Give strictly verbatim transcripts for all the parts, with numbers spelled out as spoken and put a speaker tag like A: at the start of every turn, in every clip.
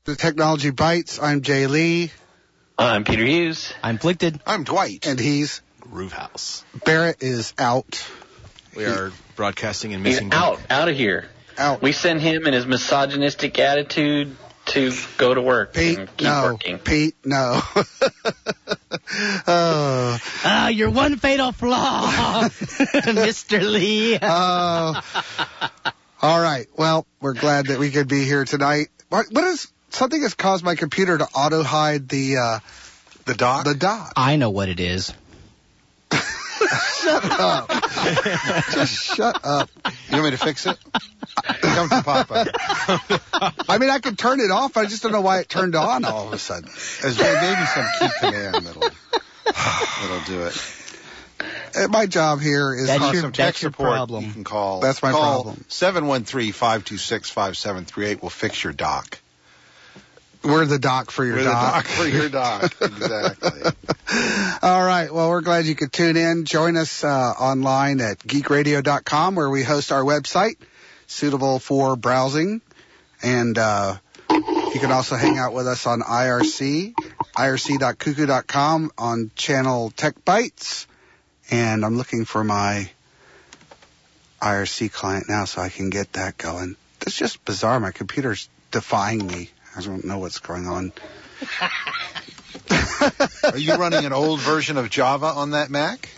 A: The Technology Bites. I'm Jay Lee.
B: I'm Peter Hughes.
C: I'm Flickted.
D: I'm Dwight.
A: And he's
D: Groovehouse.
A: Barrett is out.
D: We he, are broadcasting and
B: he's
D: missing.
B: out, out of here.
A: Out.
B: We send him and his misogynistic attitude to go to work
A: Pete,
B: and keep
A: no.
B: working.
A: Pete, no. oh.
C: Ah, your one fatal flaw, Mister Lee.
A: Oh. All right. Well, we're glad that we could be here tonight. What, what is something has caused my computer to auto hide the uh,
D: the dock?
A: The dock.
C: I know what it is.
A: Shut up. Just shut up.
D: You want me to fix it? Come to Papa.
A: I mean, I can turn it off. I just don't know why it turned on all of a sudden.
D: There's maybe some key command that'll, that'll do it.
A: Uh, My job here is
C: That's
A: uh,
C: your-
D: Some tech
C: that's your
D: support
C: problem.
D: you can call.
A: That's my
D: call
A: problem.
D: seven one three, five two six, five seven three eight will fix your dock.
A: we're the dock for your
D: We're the
A: dock.
D: dock for your dock. Exactly.
A: All right. Well, we're glad you could tune in. Join us uh, online at geek radio dot com, where we host our website, suitable for browsing. And uh, you can also hang out with us on I R C, I R C dot cuckoo dot com on channel Tech Bites. And I'm looking for my I R C client now so I can get that going. That's just bizarre. My computer's defying me. I don't know what's going on.
D: Are you running an old version of Java on that Mac?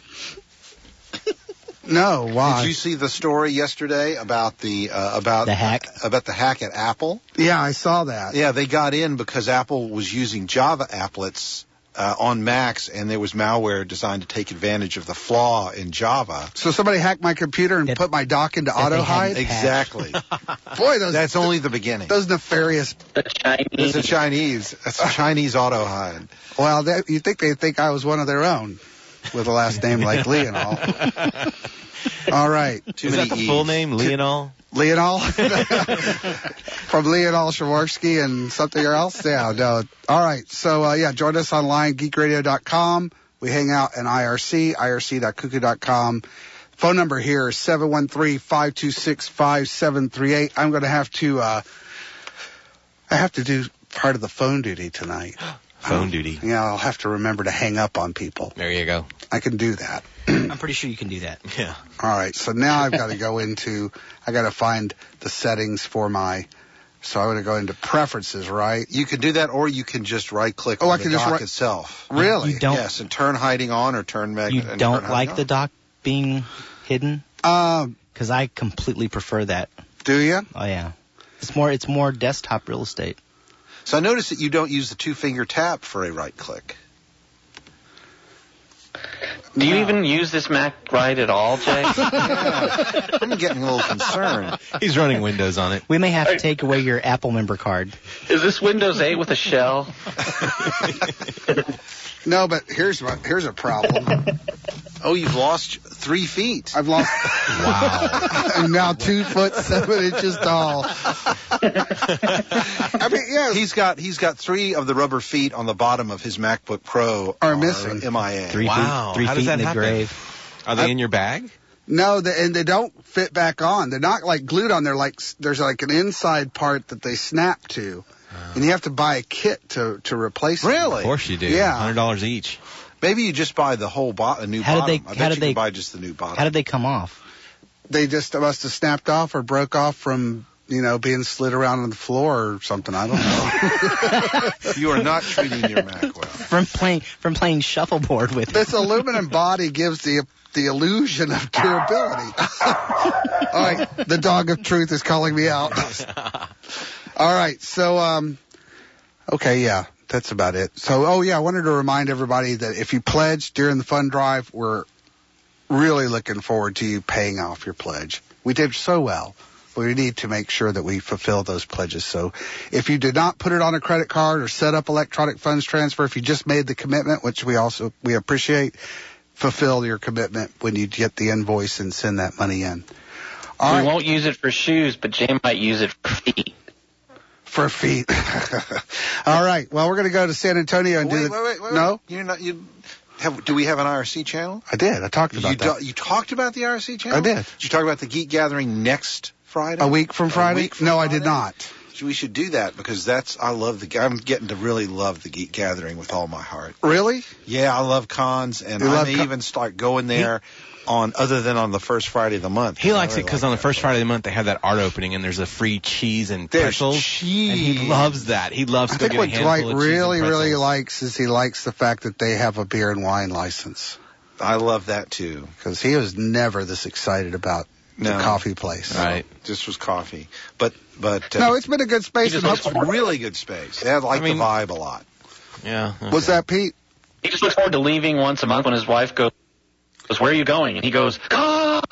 A: No, why?
D: Did you see the story yesterday about the uh, about
C: The hack?
D: about the hack at Apple?
A: Yeah, I saw that.
D: Yeah, they got in because Apple was using Java applets uh, on Macs, and there was malware designed to take advantage of the flaw in Java.
A: So somebody hacked my computer and
C: That-
A: put my dock into
C: that
A: auto
C: they
A: hide?
C: hadn't-
D: Exactly.
A: Boy, those
D: That's only the beginning.
A: those nefarious.
B: The Chinese.
D: It's a Chinese. That's a Chinese auto hide.
A: Well, they, you think they think I was one of their own with a last name like Lee and all. All right,
D: Too
E: Is
D: many
E: that the
D: E's.
E: full name, Leonol?
A: Lee and all from Lee and all Shawarsky and something else. Yeah, no. All right, so uh, yeah, join us online, geek radio dot com. We hang out in I R C, I R C dot cuckoo dot com. Phone number here is seven one three, five two six, five seven three eight. I'm going to have to, uh, I have to do part of the phone duty tonight.
E: Phone
A: Um,
E: duty.
A: Yeah, I'll have to remember to hang up on people.
E: There you go.
A: I can do that.
C: I'm pretty sure you can do that.
E: Yeah.
A: All right, so now I've got to go into, I got to find the settings for my, so I'm going to go into preferences, right?
D: You can do that, or you can just right-click
A: Oh,
D: on
A: I
D: the
A: can just
D: dock
A: right-
D: itself.
A: Really?
C: You don't,
D: Yes, and turn hiding on or turn mag.
C: you
D: and
C: don't
D: turn
C: like
D: hiding
C: the
D: on.
C: dock being hidden?
A: Um,
C: Because I completely prefer that.
A: do you?
C: Oh, yeah. It's more, it's more desktop real estate.
D: So I noticed that you don't use the two-finger tap for a right-click.
B: Do you
A: No.
B: even use this Mac right at all, Jay?
D: Yeah. I'm getting a little concerned.
E: He's running Windows on it.
C: We may have to take away your Apple member card.
B: Is this Windows eight with a shell?
A: No, but here's my, here's a problem.
D: Oh, you've lost three feet.
A: I've lost,
E: Wow.
A: I'm now two foot seven inches tall. I mean, yeah,
D: He's got he's got three of the rubber feet on the bottom of his MacBook Pro
A: Are missing.
D: M I A.
C: Three
E: Wow.
C: feet, three
E: How does
C: feet
E: that
C: in the
E: happen?
C: grave.
E: Are they in your bag?
A: no, the, and they don't fit back on. They're not like glued on. They're like, there's like an inside part that they snap to. And you have to buy a kit to, to replace them.
D: Really?
E: Of course you do.
A: Yeah.
E: one hundred dollars each.
D: Maybe you just buy the whole bo- a new
C: How did
D: bottom.
C: they-
D: I bet
C: how did
D: you
C: they-
D: can buy just the new bottom.
C: How did they come off?
A: They just must have snapped off or broke off from, you know, being slid around on the floor or something. I don't know.
D: You are not treating your Mac well.
C: From playing, from playing shuffleboard with it.
A: This aluminum body gives the the illusion of durability. All right, the dog of truth is calling me out. All right, so um, okay, yeah, that's about it. So, oh yeah, I wanted to remind everybody that if you pledge during the fund drive, we're really looking forward to you paying off your pledge. We did so well. But we need to make sure that we fulfill those pledges. So if you did not put it on a credit card or set up electronic funds transfer, if you just made the commitment, which we also, we appreciate, fulfill your commitment when you get the invoice and send that money in. All
B: we
A: right.
B: won't use it for shoes, but Jay might use it for feet.
A: For feet. All right. Well, we're going to go to San Antonio and
D: wait,
A: do the,
D: wait, wait, wait.
A: no,
D: You're not, you have, do we have an I R C channel?
A: I did. I talked about
D: You,
A: that.
D: do, you talked about the I R C channel?
A: I did.
D: Did you talk about the Geek Gathering next Friday?
A: A week from
D: A
A: Friday?
D: week from
A: no, I
D: Friday?
A: did not.
D: Did we should do that because that's I love the. I'm getting to really love the Geek Gathering with all my heart.
A: Really?
D: Yeah, I love cons, and
A: You
D: I
A: love
D: may
A: con-
D: even start going there on other than on the first Friday of the month.
E: He likes
D: I
E: it
D: really
E: because
D: like
E: on the
D: that.
E: first Friday of the month they have that art opening and there's a free cheese and
D: There's
E: pretzels.
D: cheese.
E: And he loves that. He loves
A: I
E: to
A: think
E: get
A: what
E: a handful
A: Dwight
E: of cheese
A: really,
E: and
A: really
E: pretzels.
A: likes is he likes the fact that they have a beer and wine license.
D: I love that too.
A: Because he was never this excited about
D: No.
A: the coffee place.
E: Right.
D: This was coffee, but but uh,
A: No, it's been a good space.
B: He just
A: and
B: looks
A: hopefully-
D: it's really good space. I like
E: I mean-
D: the vibe a lot.
E: Yeah. okay.
A: What's that, Pete?
B: He just looks forward to leaving once a month when his wife goes, "Where are you going?" And he goes, "God."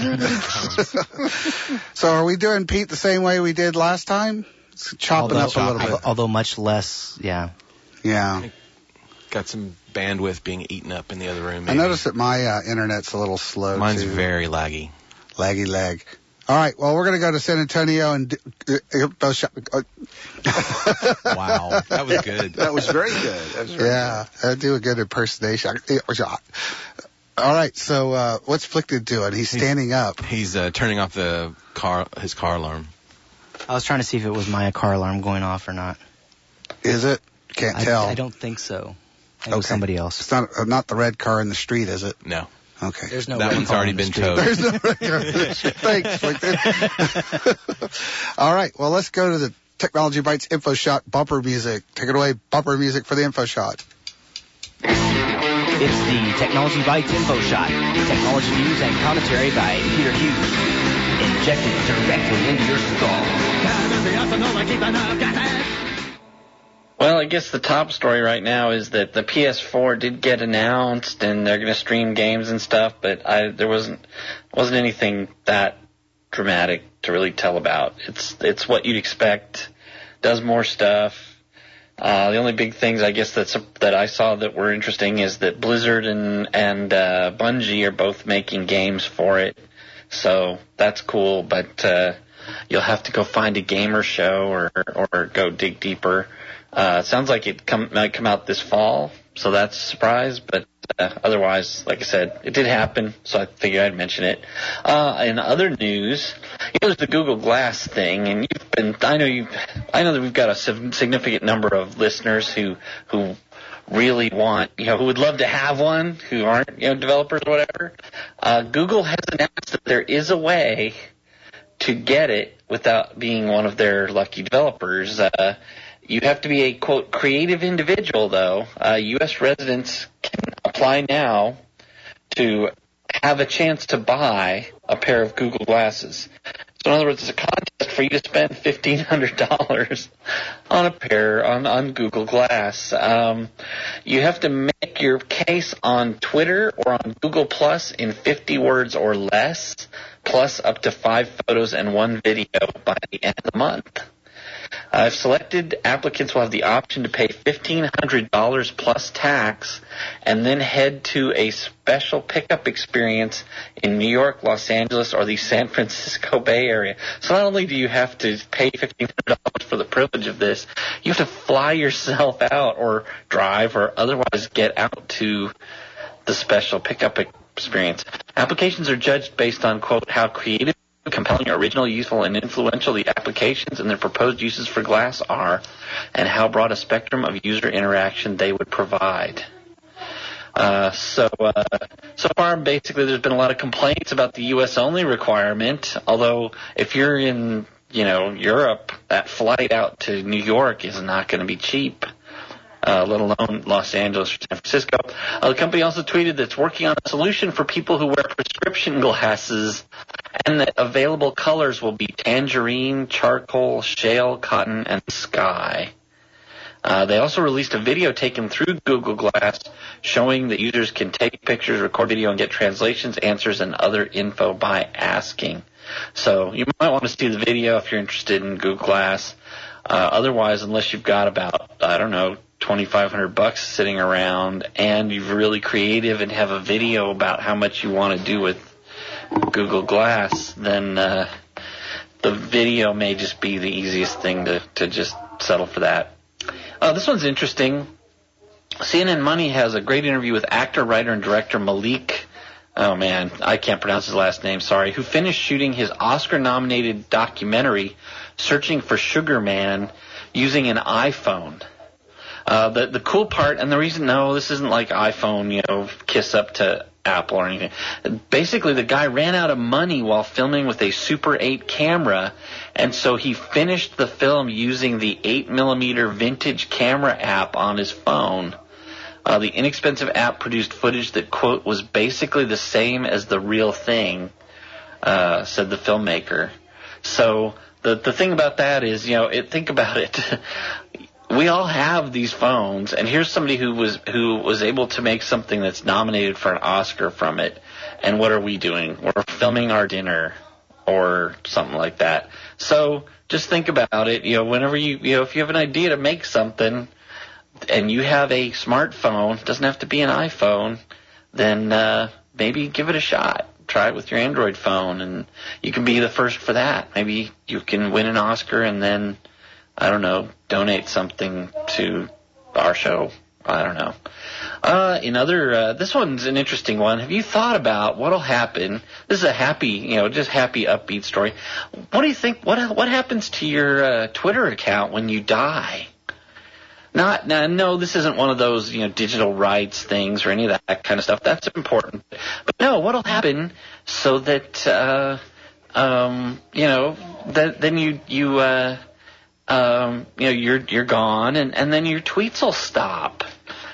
A: So are we doing Pete the same way we did last time? It's chopping
C: although,
A: up a little bit.
C: although much less, yeah.
A: Yeah.
E: Got some bandwidth being eaten up in the other room.
A: I
E: Maybe.
A: noticed that my uh, internet's a little slow,
E: Mine's
A: too.
E: very laggy.
A: Laggy lag. All right, well, we're going to go to San Antonio and... Uh, uh, uh,
E: Wow. That was good.
D: That was very good. That was very
A: yeah, I do a good impersonation. All right, so uh, what's Flickted doing? He's standing up.
E: He's uh, turning off the car, his car alarm.
C: I was trying to see if it was my car alarm going off or not.
A: Is it? Can't
C: I,
A: tell.
C: I don't think so. I think it was
A: Okay.
C: somebody else.
A: It's not uh, not the red car in the street, is it?
E: No.
A: Okay.
C: There's no
E: that
C: red
E: one's
C: car
E: already
C: on the
E: been
C: street.
E: towed.
A: There's no red car. Thanks, Flickted. All right, well, let's go to the Technology Bites Info Shot bumper music. Take it away, bumper music for the Info Shot.
F: It's the Technology Bites Info Shot. Technology news and commentary by Peter Hughes. Injected directly into your skull.
B: Well, I guess the top story right now is that the P S four did get announced and they're going to stream games and stuff, but I there wasn't wasn't anything that dramatic to really tell about. It's it's what you'd expect. Does more stuff. Uh, the only big things I guess that's that I saw that were interesting is that Blizzard and and uh, Bungie are both making games for it, so that's cool. But uh, you'll have to go find a gamer show or or go dig deeper. Uh, it sounds like it come, might come out this fall, so that's a surprise, but uh, otherwise, like I said, it did happen, so I figured I'd mention it. Uh, in other news, you know, there's the Google Glass thing, and you've been, I know you, I know that we've got a significant number of listeners who, who really want, you know, who would love to have one, who aren't, you know, developers or whatever. Uh, Google has announced that there is a way to get it without being one of their lucky developers. Uh, You have to be a, quote, creative individual, though. Uh, U S residents can apply now to have a chance to buy a pair of Google Glasses. So, in other words, it's a contest for you to spend fifteen hundred dollars on a pair on, on Google Glass. Um, you have to make your case on Twitter or on Google Plus in fifty words or less, plus up to five photos and one video by the end of the month. Uh, if selected, applicants will have the option to pay fifteen hundred dollars plus tax and then head to a special pickup experience in New York, Los Angeles, or the San Francisco Bay Area. So not only do you have to pay fifteen hundred dollars for the privilege of this, you have to fly yourself out or drive or otherwise get out to the special pickup experience. Applications are judged based on, quote, how creative, compelling, original, useful, and influential the applications and their proposed uses for glass are, and how broad a spectrum of user interaction they would provide. Uh, so, uh, so far, basically, there's been a lot of complaints about the U S only requirement, although if you're in, you know, Europe, that flight out to New York is not going to be cheap. Uh, let alone Los Angeles or San Francisco. Uh, the company also tweeted that it's working on a solution for people who wear prescription glasses, and that available colors will be tangerine, charcoal, shale, cotton, and sky. Uh, they also released a video taken through Google Glass showing that users can take pictures, record video, and get translations, answers, and other info by asking. So you might want to see the video if you're interested in Google Glass. Uh, otherwise, unless you've got about, I don't know, twenty-five hundred bucks sitting around and you're really creative and have a video about how much you want to do with Google Glass, then uh, the video may just be the easiest thing to, to just settle for that. Uh, this one's interesting. C N N Money has a great interview with actor, writer, and director Malik, oh man, I can't pronounce his last name, sorry, who finished shooting his Oscar-nominated documentary searching for Sugar Man using an iPhone. Uh, the the cool part, and the reason, no, this isn't like iPhone, you know, kiss up to Apple or anything. Basically, the guy ran out of money while filming with a Super eight camera, and so he finished the film using the eight millimeter vintage camera app on his phone. Uh, the inexpensive app produced footage that, quote, was basically the same as the real thing, uh, said the filmmaker. So the the thing about that is, you know, it, think about it. We all have these phones, and here's somebody who was who was able to make something that's nominated for an Oscar from it. And what are we doing? We're filming our dinner or something like that. So just think about it. You know, whenever you you know if you have an idea to make something, and you have a smartphone, it doesn't have to be an iPhone, then uh, maybe give it a shot. Try it with your Android phone, and you can be the first for that. Maybe you can win an Oscar and then, I don't know, donate something to our show. I don't know. Uh, in other, uh, this one's an interesting one. Have you thought about what'll happen? This is a happy, you know, just happy, upbeat story. What do you think? What what happens to your uh, Twitter account when you die? Not, now, no, this isn't one of those, you know, digital rights things or any of that kind of stuff. That's important. But no, what'll happen so that, uh, um, you know, that then you, you, uh, um, you know, you're, you're gone and, and then your tweets will stop.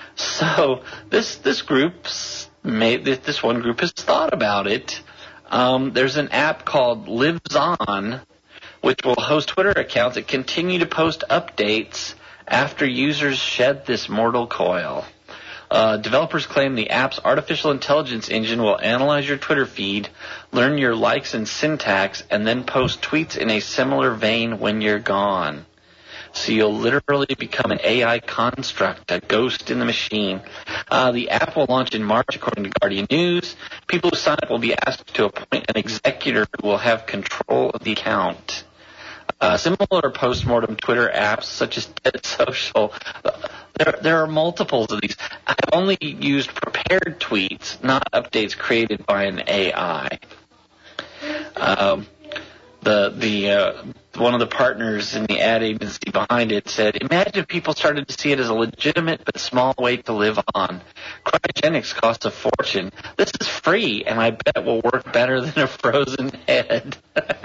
B: So this, this group's made, this one group has thought about it. Um, there's an app called Lives On, which will host Twitter accounts that continue to post updates after users shed this mortal coil. Uh, developers claim the app's artificial intelligence engine will analyze your Twitter feed, learn your likes and syntax, and then post tweets in a similar vein when you're gone. So you'll literally become an A I construct, a ghost in the machine. Uh, the app will launch in March, according to Guardian News. People who sign up will be asked to appoint an executor who will have control of the account. Uh, similar post-mortem Twitter apps such as Dead Social, there, there are multiples of these. I've only used prepared tweets, not updates created by an A I. Um, the the uh, one of the partners in the ad agency behind it said, "Imagine if people started to see it as a legitimate but small way to live on. Cryogenics costs a fortune. This is free, and I bet it will work better than a frozen head."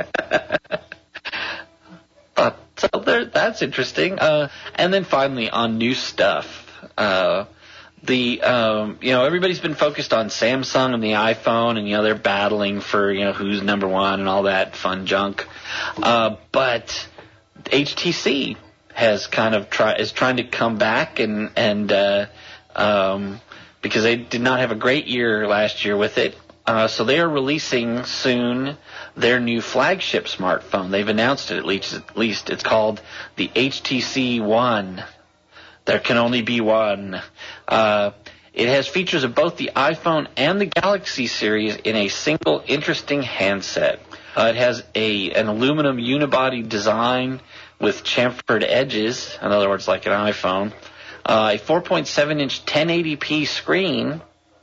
B: Uh, so there, that's interesting. Uh, and then finally, on new stuff, uh, the um, you know everybody's been focused on Samsung and the iPhone, and you know they're battling for you know who's number one and all that fun junk. Uh, but H T C has kind of try is trying to come back and and uh, um, because they did not have a great year last year with it. Uh, so they are releasing soon their new flagship smartphone. They've announced it at least. At least it's called the H T C One. There can only be one. Uh, it has features of both the iPhone and the Galaxy series in a single interesting handset. Uh, it has a an aluminum unibody design with chamfered edges, in other words, like an iPhone. Uh, a four point seven inch ten eighty p screen.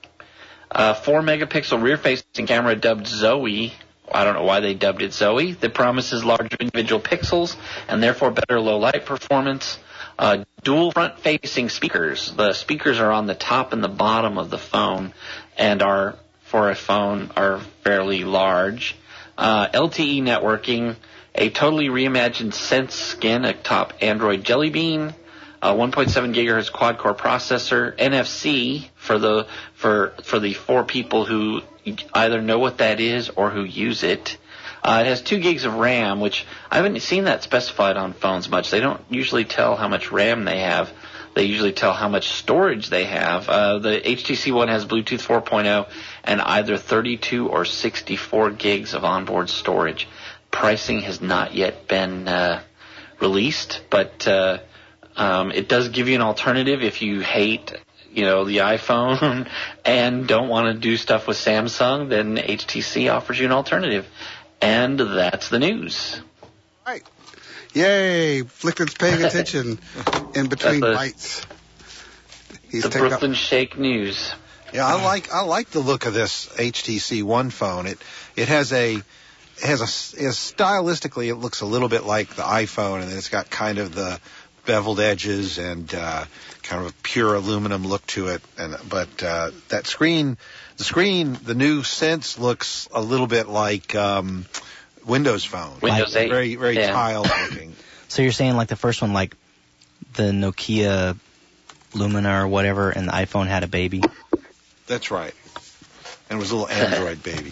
B: A four megapixel rear-facing camera dubbed Zoe. I don't know why they dubbed it Zoe. That promises larger individual pixels and therefore better low-light performance. Uh, dual front-facing speakers. The speakers are on the top and the bottom of the phone and are, for a phone, are fairly large. Uh, L T E networking. A totally reimagined Sense skin atop Android Jelly Bean. A one point seven gigahertz quad-core processor, N F C for the for for the four people who either know what that is or who use it. Uh, it has two gigs of RAM, which I haven't seen that specified on phones much. They don't usually tell how much RAM they have. They usually tell how much storage they have. Uh, the H T C One has Bluetooth four point oh and either thirty-two or sixty-four gigs of onboard storage. Pricing has not yet been uh, released, but uh, Um, it does give you an alternative if you hate, you know, the iPhone and don't want to do stuff with Samsung, then H T C offers you an alternative. And that's the news.
A: Right. Yay. Flicker's paying attention in between
B: the,
A: bites. He's
B: the Brooklyn up. Shake News.
D: Yeah, I like I like the look of this H T C One phone. It it has a has a, is stylistically, it looks a little bit like the iPhone, and it's got kind of the beveled edges and uh, kind of a pure aluminum look to it. And but uh, that screen, the screen, the new Sense looks a little bit like um, Windows Phone.
B: Windows eight.
D: Very, very
B: yeah.
D: tiled looking.
F: So you're saying like the first one, like the Nokia Lumina or whatever, and the iPhone had a baby?
D: That's right. And it was a little Android baby.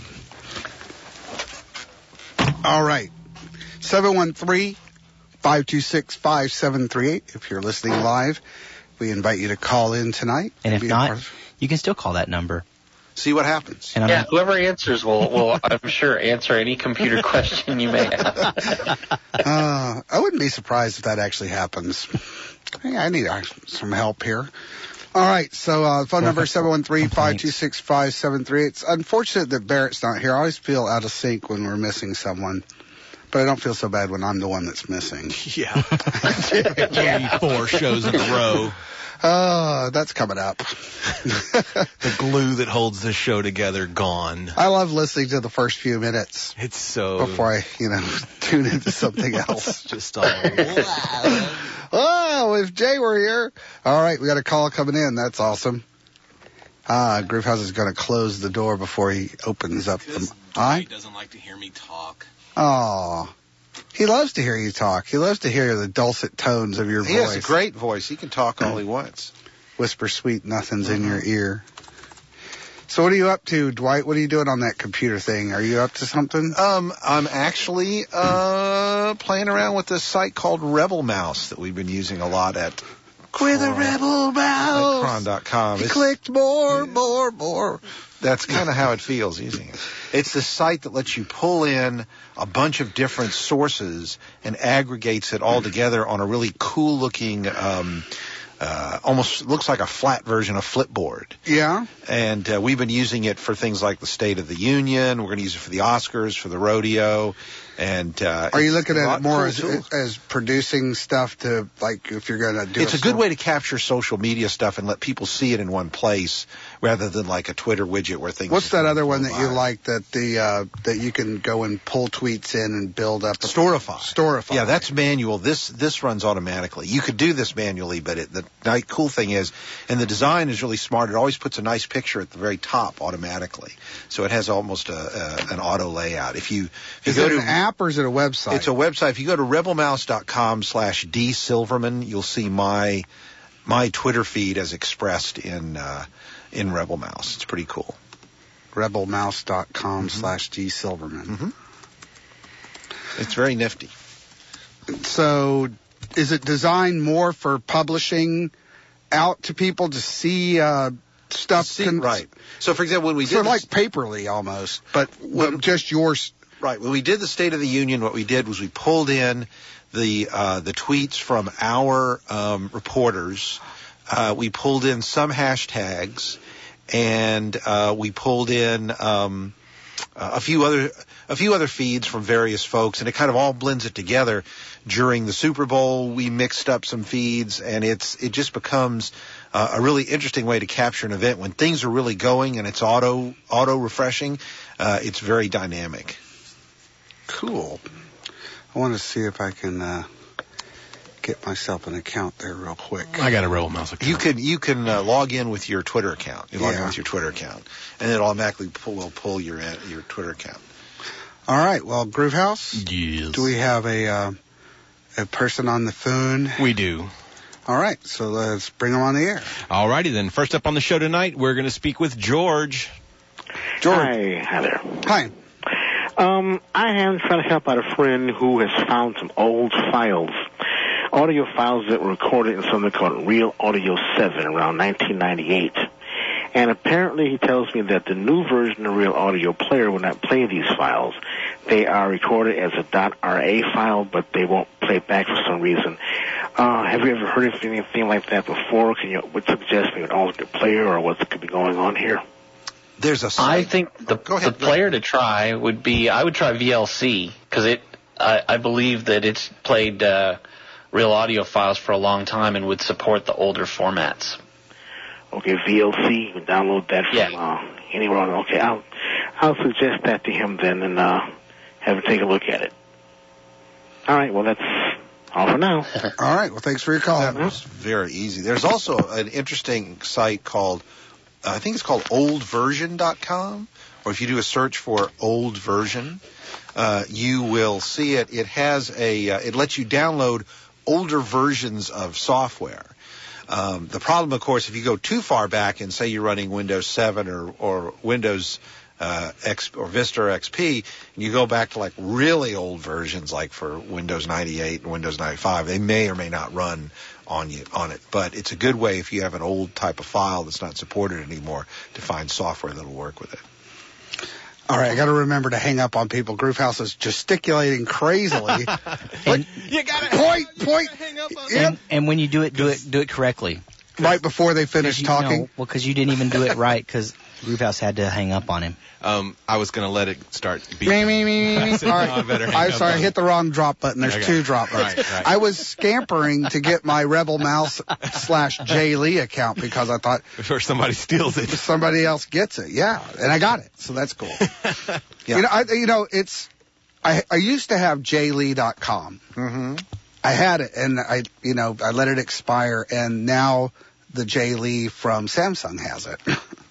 A: All right. seven one three, five two six, five seven three eight. If you're listening live, we invite you to call in tonight.
F: And if
A: Be a
F: not,
A: part of-
F: you can still call that number.
D: See what happens.
F: And I'm
B: Yeah,
F: not-
B: whoever answers will, will, I'm sure, answer any computer question you may have.
A: uh, I wouldn't be surprised if that actually happens. Hey, I need uh, some help here. All right, so uh, phone number is seven one three, five two six, five seven three eight. It's unfortunate that Barrett's not here. I always feel out of sync when we're missing someone, but I don't feel so bad when I'm the one that's missing.
E: Yeah. twenty-four shows in a row.
A: Uh, that's coming up.
E: The glue that holds this show together gone.
A: I love listening to the first few minutes
E: It's so...
A: before I, you know, tune into something else.
E: Just all... wow.
A: Oh, if Jay were here. All right, we got a call coming in. That's awesome. Ah, Groovehouse is going to close the door before he opens up the... Hi?
E: He doesn't like to hear me talk.
A: Oh, he loves to hear you talk. He loves to hear the dulcet tones of your
D: He
A: voice.
D: has a great voice. He can talk all he wants.
A: Whisper sweet nothings
D: Mm-hmm.
A: in your ear. So what are you up to, Dwight? What are you doing on that computer thing? Are you up to something?
D: Um, I'm actually uh, playing around with this site called Rebel Mouse that we've been using a lot at
A: With a rebel mouse.
D: cron dot com.
A: He
D: It's-
A: clicked more, more, more.
D: That's kind of how it feels using it. It's the site that lets you pull in a bunch of different sources and aggregates it all together on a really cool looking, um, uh, almost looks like a flat version of Flipboard.
A: Yeah?
D: And uh, we've been using it for things like the State of the Union. We're going to use it for the Oscars, for the rodeo. And uh,
A: Are you
D: it's
A: looking
D: a
A: at
D: lot
A: it more
D: cool
A: as,
D: tools.
A: as producing stuff to, like, if you're going to do
D: It's a good
A: story?
D: way to capture social media stuff and let people see it in one place rather than like a Twitter widget where things.
A: What's
D: just
A: that
D: go
A: other one that you
D: by.
A: like that the uh, that you can go and pull tweets in and build up? A,
D: Storify.
A: Storify.
D: Yeah, that's manual. This this runs automatically. You could do this manually, but it, the nice, cool thing is, and the design is really smart. It always puts a nice picture at the very top automatically, so it has almost a, a an auto layout. If you, if you
A: Is
D: go
A: it
D: to
A: an app or is it a website?
D: It's a website. If you go to rebel mouse dot com slash d silverman, you'll see my my Twitter feed as expressed in uh, in Rebel Mouse. It's pretty cool.
A: rebel mouse dot com
D: Mm-hmm.
A: slash G Silverman.
D: Mm-hmm. It's very nifty.
A: So, is it designed more for publishing out to people to see uh, stuff?
D: See,
A: con-
D: right. So, for example, when we did
A: So
D: this-
A: like Paperly almost, but
D: When-
A: with just yours.
D: Right. When we did the State of the Union, what we did was we pulled in the uh, the tweets from our um, reporters. Uh, we pulled in some hashtags, and uh, we pulled in um, a few other a few other feeds from various folks, and it kind of all blends it together. During the Super Bowl, we mixed up some feeds, and it's it just becomes uh, a really interesting way to capture an event when things are really going and it's auto auto refreshing. Uh, it's very dynamic.
A: Cool. I want to see if I can uh, get myself an account there real quick.
E: I got a Rebel Mouse account.
D: You can you can uh, log in with your Twitter account. You log in
A: Yeah.
D: with your Twitter account, and it automatically pull, will pull your uh, your Twitter account.
A: All right. Well, Groovehouse,
E: Yes.
A: do we have a uh, a person on the phone?
E: We do.
A: All right. So let's bring them on the air.
E: Alrighty then. First up on the show tonight, we're going to speak with George.
A: George.
G: Hi, hi there.
A: Hi.
G: Um, I am trying to help out a friend who has found some old files, audio files that were recorded in something called Real Audio seven around nineteen ninety-eight. And apparently he tells me that the new version of Real Audio Player will not play these files. They are recorded as a .ra file, but they won't play back for some reason. Uh, have you ever heard of anything like that before? Can you would suggest me an alternate player or what could be going on here?
D: There's a
B: I
D: site.
B: think the,
D: Go ahead.
B: the player to try would be, I would try V L C, because it, I, I believe that it's played uh, real audio files for a long time and would support the older formats.
G: Okay, V L C, you can download that from
B: Yeah.
G: uh, anywhere on. Okay, I'll I'll suggest that to him then, and uh, have a take a look at it. All right, well, that's all for now.
A: All right, well, thanks for your call.
D: That was very easy. There's also an interesting site called, uh, I think it's called old version dot com, or if you do a search for old version, uh, you will see it. It has a, uh, it lets you download older versions of software. Um, the problem, of course, if you go too far back and say you're running Windows seven or, or Windows uh, X or Vista or X P, and you go back to like really old versions, like for Windows ninety-eight and Windows ninety-five, they may or may not run on you on it. But it's a good way if you have an old type of file that's not supported anymore to find software that'll work with it.
A: All right, I got to remember to hang up on people. Groove House is gesticulating crazily.
C: And,
E: You got it.
A: Point, point.
E: Hang up on
A: Yep.
C: and, and when you do it, do it, do it correctly.
A: Right before they finish
C: you,
A: talking.
C: No, well, because you didn't even do it right, because Groove House had to hang up on him.
E: Um, I was gonna let it start beeping.
A: Me, me, me, me, me.
E: I said,
A: All
E: no,
A: right.
E: I better hang
A: I'm
E: up
A: sorry, I
E: on
A: hit
E: it.
A: the wrong drop button. There's
E: Okay.
A: two drop buttons.
E: Right, right.
A: I was scampering to get my Rebel Mouse slash Jay Lee account because I thought
E: Before somebody steals it.
A: somebody else gets it. Yeah, and I got it, so that's cool.
D: Yeah.
A: You know, I, you know, it's I I used to have Jay Lee dot com.
D: Mm-hmm.
A: I had it, and I you know I let it expire, and now the Jay Lee from Samsung has it.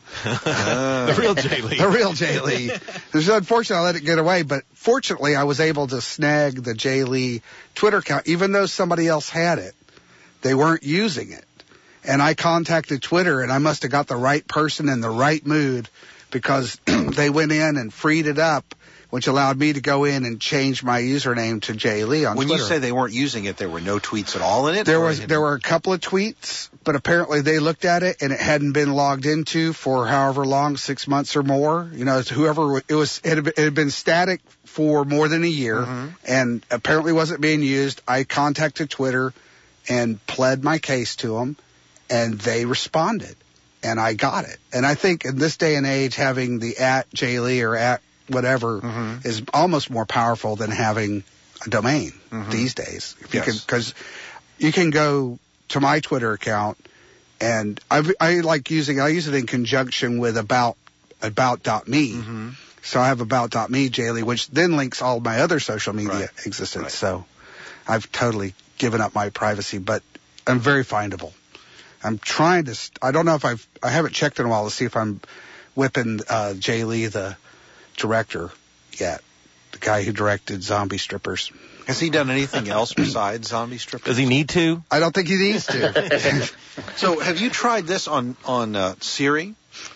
E: The real Jay Lee.
A: The real Jay Lee. It's unfortunate I let it get away, but fortunately I was able to snag the Jay Lee Twitter account, even though somebody else had it. They weren't using it. And I contacted Twitter, and I must have got the right person in the right mood because they went in and freed it up, which allowed me to go in and change my username to Jay Lee on
D: When
A: Twitter.
D: you say they weren't using it, there were no tweets at all in it?
A: There
D: or
A: was
D: it-
A: there were a couple of tweets, but apparently they looked at it and it hadn't been logged into for however long, six months or more. You know, it's whoever it was, it had, been- it had been static for more than a year,
D: Mhm.
A: and apparently wasn't being used. I contacted Twitter and pled my case to them, and they responded, and I got it. And I think in this day and age, having the at Jay Lee or at whatever
D: Mhm.
A: is almost more powerful than having a domain
D: Mhm.
A: these days. If you
D: Yes.
A: can, because you can go to my Twitter account, and I, I like using I use it in conjunction with about about.me.
D: Mhm.
A: So I have about.me Jay Lee, which then links all my other social media
D: Right.
A: existence.
D: Right.
A: So I've totally given up my privacy, but I'm very findable. I'm trying to. St- I don't know if I've. I haven't checked in a while to see if I'm whipping uh, Jay Lee, the director, yet. The guy who directed Zombie Strippers.
D: Has he done anything else besides Zombie Strippers?
E: Does he need to?
A: I don't think he needs to.
D: So have you tried this on, on uh, Siri?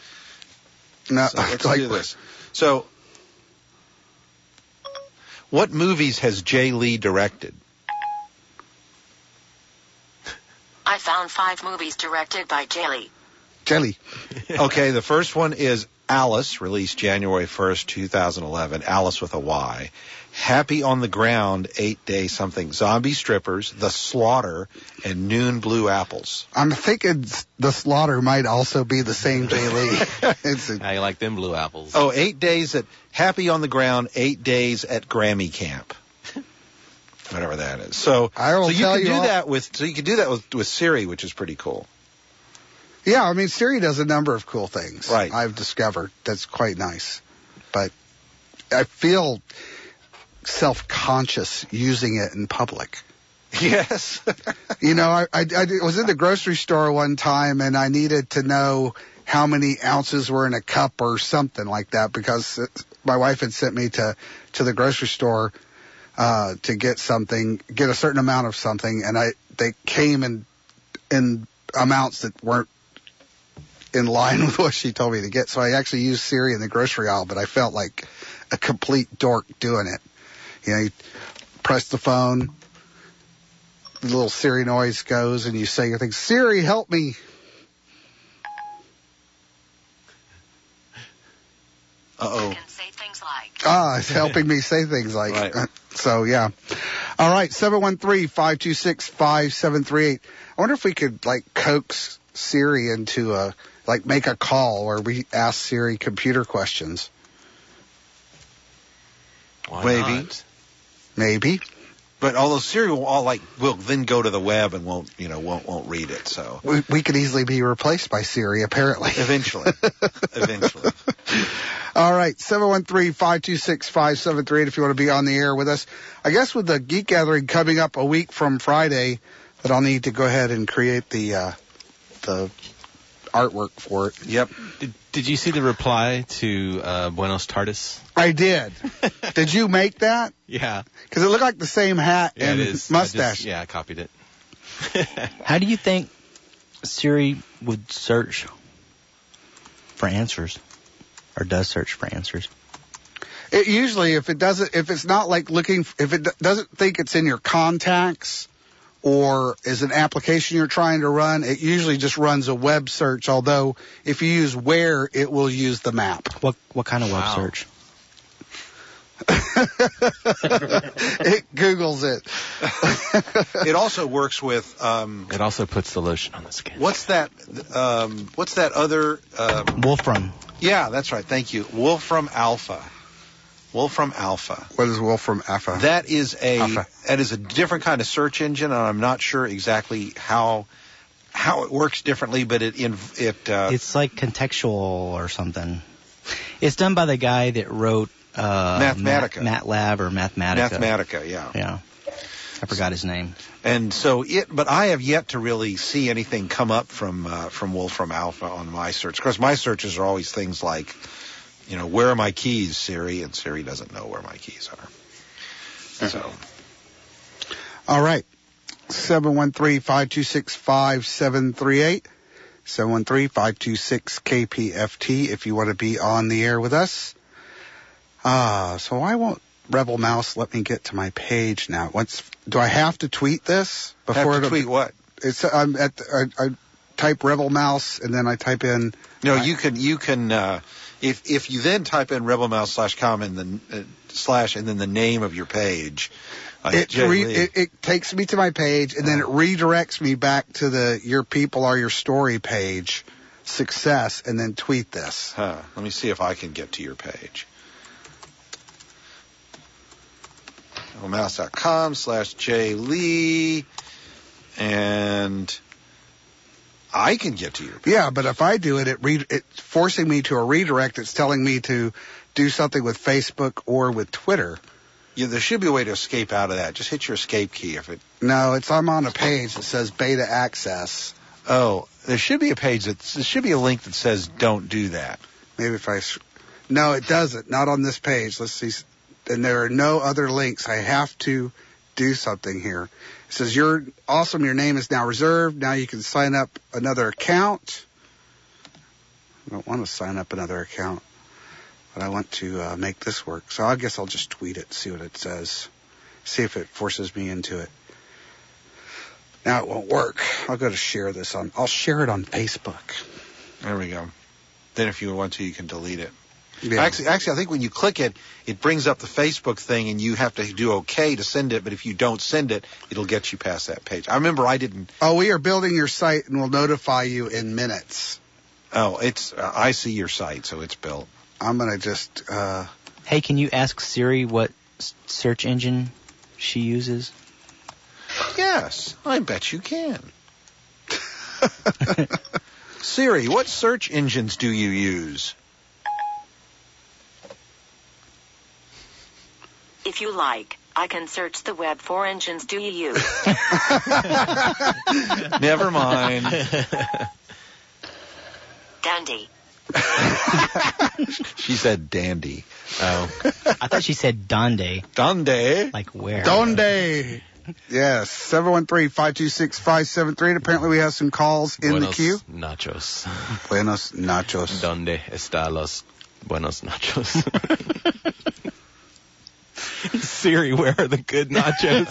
A: No,
D: So let's
A: like,
D: do this. So, what movies has Jay Lee directed?
H: I found five movies directed by Jay Lee.
A: Jelly.
D: Okay, the first one is Alice, released January first, twenty eleven. Alice with a Y. Happy on the Ground, eight day something. Zombie Strippers, The Slaughter, and Noon Blue Apples.
A: I'm thinking the Slaughter might also be the same Jay Lee. It's a,
E: How you like them blue apples?
D: Oh, eight days at Happy on the Ground, eight days at Grammy Camp. Whatever that is. So,
A: I will
D: so you
A: tell
D: can
A: you
D: do
A: all-
D: that with so you can do that with, with Siri, which is pretty cool.
A: yeah, I mean, Siri does a number of cool things.
D: Right.
A: I've discovered that's quite nice, but I feel self-conscious using it in public.
D: Yes.
A: You know, I, I, I was in the grocery store one time and I needed to know how many ounces were in a cup or something like that because my wife had sent me to, to the grocery store uh, to get something, get a certain amount of something, and I they came in in amounts that weren't in line with what she told me to get. So I actually used Siri in the grocery aisle, but I felt like a complete dork doing it. You know, you press the phone, the little Siri noise goes, and you say your thing, Siri, help me.
D: Uh-oh.
H: Can say things like,
A: Ah, it's helping me say things like,
D: Right.
A: so yeah. All right, seven one three, five two six, five seven three eight. I wonder if we could, like, coax Siri into a, like, make a call where we ask Siri computer questions.
E: Why
D: Maybe.
E: not?
A: Maybe.
D: But although Siri will all like will then go to the web and won't you know won't won't read it. So
A: We, we could easily be replaced by Siri, apparently.
D: eventually, eventually.
A: All right, seven one three, five two six, five seven three eight if you want to be on the air with us. I guess with the Geek Gathering coming up a week from Friday, that I'll need to go ahead and create the uh, the artwork for it.
E: Yep. Did, did you see the reply to uh, Buenos Tardes?
A: I did. Did you make that?
E: Yeah.
A: Because it looked like the same hat
E: Yeah,
A: and
E: it is.
A: mustache.
E: I just, yeah, I copied it.
C: How do you think Siri would search for answers, or does search for answers?
A: It usually, if it doesn't, if it's not like looking, if it doesn't think it's in your contacts or is an application you're trying to run, it usually just runs a web search. Although if you use Where, it will use the map.
C: What what kind of web
E: Wow.
C: search?
A: It Googles it.
D: It also works with um,
E: It also puts the lotion on the skin.
D: what's that? Um, what's that other? Um,
C: Wolfram.
D: yeah, that's right. Thank you. Wolfram Alpha. Wolfram Alpha.
A: What is Wolfram Alpha?
D: That is a
A: Alpha.
D: that is a different kind of search engine, and I'm not sure exactly how how it works differently, but it in it. Uh,
C: It's like contextual or something. It's done by the guy that wrote uh,
D: Mathematica.
C: Mat- MATLAB or Mathematica.
D: Mathematica, yeah.
C: Yeah. I forgot his name.
D: And so it, but I have yet to really see anything come up from uh, from Wolfram Alpha on my search. Of course, my searches are always things like, you know, where are my keys, Siri? And Siri doesn't know where my keys are. So,
A: All right. seven one three, five two six, five seven three eight. seven one three, five two six, K P F T if you want to be on the air with us. Ah, uh, so why won't Rebel Mouse let me get to my page now? Once, do I have to tweet this before
D: have to
A: it'll-
D: tweet what?
A: It's I'm at the, I, I type Rebel Mouse and then I type in.
D: No,
A: I-
D: you can you can uh, if if you then type in rebelmouse slash com and then uh, slash and then the name of your page. Uh,
A: It,
D: Jay
A: re,
D: Lee.
A: it it takes me to my page and then it redirects me back to the Your People Are Your Story page, success, and then tweet this.
D: Huh. Let me see if I can get to your page. rebelmouse.com slash Jay Lee, and I can get to your page.
A: Yeah, but if I do it, it re, it's forcing me to a redirect. It's telling me to do something with Facebook or with Twitter.
D: Yeah, there should be a way to escape out of that. Just hit your escape key if it.
A: No, it's I'm on a page that says beta access.
D: Oh, there should be a page that there should be a link that says don't do that.
A: Maybe if I. s- No, it doesn't. Not on this page. Let's see. And there are no other links. I have to do something here. It says you're awesome. Your name is now reserved. Now you can sign up another account. I don't want to sign up another account, but I want to uh, make this work. So I guess I'll just tweet it, see what it says, see if it forces me into it. Now it won't work. I'll go to share this on. I'll share it on Facebook.
D: There we go. Then if you want to, you can delete it.
A: Yeah.
D: Actually, actually, I think when you click it, it brings up the Facebook thing, and you have to do OK to send it. But if you don't send it, it'll get you past that page. I remember I didn't.
A: Oh, we are building your site and we'll notify you in minutes.
D: Oh, it's. Uh, I see your site, so it's built.
A: I'm gonna just. Uh,
C: Hey, can you ask Siri what s- search engine she uses?
D: Yes, I bet you can. Siri, what search engines do you use?
H: If you like, I can search the web for engines do you use.
D: Never mind.
H: Dandy.
D: She said dandy.
E: Oh.
C: I thought she said Donde,
D: Donde.
C: like where?
A: Donde. Yes, seven one three, five two six, five seven three eight. Apparently we have some calls in
E: Buenos
A: the queue.
E: nachos.
A: Buenos nachos.
E: Donde está los buenos nachos? Siri, where are the good nachos?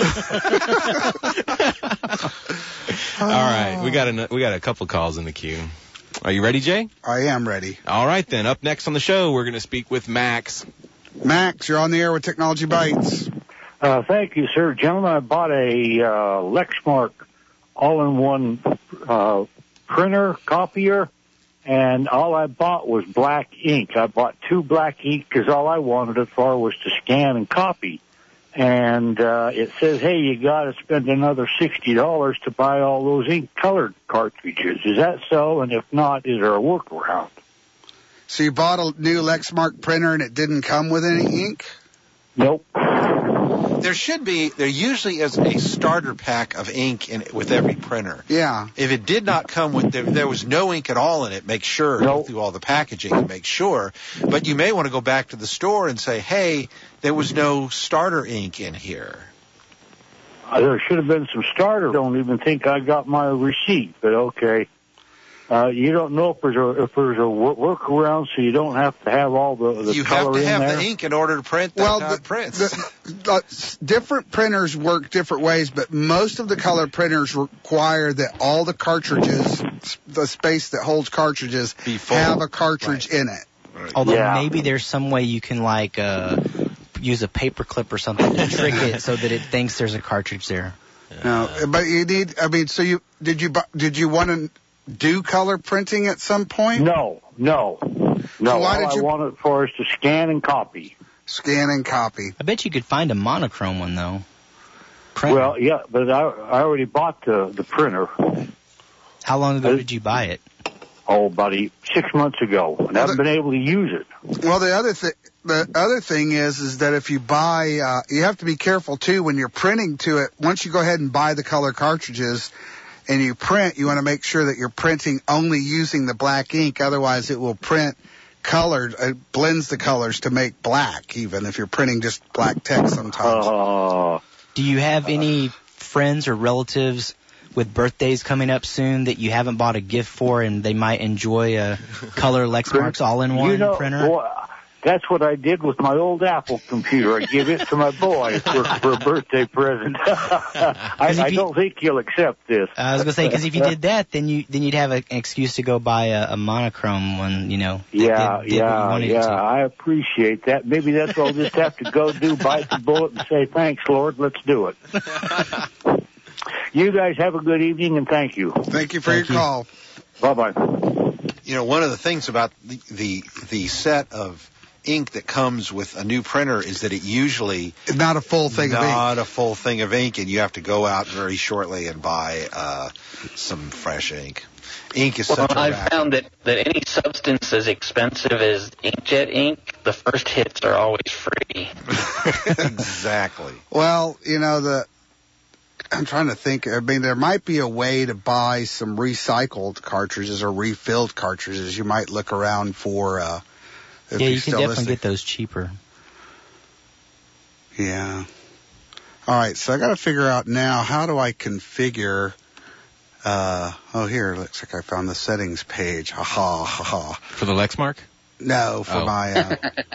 E: All right, we got a we got a couple calls in the queue. Are you ready, Jay?
A: I am ready.
E: All right, then. Up next on the show, we're going to speak with Max.
A: Max, you're on the air with Technology Bites.
I: Uh, thank you, sir. Gentlemen, I bought a uh, Lexmark all-in-one uh, printer, copier, and all I bought was black ink. I bought two black ink because all I wanted it for was to scan and copy. And uh, it says, hey, you got to spend another sixty dollars to buy all those ink colored cartridges. Is that so? And if not, is there a workaround?
A: So you bought a new Lexmark printer and it didn't come with any ink?
I: Nope.
D: There should be, there usually is a starter pack of ink in it with every printer.
A: Yeah.
D: If it did not come with, there, there was no ink at all in it, make sure,
I: Nope.
D: go through all the packaging and make sure. But you may want to go back to the store and say, hey, there was no starter ink in here.
I: Uh, there should have been some starter. I don't even think I got my receipt, but okay. Uh, you don't know if there's a if there's a wor- workaround, so you don't have to have all the, the
D: You
I: color
D: have to
I: in
D: have
I: there.
D: the ink in order to print that
A: Well,
D: well,
A: the,
D: prints.
A: the, the, different printers work different ways, but most of the color printers require that all the cartridges, the space that holds cartridges,
D: Be full.
A: have a cartridge
D: Right.
A: in it.
D: Right.
C: Although
I: Yeah.
C: maybe there's some way you can like uh, use a paper clip or something to trick it so that it thinks there's a cartridge there.
A: No, but you need. I mean, so you did you bu- did you want to do color printing at some point?
I: No, no, no.
A: So why
I: all
A: did you-
I: I want it for is to scan and copy.
A: Scan and copy.
C: I bet you could find a monochrome one though. Printer.
I: Well, yeah, but I, I already bought the, the printer,
C: How long ago
I: uh,
C: did you buy it?
I: oh, about a- six months ago, and I haven't been able to use it.
A: Well, the other thing, the other thing is, is that if you buy, uh, you have to be careful too when you're printing to it. Once you go ahead and buy the color cartridges and you print, you want to make sure that you're printing only using the black ink. Otherwise, it will print colored, it blends the colors to make black, even if you're printing just black text sometimes.
I: Uh,
C: Do you have any friends or relatives with birthdays coming up soon that you haven't bought a gift for and they might enjoy a color Lexmark's all-in-one
I: you know,
C: printer?
I: boy, that's what I did with my old Apple computer. I give it to my boy for, for a birthday present. I,
C: if
I: I
C: you-
I: don't think he'll accept this.
C: I was gonna say because if you did that, then you then you'd have a, an excuse to go buy a, a monochrome one. You know. that
I: Yeah,
C: did, did what you
I: yeah,
C: wanted it
I: yeah.
C: to.
I: I appreciate that. Maybe that's what I'll just have to go do, bite the bullet, and say, thanks, Lord, let's do it. You guys have a good evening, and thank you.
A: Thank you for
C: Thank
A: your
C: you.
A: call.
I: Bye-bye.
D: You know, one of the things about the, the the set of ink that comes with a new printer is that it usually
A: Not a full thing of ink.
D: not a full thing of ink, and you have to go out very shortly and buy uh, some fresh ink. Ink is
B: Well,
D: such a
B: I've
D: racket.
B: found that, that any substance as expensive as inkjet ink, the first hits are always free.
D: Exactly.
A: Well, you know, the I'm trying to think. I mean, there might be a way to buy some recycled cartridges or refilled cartridges. You might look around for. Uh, if
C: Yeah,
A: you're
C: you can
A: still
C: definitely
A: listening.
C: get those cheaper.
A: Yeah. All right, so I got to figure out now how do I configure. Uh, oh, here looks like I found the settings page. Ha ha ha ha.
E: For the Lexmark?
A: No, for
E: Oh.
A: my uh,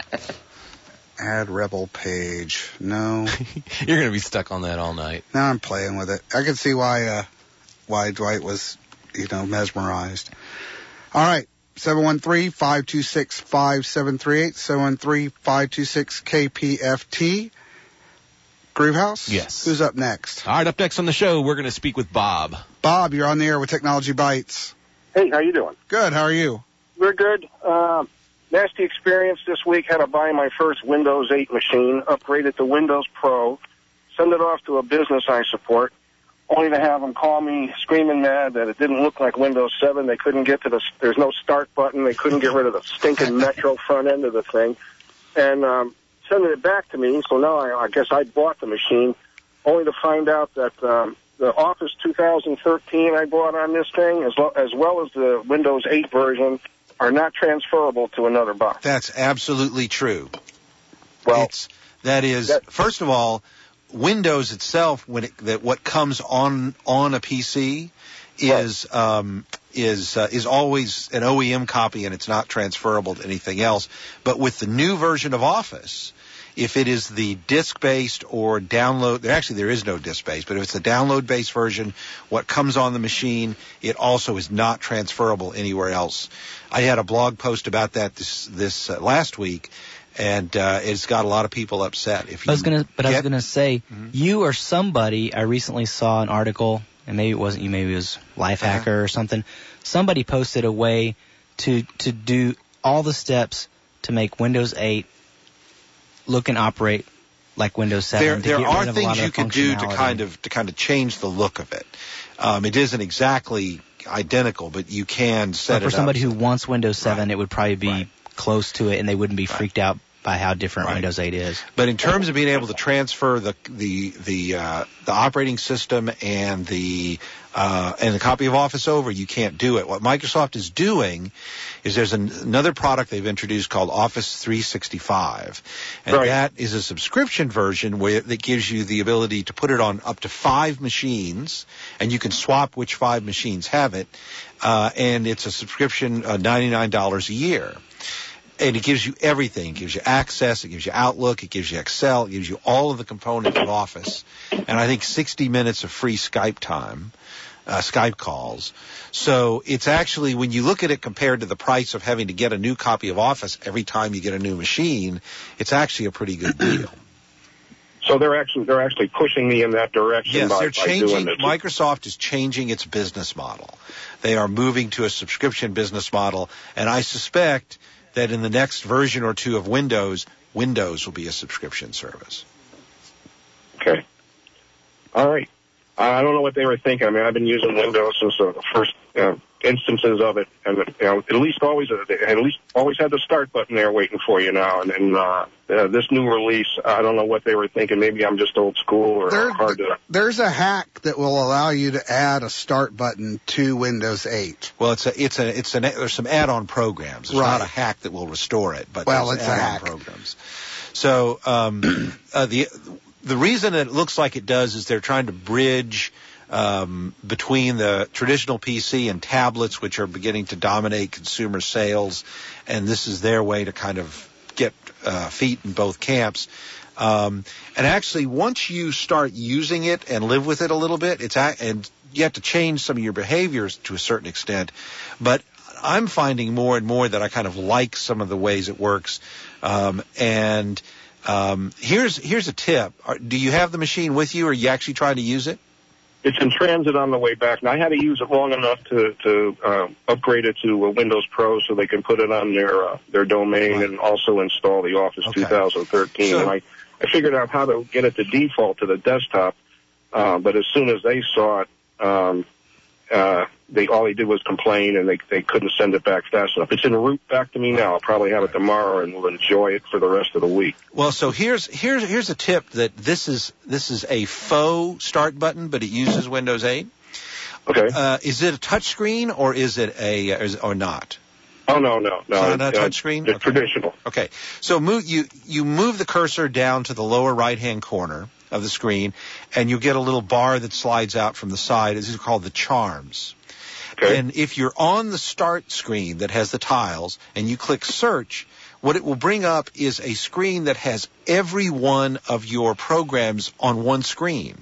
A: add rebel page. No.
E: You're going to be stuck on that all night.
A: Now I'm playing with it. I can see why uh, why Dwight was, you know, mesmerized. All right, seven one three, five two six, five seven three eight, seven one three, five two six, K P F T. Groovehouse?
E: Yes.
A: Who's up next?
E: All right, up next on the show, we're going to speak with Bob.
A: Bob, you're on the air with Technology Bites.
J: Hey, how you doing?
A: Good, how are you?
J: We're good. Uh, nasty experience this week. Had to buy my first Windows eight machine, upgrade it to Windows Pro, send it off to a business I support, only to have them call me screaming mad that it didn't look like Windows seven. They couldn't get to the, there's no start button. They couldn't get rid of the stinking Metro front end of the thing. And, um, sending it back to me. So now I, I guess I bought the machine, only to find out that, um, the Office two thousand thirteen I bought on this thing, as, lo- as well as the Windows eight version, are not transferable to another box.
D: That's absolutely true.
J: Well,
D: it's, that is,
J: that-
D: first of all, Windows itself, when it, that what comes on on a P C is um, is uh, is always an O E M copy, and it's not transferable to anything else. But with the new version of Office, if it is the disk-based or download, there actually there is no disk-based, but if it's the download-based version, what comes on the machine, it also is not transferable anywhere else. I had a blog post about that this this uh, last week, and uh, it's got a lot of people upset. If you
C: I was gonna, but I was
D: get-
C: gonna say,
D: Mhm.
C: you or somebody. I recently saw an article, and maybe it wasn't you, maybe it was Lifehacker
D: Uh-huh.
C: or something. Somebody posted a way to to do all the steps to make Windows eight look and operate like Windows seven.
D: There,
C: to
D: there
C: get
D: are
C: rid of a lot
D: things
C: of
D: you
C: the
D: can do to
C: functionality.
D: kind of to kind of change the look of it. Um, it isn't exactly identical, but you can set
C: But for
D: it
C: somebody
D: up.
C: who wants Windows seven,
D: Right.
C: it would probably be
D: Right.
C: close to it, and they wouldn't be freaked out by how different
D: Right.
C: Windows eight is.
D: But in terms of being able to transfer the the the uh, the operating system and the uh, and the copy of Office over, you can't do it. What Microsoft is doing is there's an, another product they've introduced called Office three sixty-five, and
J: Right.
D: that is a subscription version where that gives you the ability to put it on up to five machines, and you can swap which five machines have it, uh, and it's a subscription, uh, ninety-nine dollars a year. And it gives you everything. It gives you Access, it gives you Outlook, it gives you Excel, it gives you all of the components of Office. And I think sixty minutes of free Skype time, uh, Skype calls. So it's actually, when you look at it compared to the price of having to get a new copy of Office every time you get a new machine, it's actually a pretty good deal.
J: So they're actually they're actually pushing me in that direction.
D: Yes,
J: by,
D: they're
J: by
D: changing.
J: doing this.
D: Microsoft is changing its business model. They are moving to a subscription business model, and I suspect that in the next version or two of Windows, Windows will be a subscription service.
J: Okay. All right. I don't know what they were thinking. I mean, I've been using Windows since the first uh, instances of it, and you know, at least always at least always had the start button there waiting for you now. And then uh, uh, this new release, I don't know what they were thinking. Maybe I'm just old school or
A: There,
J: hard to.
A: there's a hack that will allow you to add a start button to Windows eight.
D: Well, it's a, it's a, it's an, there's some add-on programs. It's
A: Right.
D: not a hack that will restore it, but
A: Well,
D: there's
A: it's a
D: add-on
A: hack.
D: programs. So um, uh, the the reason it looks like it does is they're trying to bridge um, between the traditional P C and tablets, which are beginning to dominate consumer sales, and this is their way to kind of get uh, feet in both camps. Um, and actually, once you start using it and live with it a little bit, it's a, and you have to change some of your behaviors to a certain extent. But I'm finding more and more that I kind of like some of the ways it works. Um, and um, here's here's a tip: Are, do you have the machine with you, or are you actually trying to use it?
J: It's in transit on the way back, and I had to use it long enough to to uh, upgrade it to a Windows Pro so they can put it on their uh, their domain
D: Right.
J: and also install the Office
D: Okay.
J: twenty thirteen.
D: So-
J: and I, I figured out how to get it to default to the desktop, uh, but as soon as they saw it, um, uh, they all they did was complain, and they they couldn't send it back fast enough. It's en route back to me now. I'll probably have it tomorrow, and we'll enjoy it for the rest of the week.
D: Well, so here's here's here's a tip that this is this is a faux start button, but it uses Windows eight.
J: Okay.
D: Uh, is it a touch screen or is it a or, is, or not?
J: Oh no no no.
D: It's not a
J: uh,
D: touch screen?
J: It's
D: Okay.
J: traditional.
D: Okay, so move, you you move the cursor down to the lower right hand corner of the screen, and you get a little bar that slides out from the side. This is called the charms.
J: Okay.
D: And if you're on the start screen that has the tiles and you click search, what it will bring up is a screen that has every one of your programs on one screen.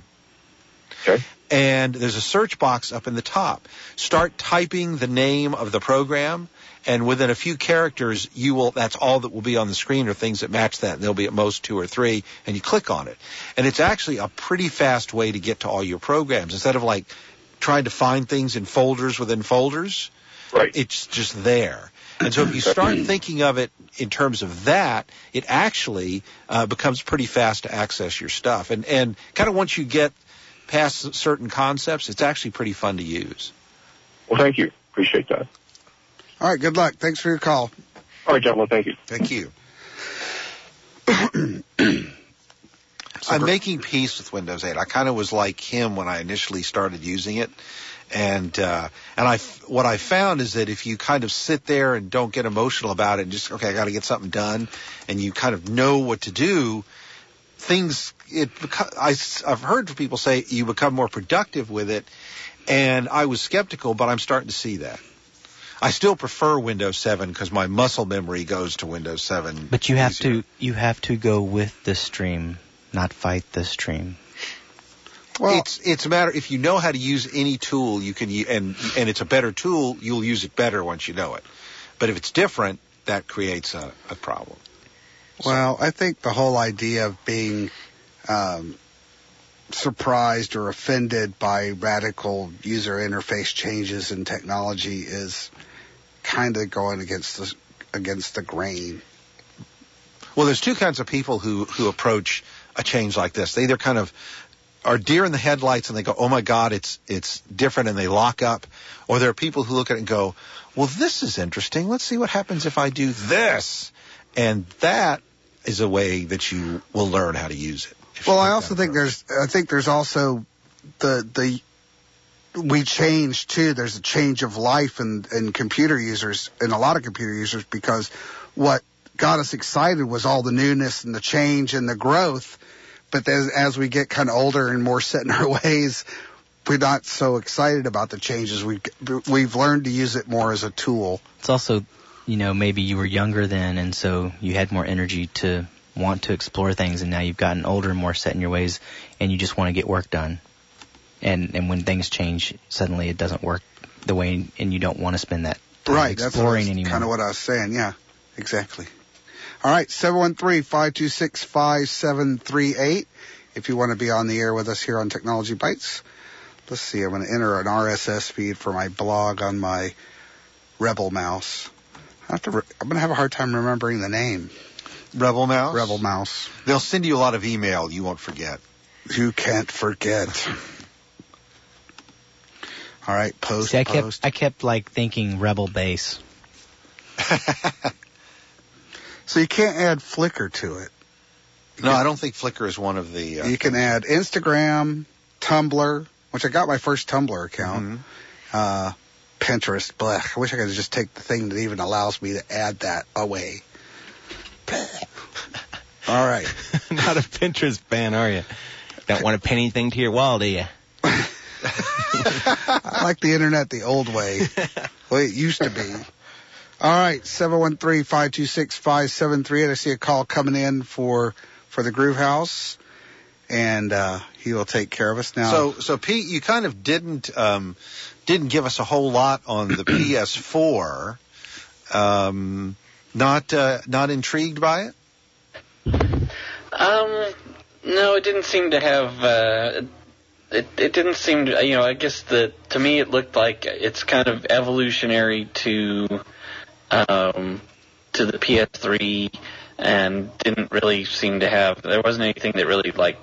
J: Okay.
D: And there's a search box up in the top. Start typing the name of the program, and within a few characters, you will, that's all that will be on the screen or things that match that. And there'll be at most two or three, and you click on it. And it's actually a pretty fast way to get to all your programs. Instead of like trying to find things in folders within folders,
J: Right.
D: it's just there. And so if you start thinking of it in terms of that, it actually uh, becomes pretty fast to access your stuff. And, and kind of once you get past certain concepts, it's actually pretty fun to use.
J: Well, thank you. Appreciate that.
A: All right, good luck. Thanks for your call.
J: All right, gentlemen. Thank you.
D: Thank you. I'm making peace with Windows eight. I kind of was like him when I initially started using it. And uh, and I what I found is that if you kind of sit there and don't get emotional about it and just, okay, I got to get something done, and you kind of know what to do, things, it I, I've heard people say you become more productive with it, and I was skeptical, but I'm starting to see that. I still prefer Windows seven because my muscle memory goes to Windows seven.
C: But you have
D: easier.
C: to you have to go with the stream, not fight the stream.
A: Well,
D: it's it's a matter, if you know how to use any tool, you can u- and and it's a better tool, you'll use it better once you know it. But if it's different, that creates a, a problem.
A: well, I think the whole idea of being um, surprised or offended by radical user interface changes in technology is kind of going against the against the grain.
D: Well, there's two kinds of people who who approach a change like this. They either kind of are deer in the headlights and they go, oh my God, it's it's different, and they lock up. Or there are people who look at it and go, well, this is interesting. Let's see what happens if I do this. And that is a way that you will learn how to use it.
A: Well, I also think there's, I think there's also the, the, we change too. There's a change of life in, in computer users, in a lot of computer users, because what got us excited was all the newness and the change and the growth. But as, as we get kind of older and more set in our ways, we're not so excited about the changes. We, we've learned to use it more as a tool.
C: It's also, you know, maybe you were younger then, and so you had more energy to want to explore things, and now you've gotten older and more set in your ways, and you just want to get work done. And and when things change, suddenly it doesn't work the way, and you don't want to spend that time
A: right,
C: exploring
A: that's
C: anymore.
A: kind of what I was saying. Yeah, exactly. All right, seven one three, five two six, five seven three eight. If you want to be on the air with us here on Technology Bites. Let's see, I'm going to enter an R S S feed for my blog on my Rebel Mouse. I have to re- I'm going to have a hard time remembering the name.
D: Rebel Mouse?
A: Rebel Mouse.
D: They'll send you a lot of email. You won't forget.
A: You can't forget. All right, post,
C: See, I kept,
A: post.
C: I kept, like, thinking Rebel Base.
A: So you can't add Flickr to it.
D: No, I don't think Flickr is one of the... Uh,
A: you can add Instagram, Tumblr, which I got my first Tumblr account,
D: mm-hmm.
A: uh, Pinterest, blech. I wish I could just take the thing that even allows me to add that away. All right.
E: Not a Pinterest fan, are you? Don't want to pin anything to your wall, do you?
A: I like the internet the old way, the way it used to be. All right, seven one three, five two six, five seven three eight. I see a call coming in for for the Groove House, and uh, he will take care of us now.
D: So, so Pete, you kind of didn't um, didn't give us a whole lot on the P S four. Um, not uh, not intrigued by it?
B: Um, no, it didn't seem to have. Uh, it it didn't seem to. You know, I guess that to me it looked like it's kind of evolutionary to. Um, to the P S three, and didn't really seem to have. There wasn't anything that really like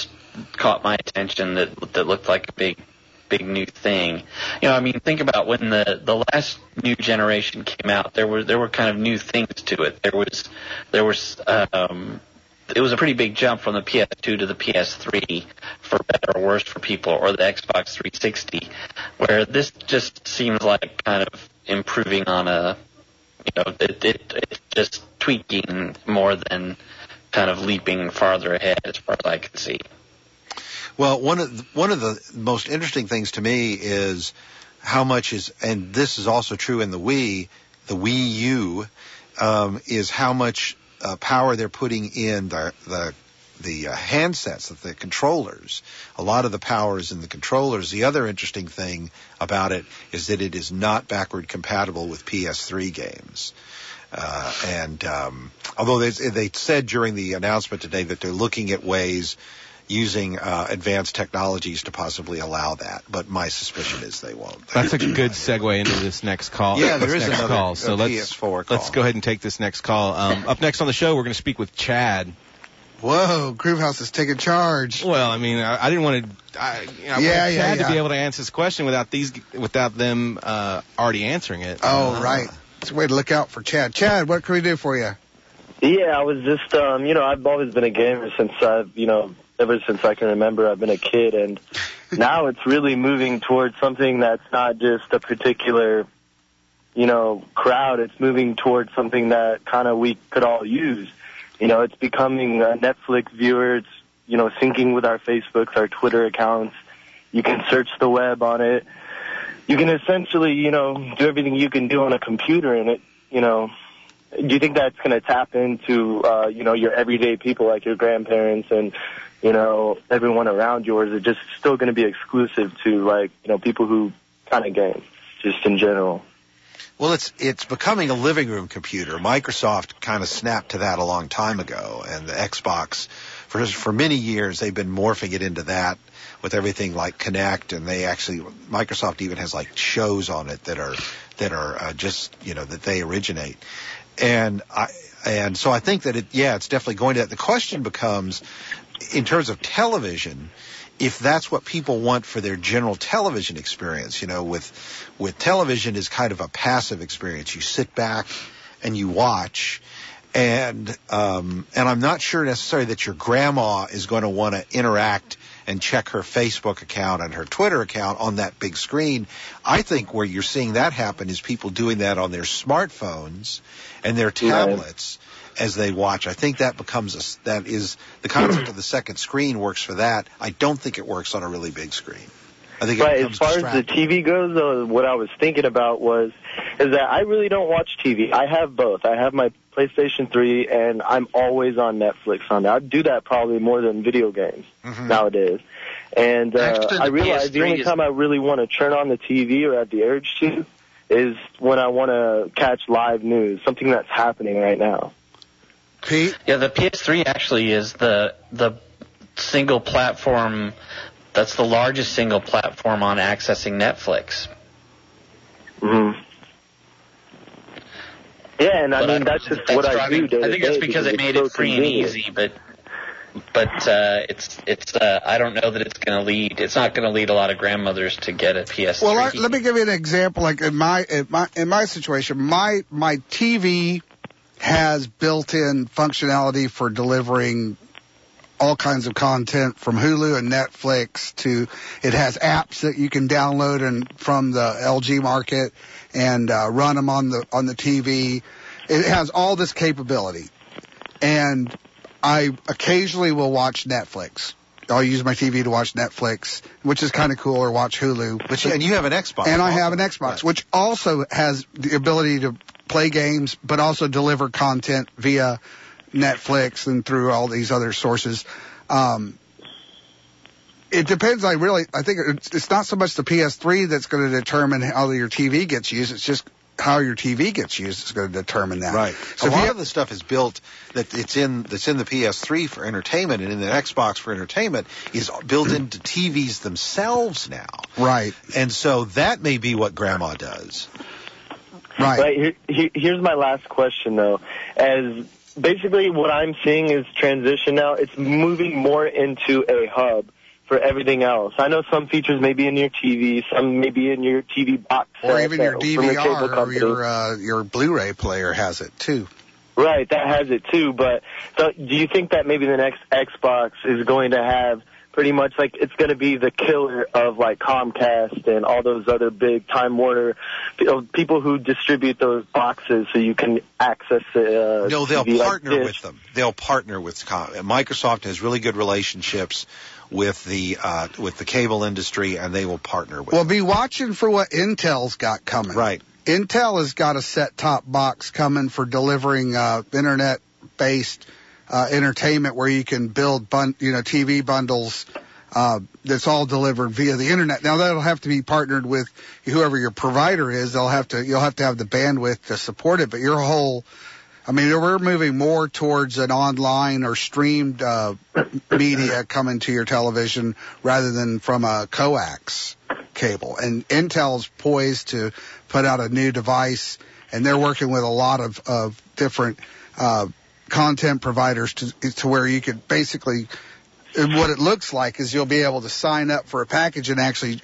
B: caught my attention that that looked like a big, big new thing. You know, I mean, think about when the the last new generation came out. There were there were kind of new things to it. There was there was um, it was a pretty big jump from the P S two to the P S three, for better or worse for people, or the Xbox three sixty, where this just seems like kind of improving on a. You know, it, it it's just tweaking more than kind of leaping farther ahead, as far as I can see.
D: Well, one of the, one of the most interesting things to me is how much is, and this is also true in the Wii, the Wii U, um, is how much uh, power they're putting in the the the uh, handsets, the controllers. A lot of the power is in the controllers. The other interesting thing about it is that it is not backward compatible with P S three games. Uh, and um, although they, they said during the announcement today that they're looking at ways using uh, advanced technologies to possibly allow that, but my suspicion is they won't.
E: That's a good segue into this next call.
D: Yeah, there
E: this
D: is
E: next
D: another
E: call. So let's,
D: P S four call.
E: Let's go ahead and take this next call. Um, up next on the show, we're going to speak with Chad.
A: Whoa, Groove House is taking charge.
E: Well, I mean, I, I didn't want to. I, you know, I
A: yeah,
E: wanted
A: yeah,
E: Chad
A: yeah.
E: to be able to answer this question without these, without them uh, already answering it.
A: Oh,
E: uh,
A: right. It's a way to look out for Chad. Chad, what can we do for you?
K: Yeah, I was just, um, you know, I've always been a gamer since I've, you know, ever since I can remember. I've been a kid, and now it's really moving towards something that's not just a particular, you know, crowd. It's moving towards something that kind of we could all use. You know, it's becoming a Netflix viewer. It's, you know, syncing with our Facebooks, our Twitter accounts. You can search the web on it. You can essentially, you know, do everything you can do on a computer in it, you know. Do you think that's going to tap into, uh, you know, your everyday people like your grandparents and, you know, everyone around you, or is it just still going to be exclusive to, like, you know, people who kind of game, just in general?
D: Well, it's it's becoming a living room computer. Microsoft kind of snapped to that a long time ago, and the Xbox, for for many years, they've been morphing it into that with everything like Kinect, and they actually, Microsoft even has like shows on it that are that are uh, just, you know, that they originate. And I and so I think that it, yeah, it's definitely going to. The question becomes, in terms of television, if that's what people want for their general television experience, you know, with with television is kind of a passive experience. You sit back and you watch, and um, and I'm not sure necessarily that your grandma is going to want to interact and check her Facebook account and her Twitter account on that big screen. I think where you're seeing that happen is people doing that on their smartphones and their tablets right. as they watch. I think that becomes a, that is the concept of the second screen works for that. I don't think it works on a really big screen. I think it
K: but
D: becomes
K: as far as the T V goes, though, what I was thinking about was is that I really don't watch T V. I have both. I have my PlayStation three, and I'm always on Netflix on that. I do that probably more than video games mm-hmm. nowadays. And uh, I realize the only time I really want to turn on the T V or have the urge to is when I want to catch live news, something that's happening right now.
A: Pete?
B: Yeah, the P S three actually is the the single platform that's the largest single platform on accessing Netflix.
K: Mm-hmm. Yeah, and I
B: but
K: mean,
B: I,
K: that's just
B: that's
K: what I
B: driving,
K: do.
B: I think that's because it made it free and easy, but but uh, it's it's. Uh, I don't know that it's going to lead. It's not going to lead a lot of grandmothers to get a P S three.
A: Well, I, let me give you an example. Like in my in my in my situation, my my T V has built-in functionality for delivering all kinds of content from Hulu and Netflix to it has apps that you can download and from the L G market and uh, run them on the on the T V. It has all this capability, and I occasionally will watch Netflix. I'll use my T V to watch Netflix, which is kind of cool, or watch Hulu.
D: But you, and you have an Xbox.
A: And
D: also.
A: I have an Xbox, right. which also has the ability to play games, but also deliver content via Netflix and through all these other sources. Um, it depends. I really, I think it's, it's not so much the P S three that's going to determine how your T V gets used. It's just how your T V gets used is going to determine that.
D: Right.
A: So
D: a lot
A: have,
D: of the stuff is built that it's in that's in the P S three for entertainment and in the Xbox for entertainment is built into T Vs themselves now.
A: Right.
D: And so that may be what Grandma does.
A: Right.
K: Right. Here, here, here's my last question, though. As basically what I'm seeing is transition now. It's moving more into a hub for everything else. I know some features may be in your T V, some may be in your T V box
A: or
K: set,
A: even your D V R
K: your
A: or your uh, your Blu-ray player has it too.
K: Right, that has it too. But so do you think that maybe the next Xbox is going to have pretty much like it's going to be the killer of like Comcast and all those other big Time Warner people who distribute those boxes so you can access it? Uh,
D: no, they'll
K: T V
D: partner
K: like
D: with them. They'll partner with Microsoft has really good relationships with the uh, with the cable industry, and they will partner with
A: Well,
D: them.
A: be watching for what Intel's got coming.
D: Right.
A: Intel has got a set-top box coming for delivering uh, internet-based uh, entertainment where you can build bun- you know, T V bundles uh, that's all delivered via the internet. Now, that'll have to be partnered with whoever your provider is. They'll have to You'll have to have the bandwidth to support it, but your whole... I mean, we're moving more towards an online or streamed uh, media coming to your television rather than from a coax cable. And Intel's poised to put out a new device, and they're working with a lot of, of different uh, content providers to, to where you could basically, what it looks like is you'll be able to sign up for a package and actually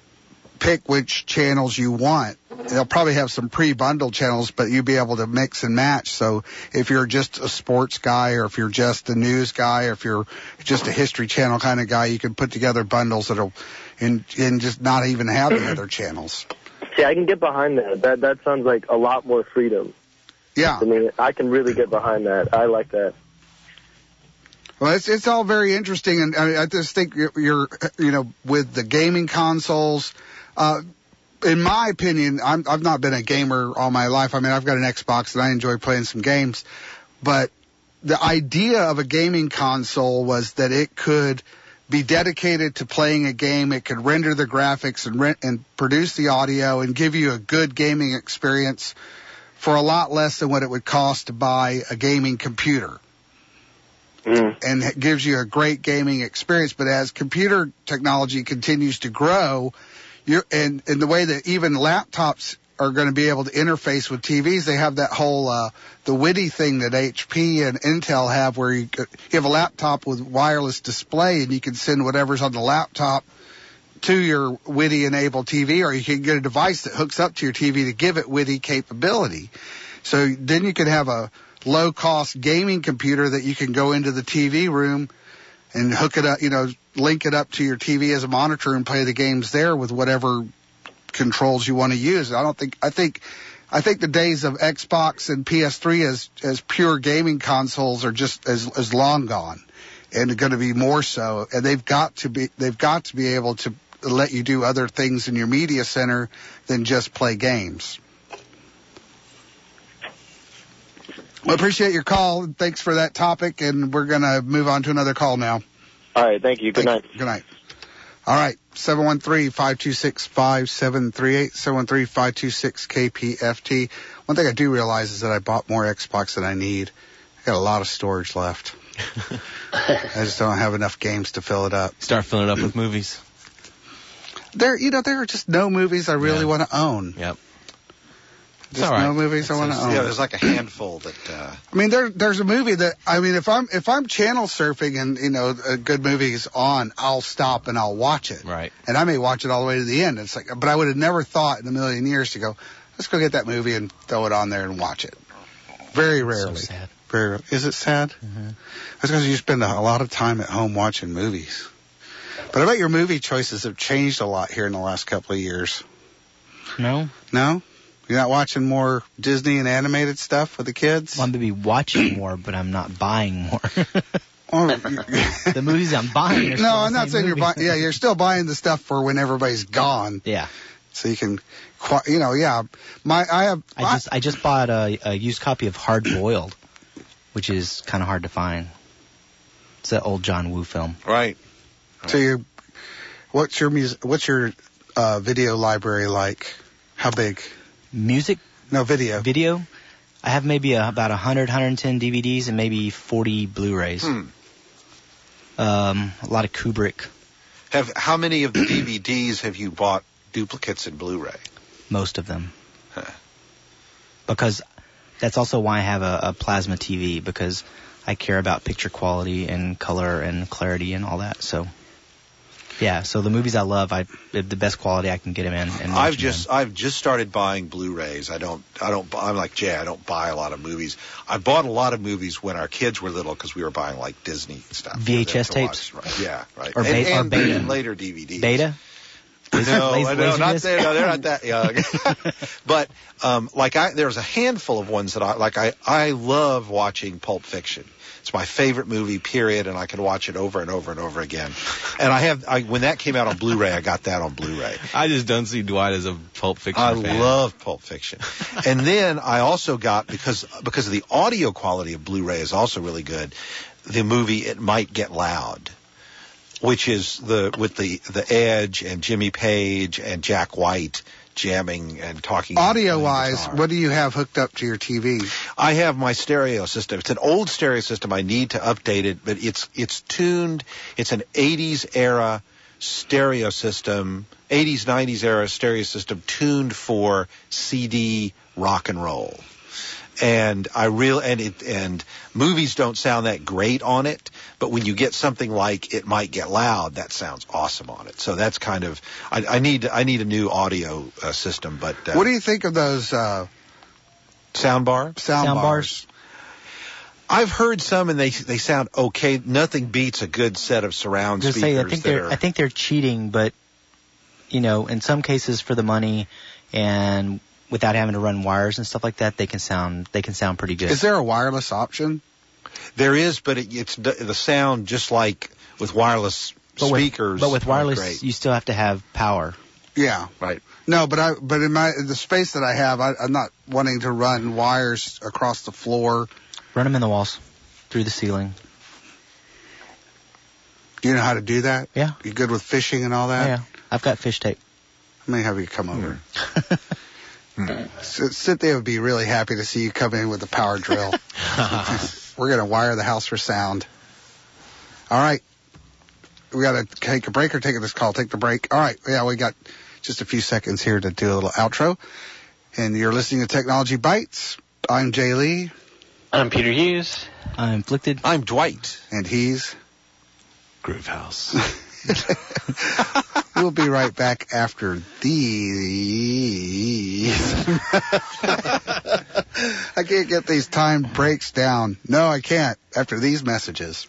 A: pick which channels you want. They'll probably have some pre-bundled channels, but you'll be able to mix and match. So if you're just a sports guy, or if you're just a news guy, or if you're just a history channel kind of guy, you can put together bundles that'll and and just not even have the other channels.
K: See, I can get behind that. That that sounds like a lot more freedom.
A: Yeah.
K: I mean, I can really get behind that. I like that.
A: Well, it's it's all very interesting, and I, mean, I just think you're, you're you know with the gaming consoles. Uh, in my opinion, I'm, I've not been a gamer all my life. I mean, I've got an Xbox and I enjoy playing some games, but the idea of a gaming console was that it could be dedicated to playing a game. It could render the graphics and rent and produce the audio and give you a good gaming experience for a lot less than what it would cost to buy a gaming computer. Mm. And it gives you a great gaming experience. But as computer technology continues to grow, You're, and, and the way that even laptops are going to be able to interface with T Vs. They have that whole uh, the Witty thing that H P and Intel have, where you, you have a laptop with wireless display, and you can send whatever's on the laptop to your Witty enabled T V, or you can get a device that hooks up to your T V to give it Witty capability. So then you could have a low cost gaming computer that you can go into the T V room and hook it up, you know, link it up to your T V as a monitor and play the games there with whatever controls you want to use. I don't think, I think, I think the days of Xbox and P S three as, as pure gaming consoles are just as, as long gone, and going to be more so. And they've got to be, they've got to be able to let you do other things in your media center than just play games. Well, appreciate your call. Thanks for that topic, and we're going to move on to another call now.
K: All right, thank you. Good
A: Thank
K: night.
A: you. Good night. All right, seven one three, five two six, five seven three eight, seven one three, five two six, K P F T. One thing I do realize is that I bought more Xbox than I need. I got a lot of storage left. I just don't have enough games to fill it up.
E: Start filling it up with movies.
A: There, you know, there are just no movies I really
E: Yeah.
A: want to own.
E: Yep.
A: Just
E: all right.
A: no movies I want to own.
D: Yeah, there's like a handful that. Uh,
A: I mean, there, there's a movie that, I mean, if I'm, if I'm channel surfing and, you know, a good movie is on, I'll stop and I'll watch it.
E: Right.
A: And I may watch it all the way to the end. It's like, but I would have never thought in a million years to go, let's go get that movie and throw it on there and watch it. Very rarely.
C: So sad.
A: Very rarely. Is it sad?
C: Mm-hmm.
A: That's because you spend a lot of time at home watching movies. But I bet your movie choices have changed a lot here in the last couple of years.
C: No?
A: No? You're not watching more Disney and animated stuff with the kids?
C: Well, I'm going to be watching more, but I'm not buying more.
A: Oh,
C: The movies I'm buying are still
A: no,
C: the
A: I'm not
C: same
A: saying you're
C: movies.
A: buying. Yeah, you're still buying the stuff for when everybody's gone.
C: Yeah.
A: So you can, qui- you know, yeah. My, I have.
C: I just I just bought a, a used copy of Hard Boiled, which is kind of hard to find. It's that old John Woo film.
D: right.
A: So you, what's your music? What's your uh, video library like? How big?
C: Music
A: No, video.
C: video, I have maybe a, about one hundred, one hundred ten D V Ds and maybe forty Blu-rays.
D: Hmm.
C: Um, a lot of Kubrick,
D: Have how many of the D V Ds have you bought duplicates in Blu-ray?
C: most of them.
D: Huh.
C: Because that's also why I have a, a plasma T V, because I care about picture quality and color and clarity and all that. So, yeah. So the movies I love, I the best quality I can get them in. And watch
D: I've
C: them
D: just
C: in.
D: I've just started buying Blu-rays. I don't I don't bu- I'm like Jay. I don't buy a lot of movies. I bought a lot of movies when our kids were little because we were buying like Disney stuff.
C: V H S
D: to
C: tapes?
D: watch. Right. Yeah, right.
C: Or
D: and,
C: be- or
D: and,
C: beta.
D: and later D V Ds.
C: Beta.
D: No,
C: Laser-
D: I know, not
C: Laserdisc?
D: there. No, they're not that young. But um, like I, there's a handful of ones that I like. I I love watching Pulp Fiction. It's my favorite movie, period, and I can watch it over and over and over again. And I have, I, when that came out on Blu-ray, I got that on Blu-ray.
E: I just don't see Dwight as a Pulp Fiction
D: I
E: fan.
D: love Pulp Fiction. And then I also got, because because of the audio quality of Blu-ray is also really good, the movie It Might Get Loud, which is the with the the Edge and Jimmy Page and Jack White jamming and talking.
A: Audio
D: playing
A: wise,
D: guitar.
A: what do you have hooked up to your T V?
D: I have my stereo system. It's an old stereo system. I need to update it, but it's it's tuned. It's an eighties era stereo system, eighties, nineties era stereo system tuned for C D rock and roll. And I real and it and movies don't sound that great on it, but when you get something like It Might Get Loud, that sounds awesome on it. So that's kind of I, I need I need a new audio uh, system. But uh,
A: What do you think of those uh,
D: sound bar?
A: sound,
C: Sound
A: bars?
C: bars?
D: I've heard some, and they they sound okay. Nothing beats a good set of surround
C: Just
D: speakers.
C: say, I think
D: that
C: they're
D: are,
C: I think they're cheating, but you know, in some cases for the money and without having to run wires and stuff like that, they can sound they can sound pretty good.
A: Is there a wireless option?
D: there is, but it, it's the sound just like with wireless
C: but with,
D: speakers.
C: But with
D: aren't
C: wireless,
D: great.
C: you still have to have power.
A: Yeah.
D: Right.
A: No, but I but in my the space that I have, I, I'm not wanting to run wires across the floor.
C: Run them in the walls, through the ceiling.
A: Do you know how to do that?
C: Yeah.
A: You good with fishing and all that?
C: Yeah, I've got fish tape.
A: I may have you come over. S- Cynthia would be really happy to see you come in with a power drill. We're going to wire the house for sound. All right. We got to take a break or take this call. Take the break. All right. Yeah, we got just a few seconds here to do a little outro. And you're listening to Technology Bites. I'm Jay Lee.
B: I'm Peter Hughes.
C: I'm Inflicted.
D: I'm Dwight.
A: And he's
E: Groove House.
A: We'll be right back after these. I can't get these time breaks down. No, I can't. After these messages.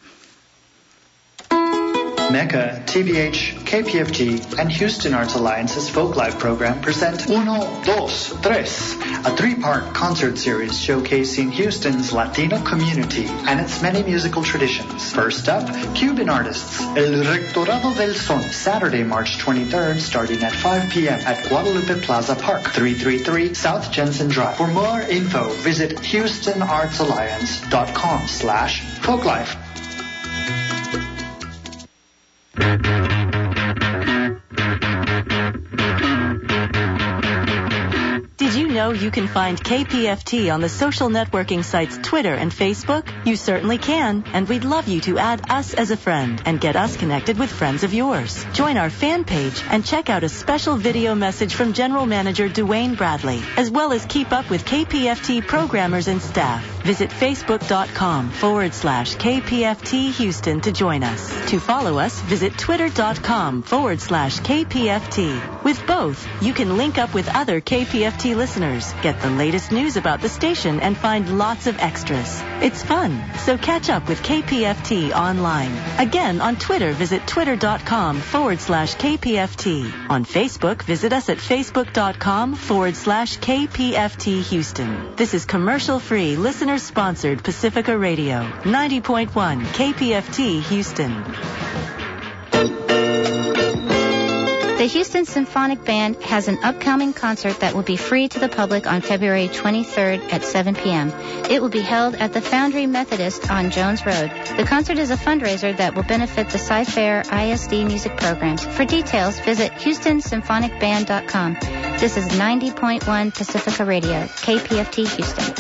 L: Mecca, T V H, K P F T, and Houston Arts Alliance's Folk Life program present Uno, Dos, Tres, a three-part concert series showcasing Houston's Latino community and its many musical traditions. First up, Cuban artists, El Rectorado del Son, Saturday, March twenty-third, starting at five p.m. at Guadalupe Plaza Park, three thirty-three South Jensen Drive. For more info, visit houstonartsalliance.com slash folklife.
M: Did you know you can find K P F T on the social networking sites Twitter and Facebook? You certainly can, and we'd love you to add us as a friend and get us connected with friends of yours. Join our fan page and check out a special video message from General Manager Dwayne Bradley, as well as keep up with K P F T programmers and staff. Visit facebook.com forward slash KPFT Houston to join us. To follow us, visit twitter.com forward slash KPFT. With both, you can link up with other K P F T listeners, get the latest news about the station, and find lots of extras. It's fun, so catch up with K P F T online. Again, on Twitter, visit twitter.com forward slash KPFT. On Facebook, visit us at facebook.com forward slash KPFT Houston. This is commercial-free, listener-sponsored Pacifica Radio, ninety point one K P F T Houston.
N: The Houston Symphonic Band has an upcoming concert that will be free to the public on February twenty-third at seven p.m. It will be held at the Foundry Methodist on Jones Road. The concert is a fundraiser that will benefit the Sci-Fair I S D music programs. For details, visit houston symphonic band dot com. This is ninety point one Pacifica Radio, K P F T Houston.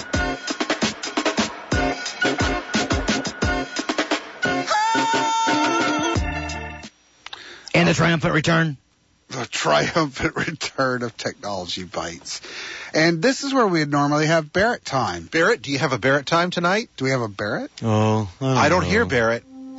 C: And the triumphant return.
A: The triumphant return of Technology Bites. And this is where we'd normally have Barrett time.
D: Barrett, do you have a Barrett time tonight?
A: Do we have a Barrett?
E: Oh, I don't,
D: I don't
E: know.
D: hear Barrett.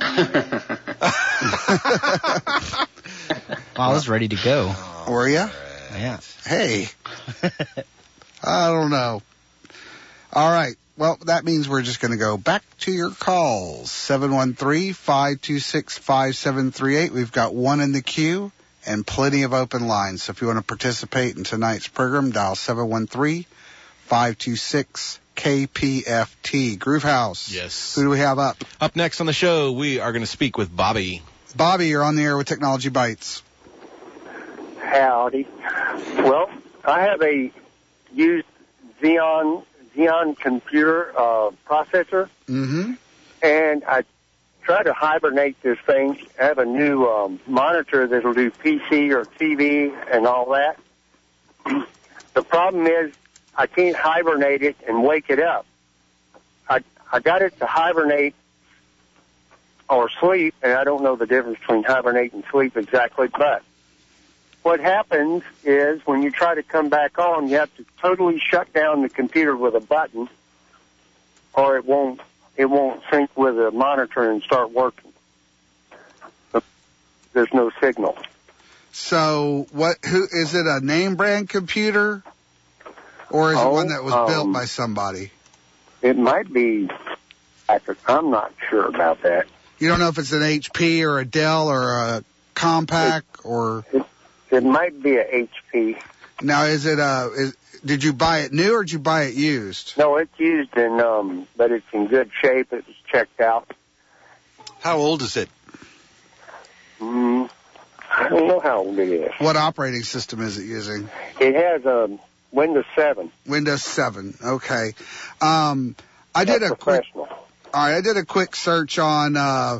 C: Well, I was ready to go.
A: Were you?
C: Yeah.
A: Hey. I don't know. All right. Well, that means we're just going to go back to your calls. seven one three, five two six, five seven three eight. We've got one in the queue and plenty of open lines. So if you want to participate in tonight's program, dial seven one three, five two six, K P F T. Groove House.
E: Yes.
A: Who do we have up?
E: Up next on the show, we are going to speak with Bobby.
A: Bobby, you're on the air with Technology Bites.
O: Howdy. Well, I have a used Xeon Xeon computer uh, processor,
A: Mm-hmm.
O: and I try to hibernate this thing. I have a new um, monitor that'll do P C or T V and all that. The problem is I can't hibernate it and wake it up. I I got it to hibernate or sleep, and I don't know the difference between hibernate and sleep exactly, but what happens is when you try to come back on, you have to totally shut down the computer with a button, or it won't it won't sync with the monitor and start working. There's no signal.
A: So, what? Who is it? A name brand computer, or is
O: Oh,
A: it one that was
O: um,
A: built by somebody?
O: It might be. I'm not sure about that.
A: You don't know if it's an H P or a Dell or a Compaq or.
O: It, it might be a H P.
A: Now, is it a? Is, did you buy it new or did you buy it used?
O: No, it's used in, um, but it's in good shape. It was checked out.
D: How old is it?
O: Mm, I don't know how old it is.
A: What operating system is it using?
O: It has um, Windows seven.
A: Windows seven. Okay. Um, I did a quick. All right, I did a quick search on uh,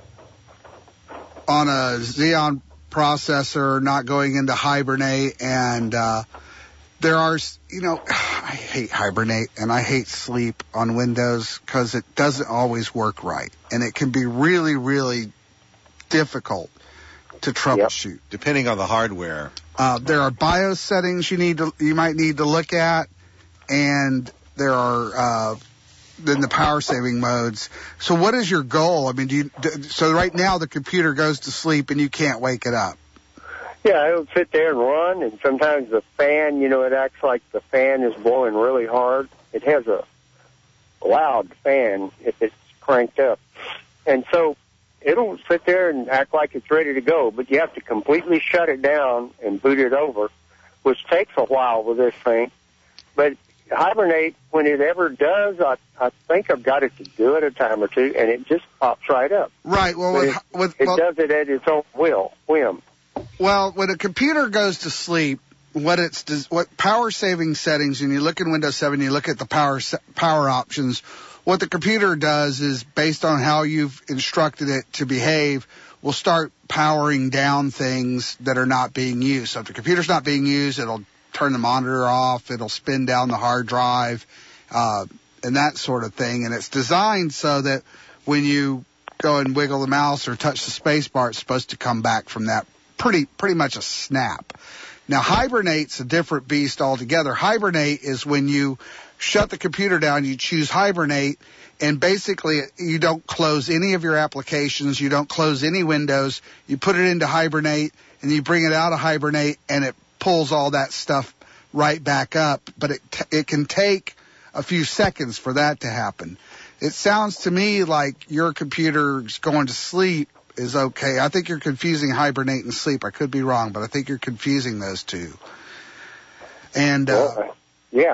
A: on a Xeon processor, not going into Hibernate, and uh, there are, you know, I hate Hibernate and I hate sleep on Windows because it doesn't always work right, and it can be really, really difficult to troubleshoot.
D: Yep. Depending on the hardware.
A: Uh, there are BIOS settings you need to, you might need to look at, and there are, uh, then the power saving modes. So what is your goal? I mean, do you, do, so right now the computer goes to sleep and you can't wake it up.
O: Yeah, it'll sit there and run, and sometimes the fan, you know, it acts like the fan is blowing really hard. It has a loud fan if it's cranked up. And so it'll sit there and act like it's ready to go, but you have to completely shut it down and boot it over, which takes a while with this thing. But Hibernate, when it ever does, I, I think I've got it to do it a time or two, and it just pops right up.
A: Right. Well, with,
O: it,
A: with,
O: it
A: well,
O: does it at its own will, whim.
A: Well, when a computer goes to sleep, what it's what power saving settings, and you look in Windows seven, you look at the power power options. What the computer does is, based on how you've instructed it to behave, will start powering down things that are not being used. So if the computer's not being used, it'll turn the monitor off, it'll spin down the hard drive, uh, and that sort of thing. And it's designed so that when you go and wiggle the mouse or touch the space bar, it's supposed to come back from that pretty pretty much a snap. Now, Hibernate's a different beast altogether. Hibernate is when you shut the computer down, you choose Hibernate, and basically you don't close any of your applications, you don't close any windows, you put it into Hibernate, and you bring it out of Hibernate, and it pulls all that stuff right back up. But it t- it can take a few seconds for that to happen. It sounds to me like your computer's going to sleep is okay. I think you're confusing hibernate and sleep. I could be wrong, but I think you're confusing those two. And uh,
O: well, yeah,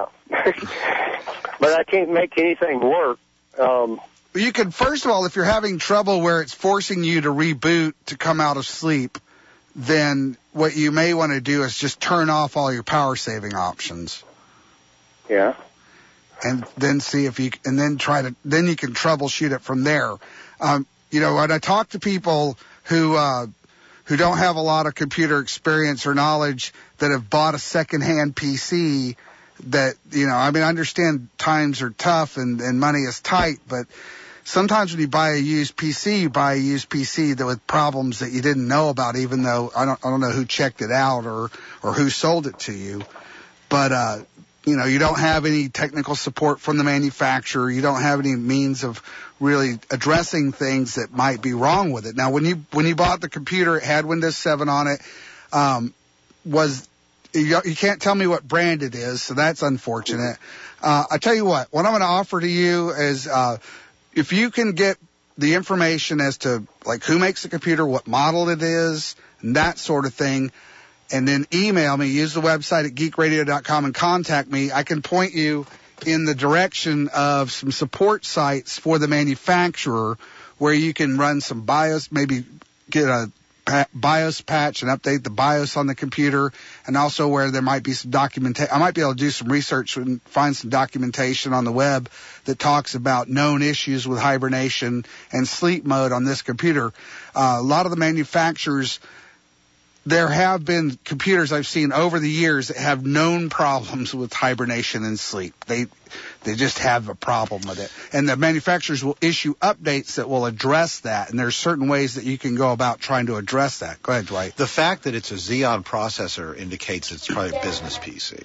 O: but I can't make anything work. Um,
A: you can, first of all, if you're having trouble where it's forcing you to reboot to come out of sleep, then what you may want to do is just turn off all your power saving options.
O: Yeah.
A: And then see if you, and then try to, then you can troubleshoot it from there. Um, You know, when I talk to people who uh, who don't have a lot of computer experience or knowledge that have bought a secondhand P C, that, you know, I mean, I understand times are tough and, and money is tight, but sometimes when you buy a used P C, you buy a used P C that with problems that you didn't know about, even though I don't I don't know who checked it out or or who sold it to you, but uh, you know, you don't have any technical support from the manufacturer. You don't have any means of really addressing things that might be wrong with it. Now, when you when you bought the computer, it had Windows seven on it. Um, was you, you can't tell me what brand it is, so that's unfortunate. Uh, I tell you what, what I'm going to offer to you is uh, if you can get the information as to like who makes the computer, what model it is, and that sort of thing, and then email me, use the website at geek radio dot com and contact me. I can point you in the direction of some support sites for the manufacturer where you can run some BIOS, maybe get a BIOS patch and update the BIOS on the computer, and also where there might be some documentation. I might be able to do some research and find some documentation on the web that talks about known issues with hibernation and sleep mode on this computer. Uh, a lot of the manufacturers, there have been computers I've seen over the years that have known problems with hibernation and sleep. They they just have a problem with it. And the manufacturers will issue updates that will address that. And there's certain ways that you can go about trying to address that. Go ahead, Dwight.
D: The fact that it's a Xeon processor indicates it's probably a business P C.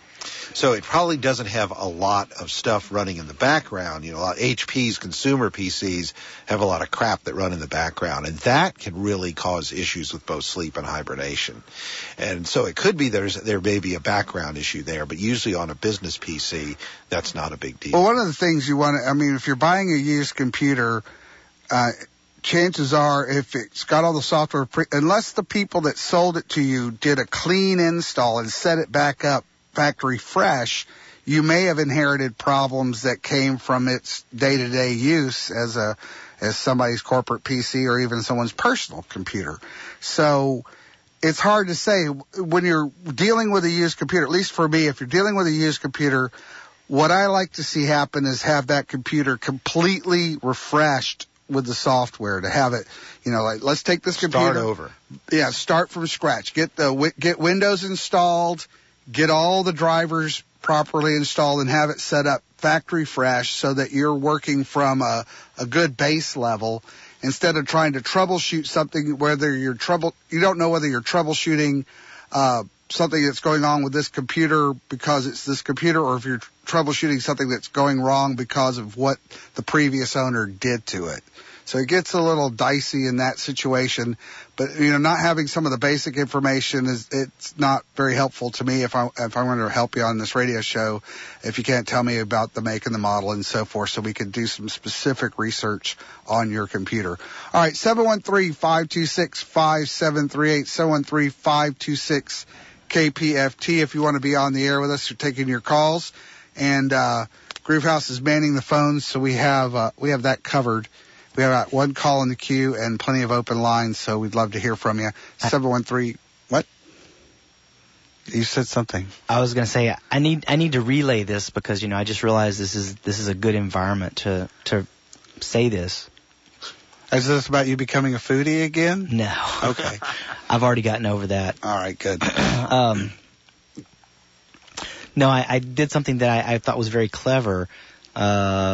D: So it probably doesn't have a lot of stuff running in the background. You know, a lot of H P's consumer P Cs have a lot of crap that run in the background, and that can really cause issues with both sleep and hibernation. And so it could be there's there may be a background issue there, but usually on a business P C, that's not a big deal.
A: Well, one of the things you want to, I mean, if you're buying a used computer, uh, chances are if it's got all the software, pre- unless the people that sold it to you did a clean install and set it back up factory fresh, you may have inherited problems that came from its day-to-day use as a as somebody's corporate P C or even someone's personal computer. So it's hard to say when you're dealing with a used computer, at least for me, if you're dealing with a used computer, what I like to see happen is have that computer completely refreshed with the software, to have it, you know, like, let's take this computer.
D: Start over.
A: Yeah, start from scratch. Get the get Windows installed, get all the drivers properly installed, and have it set up factory fresh so that you're working from a, a good base level instead of trying to troubleshoot something whether you're trouble you don't know whether you're troubleshooting uh, something that's going on with this computer because it's this computer, or if you're troubleshooting something that's going wrong because of what the previous owner did to it. So it gets a little dicey in that situation, but you know, not having some of the basic information is, it's not very helpful to me if I, if I want to help you on this radio show, if you can't tell me about the make and the model and so forth, so we could do some specific research on your computer. All right, seven one three, five two six, five seven three eight, seven one three, five two six, K P F T if you want to be on the air with us. You're taking your calls, and, uh, Groovehouse is manning the phones, so we have, uh, we have that covered. We have uh, one call in the queue and plenty of open lines, so we'd love to hear from you. seven one three, what? You said something.
C: I was going to say, I need I need to relay this because, you know, I just realized this is this is a good environment to, to say this.
A: Is this about you becoming a foodie again?
C: No.
A: Okay.
C: I've already gotten over that.
A: All right, good.
C: um, no, I, I did something that I, I thought was very clever uh,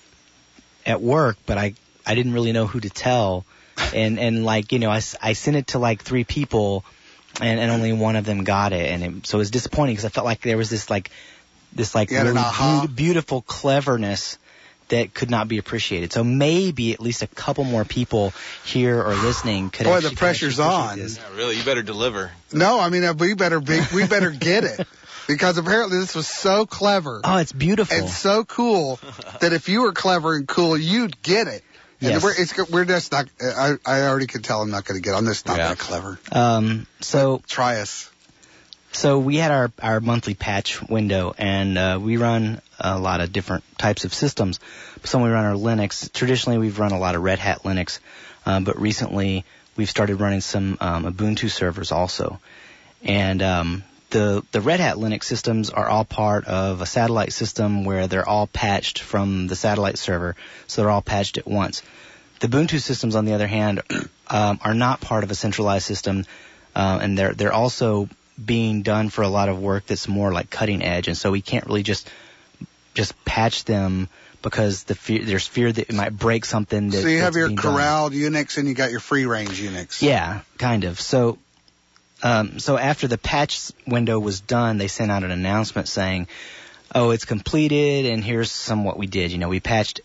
C: at work, but I I didn't really know who to tell. And, and like, you know, I, I sent it to like three people, and, and only one of them got it. And it, so it was disappointing because I felt like there was this like, this like really be- beautiful cleverness that could not be appreciated. So maybe at least a couple more people here or listening could
A: Boy,
C: actually,
A: the pressure's on.
E: Yeah, really, you better deliver.
A: No, I mean, we better be, we better get it. Because apparently this was so clever.
C: Oh, it's beautiful.
A: And so cool that if you were clever and cool, you'd get it. And
C: yes.
A: we're, it's, we're just not, I, I already can tell I'm not going to get on this. Not
C: yeah.
A: that clever.
C: Um, so.
A: But try us.
C: So we had our, our monthly patch window, and uh, we run a lot of different types of systems. So when we run our Linux, traditionally we've run a lot of Red Hat Linux, um, but recently we've started running some um, Ubuntu servers also. And um, the the Red Hat Linux systems are all part of a satellite system where they're all patched from the satellite server, so they're all patched at once. The Ubuntu systems, on the other hand, um, are not part of a centralized system, uh, and they're they're also being done for a lot of work that's more like cutting edge, and so we can't really just just patch them because the fear, there's fear that it might break something. That,
A: so you have your
C: being
A: corralled done. Unix and you got your free range Unix.
C: Yeah, kind of. So, um, so after the patch window was done, they sent out an announcement saying, "Oh, it's completed, and here's some what we did. You know, we patched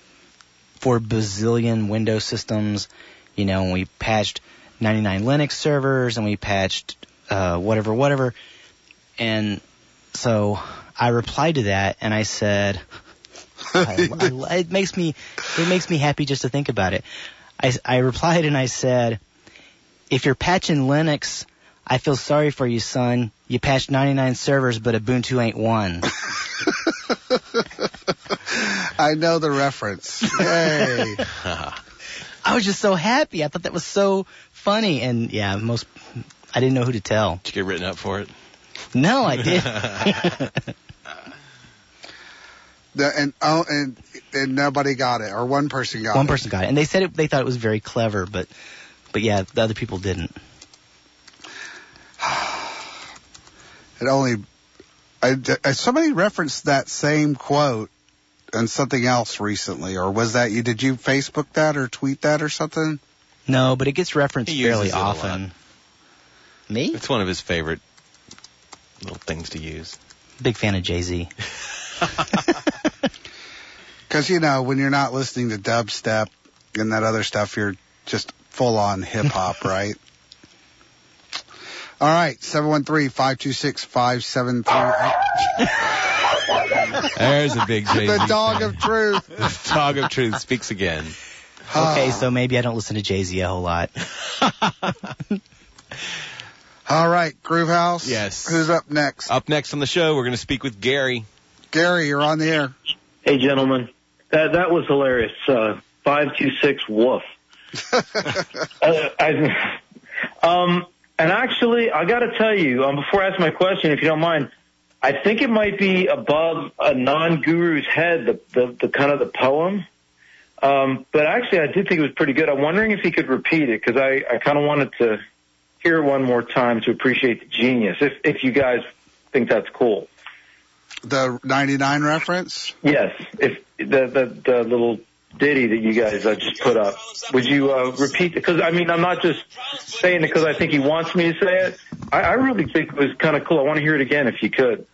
C: four bazillion Windows systems. You know, and we patched ninety-nine Linux servers, and we patched." Uh, whatever, whatever. And so I replied to that, and I said, I, I, it makes me, it makes me happy just to think about it. I, I replied and I said, if you're patching Linux, I feel sorry for you, son. You patched ninety-nine servers, but Ubuntu ain't one.
A: I know the reference. Yay.
C: I was just so happy. I thought that was so funny. And yeah, most, I didn't know who to tell.
E: Did you get written up for it?
C: No, I did.
A: the, and oh, and and nobody got it, or one person got
C: one
A: it.
C: One person got it, and they said it, they thought it was very clever, but but yeah, the other people didn't.
A: It only, I, I, somebody referenced that same quote and something else recently, or was that you? Did you Facebook that or tweet that or something?
C: No, but it gets referenced
E: he
C: fairly
E: uses it
C: often. Me?
E: It's one of his favorite little things to use.
C: Big fan of Jay-Z.
A: Because, you know, when you're not listening to dubstep and that other stuff, you're just full-on hip-hop, right? All right, seven one three, five two six, five seven three.
E: There's a big Jay-Z
A: The dog
E: fan.
A: of truth.
E: The dog of truth speaks again.
C: Okay, so maybe I don't listen to Jay-Z a whole lot.
A: All right, Groovehouse.
E: Yes.
A: Who's up next?
E: Up next on the show, we're going to speak with Gary.
A: Gary, you're on the air.
P: Hey, gentlemen. That that was hilarious. Uh, five two six woof. uh, I, um, and actually, I got to tell you, um, before I ask my question, if you don't mind, I think it might be above a non-guru's head, the, the, the kind of the poem. Um, but actually, I did think it was pretty good. I'm wondering if he could repeat it, because I, I kind of wanted to hear it one more time to appreciate the genius, if if you guys think that's cool.
A: The ninety-nine reference?
P: Yes, if the the, the little ditty that you guys uh, just put up. Would you uh, repeat? Because I mean, I'm not just saying it because I think he wants me to say it. I, I really think it was kind of cool. I want to hear it again if you could.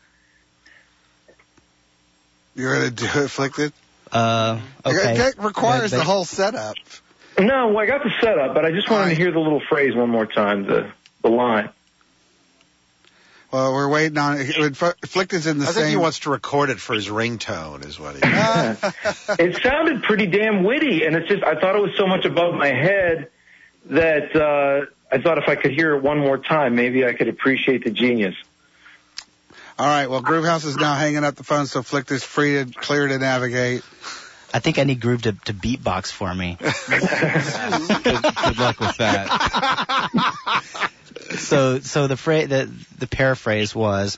A: You're gonna do it, Afflicted?
C: Uh, okay.
A: That requires
C: But- but-
A: the whole setup.
P: No, well, I got the setup, but I just wanted to hear the little phrase one more time, the the line.
A: Well, we're waiting on it. Afflicted's in the
D: I
A: same.
D: think he wants to record it for his ringtone, is what he.
P: It sounded pretty damn witty, and it's just I thought it was so much above my head that uh, I thought if I could hear it one more time, maybe I could appreciate the genius.
A: All right. Well, Groovehouse is now hanging up the phone, so Afflicted's free to clear to navigate.
C: I think I need Groove to, to beatbox for me.
E: good, good luck with that.
C: So, so the phrase, the, the paraphrase was,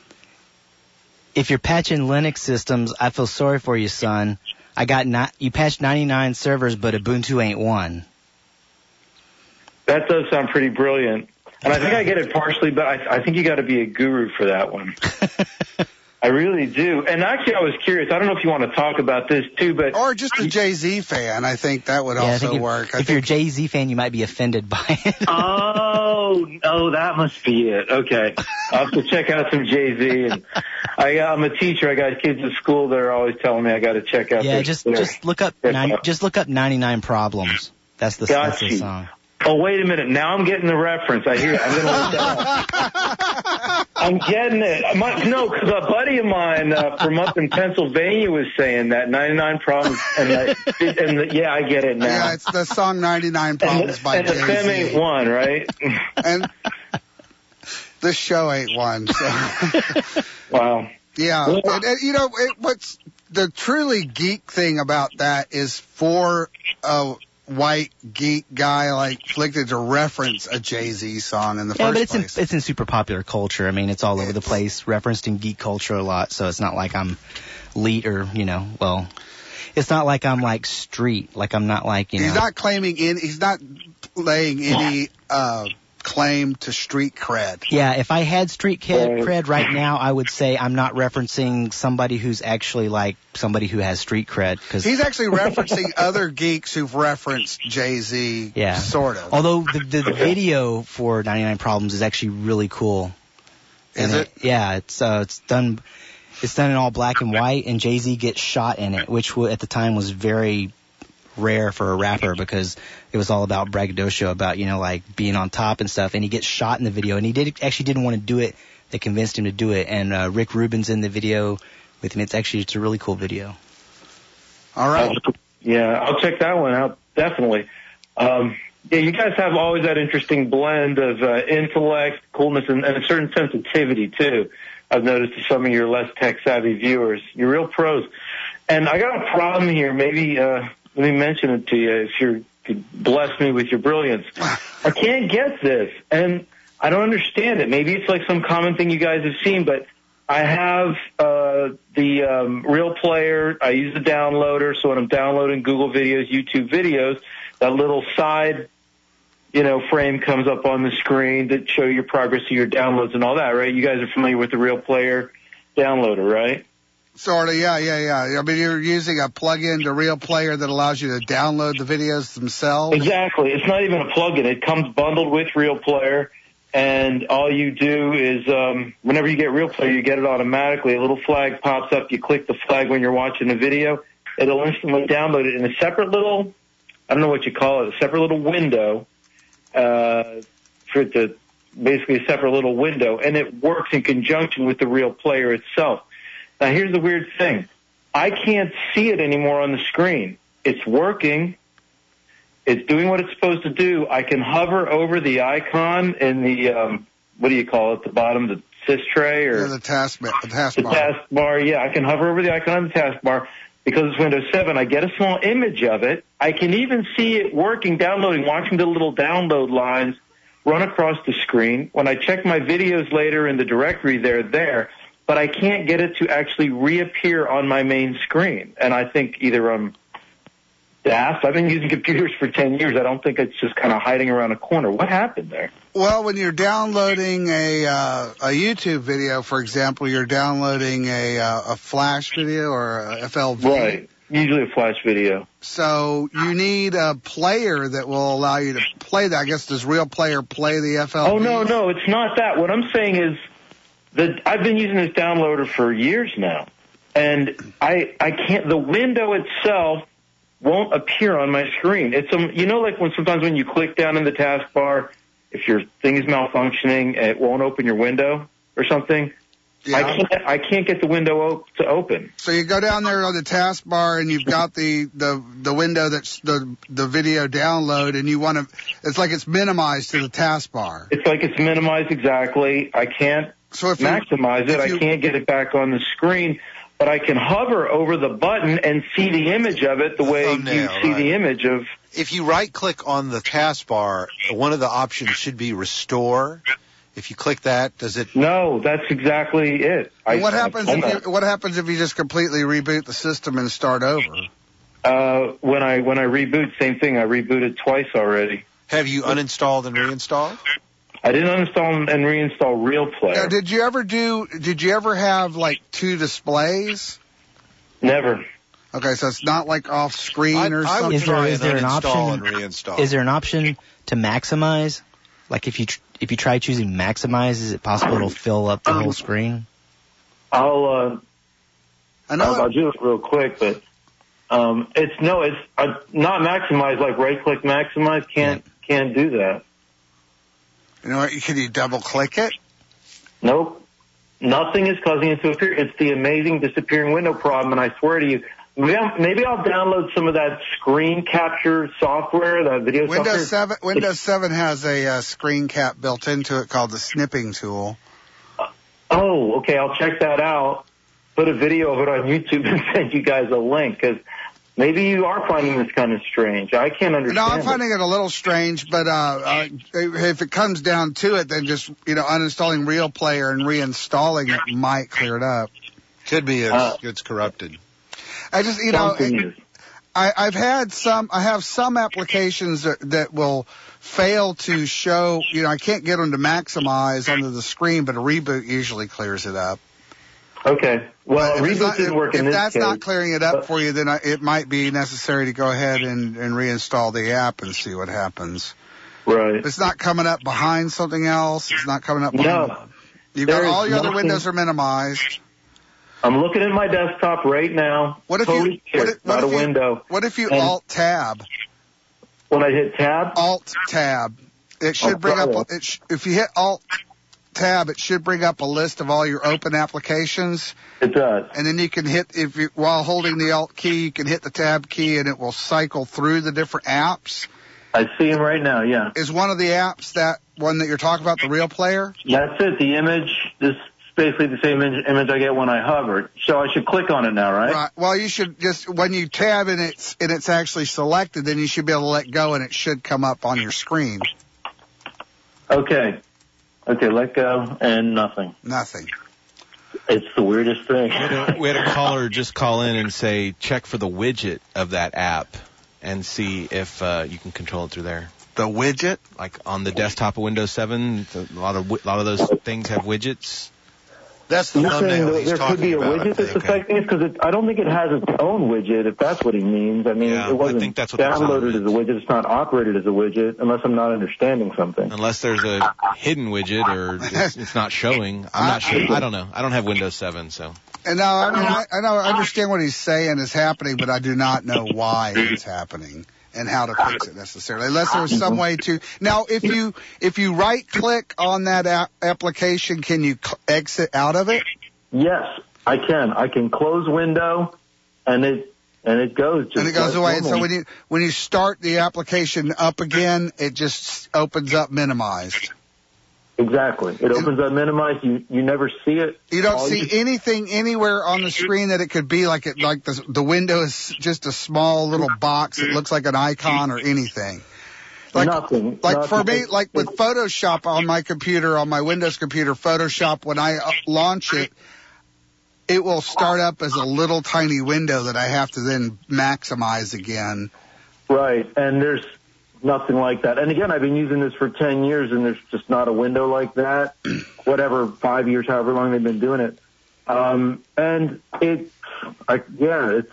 C: if you're patching Linux systems, I feel sorry for you, son. I got not, you patched ninety-nine servers, but Ubuntu ain't one.
P: That does sound pretty brilliant. And I think I get it partially, but I, I think you got to be a guru for that one. I really do. And actually, I was curious. I don't know if you want to talk about this too, but
A: or just a Jay-Z fan. I think that would
C: Yeah, I
A: also
C: think if,
A: work. I
C: if
A: think
C: you're a Jay-Z fan, you might be offended by it.
P: oh, oh, that must be it. Okay, I'll have to check out some Jay-Z. And I, I'm a teacher. I got kids at school that are always telling me I got to check out.
C: Yeah,
P: their,
C: just
P: their,
C: just look up nine, just look up ninety-nine Problems. That's the,
P: Got
C: that's the
P: you.
C: song.
P: Oh, wait a minute. Now I'm getting the reference. I hear it. I'm going to look that up. I'm getting it. My, no, because a buddy of mine uh, from up in Pennsylvania was saying that ninety-nine Problems. And, I, and the, yeah, I get it now.
A: Yeah, it's the song ninety-nine Problems
P: and,
A: by
P: and the
A: Jay-Z.
P: Fem ain't one, right?
A: And this show ain't one. So.
P: Wow.
A: Yeah.
P: Well,
A: and, and, you know, it, what's the truly geek thing about that is for a white geek guy like Afflicted to reference a Jay-Z song in the
C: Yeah,
A: first
C: but it's
A: place.
C: in, it's in super popular culture. I mean, it's all over the place, referenced in geek culture a lot. So it's not like I'm elite or, you know, well, it's not like I'm like street. Like I'm not like, you know.
A: He's not claiming in. He's not laying any uh, claim to street cred.
C: Yeah, if I had street cred, cred right now, I would say I'm not referencing somebody who's actually like somebody who has street cred. Cause
A: He's actually referencing other geeks who've referenced Jay-Z,
C: yeah.
A: sort of.
C: Although the, the, the video for ninety-nine Problems is actually really cool.
A: Is
C: And
A: it?
C: Yeah, it's uh, it's done. It's done in all black and white, and Jay-Z gets shot in it, which w- at the time was very rare for a rapper because it was all about braggadocio, about, you know, like being on top and stuff. And he gets shot in the video, and he did actually didn't want to do it. They convinced him to do it, and uh, Rick Rubin's in the video with him. It's actually it's a really cool video.
A: All right.
P: Yeah, I'll check that one out, definitely. Um, yeah, you guys have always that interesting blend of uh, intellect, coolness, and, and a certain sensitivity, too. I've noticed to some of your less tech-savvy viewers. You're real pros. And I got a problem here. Maybe uh, let me mention it to you if you could bless me with your brilliance. I can't get this, and I don't understand it. Maybe it's like some common thing you guys have seen, but I have uh, the um, Real Player. I use the downloader, so when I'm downloading Google videos, YouTube videos, that little side, you know, frame comes up on the screen that show your progress of your downloads and all that, right? You guys are familiar with the Real Player downloader, right?
A: Sort of, yeah, yeah, yeah. I mean, you're using a plug-in to Real Player that allows you to download the videos themselves.
P: Exactly. It's not even a plugin. It comes bundled with Real Player, and all you do is um, whenever you get Real Player, you get it automatically. A little flag pops up. You click the flag when you're watching the video. It'll instantly download it in a separate little, I don't know what you call it, a separate little window, uh, for it to, basically a separate little window, and it works in conjunction with the Real Player itself. Now, here's the weird thing. I can't see it anymore on the screen. It's working. It's doing what it's supposed to do. I can hover over the icon in the, um, what do you call it, the bottom, the sys tray? Or
A: Yeah, the task, the task
P: the
A: bar.
P: taskbar. Yeah, I can hover over the icon on the taskbar. Because it's Windows seven, I get a small image of it. I can even see it working, downloading, watching the little download lines run across the screen. When I check my videos later in the directory, they're there. But I can't get it to actually reappear on my main screen. And I think either I'm daft. I've been using computers for ten years. I don't think it's just kind of hiding around a corner. What happened there?
A: Well, when you're downloading a uh, a YouTube video, for example, you're downloading a uh, a Flash video or a F L V.
P: Right, usually a flash video.
A: So you need a player that will allow you to play that. I guess does Real Player play the F L V?
P: Oh, no, no, it's not that. What I'm saying is that I've been using this downloader for years now, and I I can't, the window itself won't appear on my screen. It's, um, you know, like when sometimes when you click down in the taskbar, if your thing is malfunctioning, it won't open your window or something.
A: Yeah.
P: I can't. I can't get the window op- to open.
A: So you go down there on the taskbar and you've got the, the, the window that's the the video download, and you want to. It's like it's minimized to the taskbar.
P: It's like it's minimized exactly. I can't
A: so if
P: maximize
A: you,
P: it.
A: you,
P: I can't get it back on the screen, but I can hover over the button and see the image of it the way
D: thumbnail,
P: you see
D: right.
P: the image of.
D: If you right-click on the taskbar, one of the options should be Restore. If you click that, does it?
P: No, that's exactly it.
A: And
P: I,
A: what happens
P: I,
A: if you, what happens if you just completely reboot the system and start over?
P: Uh, when I when I reboot, same thing. I rebooted twice already.
D: Have you uninstalled and reinstalled?
P: I didn't uninstall and reinstall Real Player.
A: Now, did you ever do? Did you ever have like two displays?
P: Never.
A: Okay, so it's not like off screen
D: I,
A: or
D: I
A: something.
D: would
C: Is there,
D: try
C: is
D: and
C: there an
D: uninstall
C: option?
D: and reinstall.
C: Is there an option to maximize? Like if you tr- if you try choosing maximize, is it possible it'll fill up the whole screen?
P: I'll uh,
A: I know
P: I'll, I'll do it real quick, but um, it's no, it's uh, not maximize. Like right click maximize can't can't do that.
A: You know what? Can you double click it?
P: Nope. Nothing is causing it to appear. It's the amazing disappearing window problem, and I swear to you, maybe I'll, maybe I'll download some of that screen capture software, that video
A: Windows
P: software.
A: seven Windows seven has a uh, screen cap built into it called the snipping tool.
P: Oh, okay. I'll check that out. Put a video of it on YouTube and send you guys a link, because maybe you are finding this kind of strange. I can't understand.
A: No, I'm
P: it.
A: finding it a little strange, but uh, uh, if it comes down to it, then just you know uninstalling Real Player and reinstalling it might clear it up.
D: Could be it's,
P: Uh,
D: it's corrupted.
A: I just you know.
P: Something
A: It,
P: is.
A: I, I've had some, I have some applications that, that will fail to show, you know, I can't get them to maximize under the screen, but a reboot usually clears it up.
P: Okay. Well,
A: But if it's
P: reboot
A: not-
P: didn't
A: if-
P: work in
A: If
P: this
A: that's
P: case.
A: not clearing it up for you, then I, it might be necessary to go ahead and, and reinstall the app and see what happens.
P: Right.
A: It's not coming up behind something else. It's not coming up behind.
P: No.
A: You've got
P: There is
A: all your other
P: nothing-
A: windows are minimized.
P: I'm looking at my desktop right now.
A: What if
P: totally
A: you,
P: clear,
A: what if, what
P: not
A: if
P: a
A: you,
P: window.
A: what if you
P: And
A: alt tab?
P: When I hit tab?
A: Alt tab. It should
P: I'll
A: bring
P: try
A: up,
P: it.
A: it sh- if you hit alt tab, it should bring up a list of all your open applications.
P: It does.
A: And then you can hit, if you, while holding the alt key, you can hit the tab key and it will cycle through the different apps.
P: I see him right now, yeah.
A: Is one of the apps that one that you're talking about, the Real Player?
P: That's it. The image is basically the same image, image I get when I hover. So I should click on it now, right?
A: Right. Well, you should just, when you tab and it's, and it's actually selected, then you should be able to let go and it should come up on your screen.
P: Okay. Okay, let go and nothing.
A: Nothing.
P: It's the weirdest thing.
E: We had, a, we had a caller just call in and say, check for the widget of that app and see if uh, you can control it through there.
A: The widget?
E: Like on the desktop of Windows seven, a lot of a lot of those things have widgets.
D: That's the
P: You're saying
D: thumbnail
P: that
D: he's
P: there could be
D: talking
P: a
D: about. I
P: widget that's
D: think.
P: affecting it? Because I don't think it has its own widget, if that's what he means. I mean,
E: Yeah,
P: it wasn't
E: I think that's what they're
P: downloaded
E: telling
P: as a widget. It's not operated as a widget, unless I'm not understanding something.
E: Unless there's a hidden widget or it's, it's not showing. I'm not sure. I don't know. I don't have Windows seven, so.
A: And no, I mean, I, I know, I understand what he's saying is happening, but I do not know why it's happening and how to fix it necessarily. Unless there was some way to. Now, if you if you right click on that app application, can you cl- exit out of it?
P: Yes, I can. I can close window, and it and it goes. Just
A: And it goes
P: like
A: away. And so
P: normal.
A: when you when you start the application up again, it just opens up minimized.
P: Exactly. It opens up minimized. You you never see it.
A: You don't
P: All
A: see anything anywhere on the screen that it could be like it like the the window is just a small little box. It looks like an icon or anything. Like,
P: Nothing.
A: Like
P: Nothing.
A: for me, like with Photoshop on my computer, on my Windows computer, Photoshop, when I uh, launch it, it will start up as a little tiny window that I have to then maximize again.
P: Right, and there's nothing like that. And again, I've been using this for ten years, and there's just not a window like that. Whatever, five years, however long they've been doing it. Um, and it, I, yeah, it's.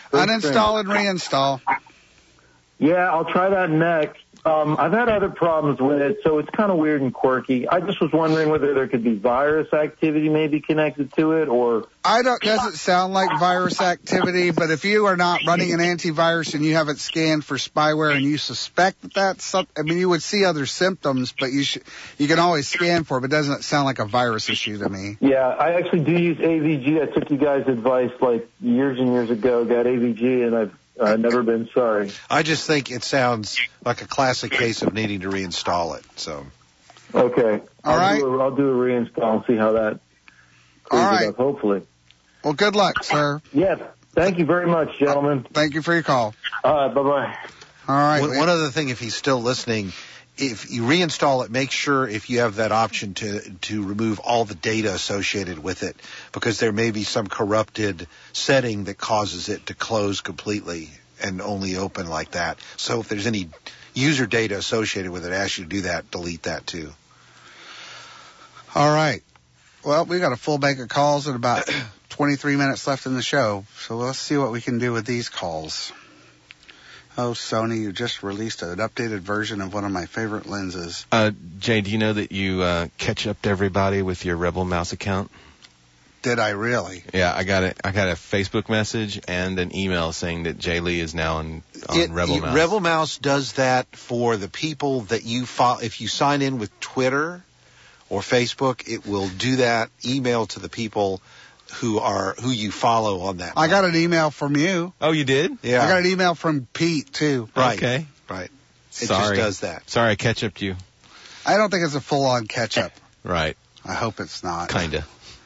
A: Uninstall and reinstall.
P: Yeah, I'll try that next. Um, I've had other problems with it, so it's kind of weird and quirky. I just was wondering whether there could be virus activity maybe connected to it, or...
A: I don't, doesn't sound like virus activity, but if you are not running an antivirus and you haven't scanned for spyware and you suspect that that's something, I mean, you would see other symptoms, but you should, you can always scan for it, but it doesn't sound like a virus issue to me.
P: Yeah, I actually do use A V G. I took you guys' advice like years and years ago, got A V G, and I've I've never been sorry.
D: I just think it sounds like a classic case of needing to reinstall it. So,
P: okay,
A: all
P: I'll
A: right,
P: do a, I'll do a reinstall and see how that clears
A: all right.
P: it up. Hopefully.
A: Well, good luck, sir.
P: Yes, thank you very much, gentlemen.
A: Thank you for your call.
P: All right, bye bye.
A: All right.
D: One, one other thing, if he's still listening, if you reinstall it, make sure if you have that option to to remove all the data associated with it, because there may be some corrupted setting that causes it to close completely and only open like that. So if there's any user data associated with it, ask you to do that, delete that too.
A: All right. Well, we got a full bank of calls and about twenty-three minutes left in the show, so let's see what we can do with these calls. Oh, Sony, you just released an updated version of one of my favorite lenses.
E: Uh, Jay, do you know that you uh, catch up to everybody with your Rebel Mouse account?
A: Did I really?
E: Yeah, I got it. I got a Facebook message and an email saying that Jay Lee is now on, on
D: It,
E: Rebel
D: you,
E: Mouse.
D: Rebel Mouse does that for the people that you follow. If you sign in with Twitter or Facebook, it will do that email to the people who are who you follow on that.
A: I got an email from you.
E: Oh, you did?
D: Yeah.
A: I got an email from Pete, too.
D: Right.
E: Okay.
D: Right. It
E: Sorry.
D: just does that.
E: Sorry, I catch up to you.
A: I don't think it's a full-on catch-up.
E: Right.
A: I hope it's not.
E: Kinda.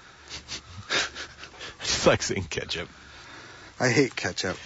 E: I just like seeing ketchup.
A: I hate ketchup.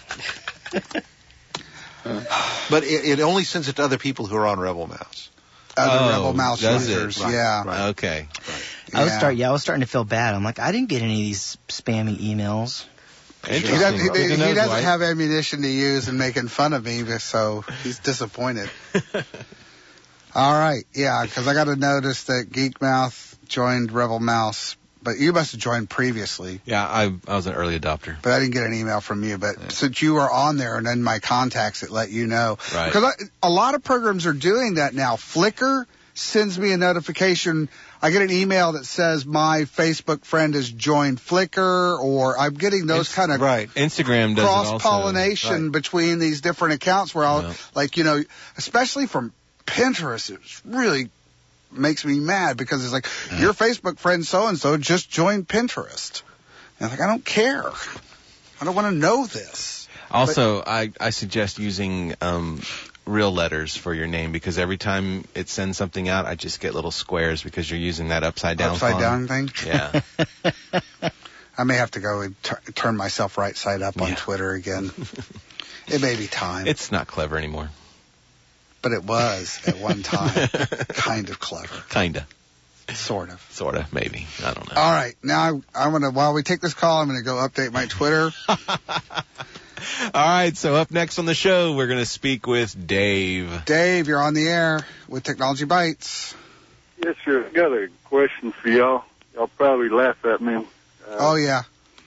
D: But it, it only sends it to other people who are on Rebel Mouse.
A: Other
E: Oh,
A: Rebel Mouse
E: does it?
A: users,
D: Right,
A: yeah.
D: right.
E: Okay.
C: I was
A: Yeah.
C: start. Yeah, I was starting to feel bad. I'm like, I didn't get any of these spammy emails.
A: He
E: Interesting.
A: doesn't, he,
E: Good to
A: he
E: know,
A: doesn't
E: Dwight.
A: have ammunition to use and making fun of me, so he's disappointed. All right, yeah, because I got a notice that Geekmouth joined Rebel Mouse, but you must have joined previously.
E: Yeah, I I was an early adopter.
A: But I didn't get an email from you. But yeah. Since you were on there and then my contacts, it let you know.
E: Right.
A: Because I, a lot of programs are doing that now. Flickr sends me a notification. I get an email that says my Facebook friend has joined Flickr, or I'm getting those
E: It's-
A: kind of
E: right. Instagram does it also.
A: cross-pollination
E: Right.
A: between these different accounts where I'll,
E: Yeah.
A: like, you know, especially from Pinterest, it really makes me mad because it's like, your Facebook friend so-and-so just joined Pinterest. And I'm like, I don't care. I don't want to know this.
E: Also, I, I suggest using um, real letters for your name, because every time it sends something out, I just get little squares because you're using that upside down
A: Upside
E: font.
A: down thing?
E: Yeah.
A: I may have to go and t- turn myself right side up on
E: Yeah.
A: Twitter again. It may be time.
E: It's not clever anymore.
A: But it was at one time. Kind of clever.
E: Kinda.
A: Sort of.
E: Sorta, maybe. I don't know.
A: All right. Now, I'm going to, while we take this call, I'm going to go update my Twitter.
E: All right, so up next on the show, we're going to speak with Dave.
A: Dave, you're on the air with Technology Bites.
Q: Yes, sir. I got a question for y'all. Y'all probably laugh at me. Uh,
A: oh, yeah.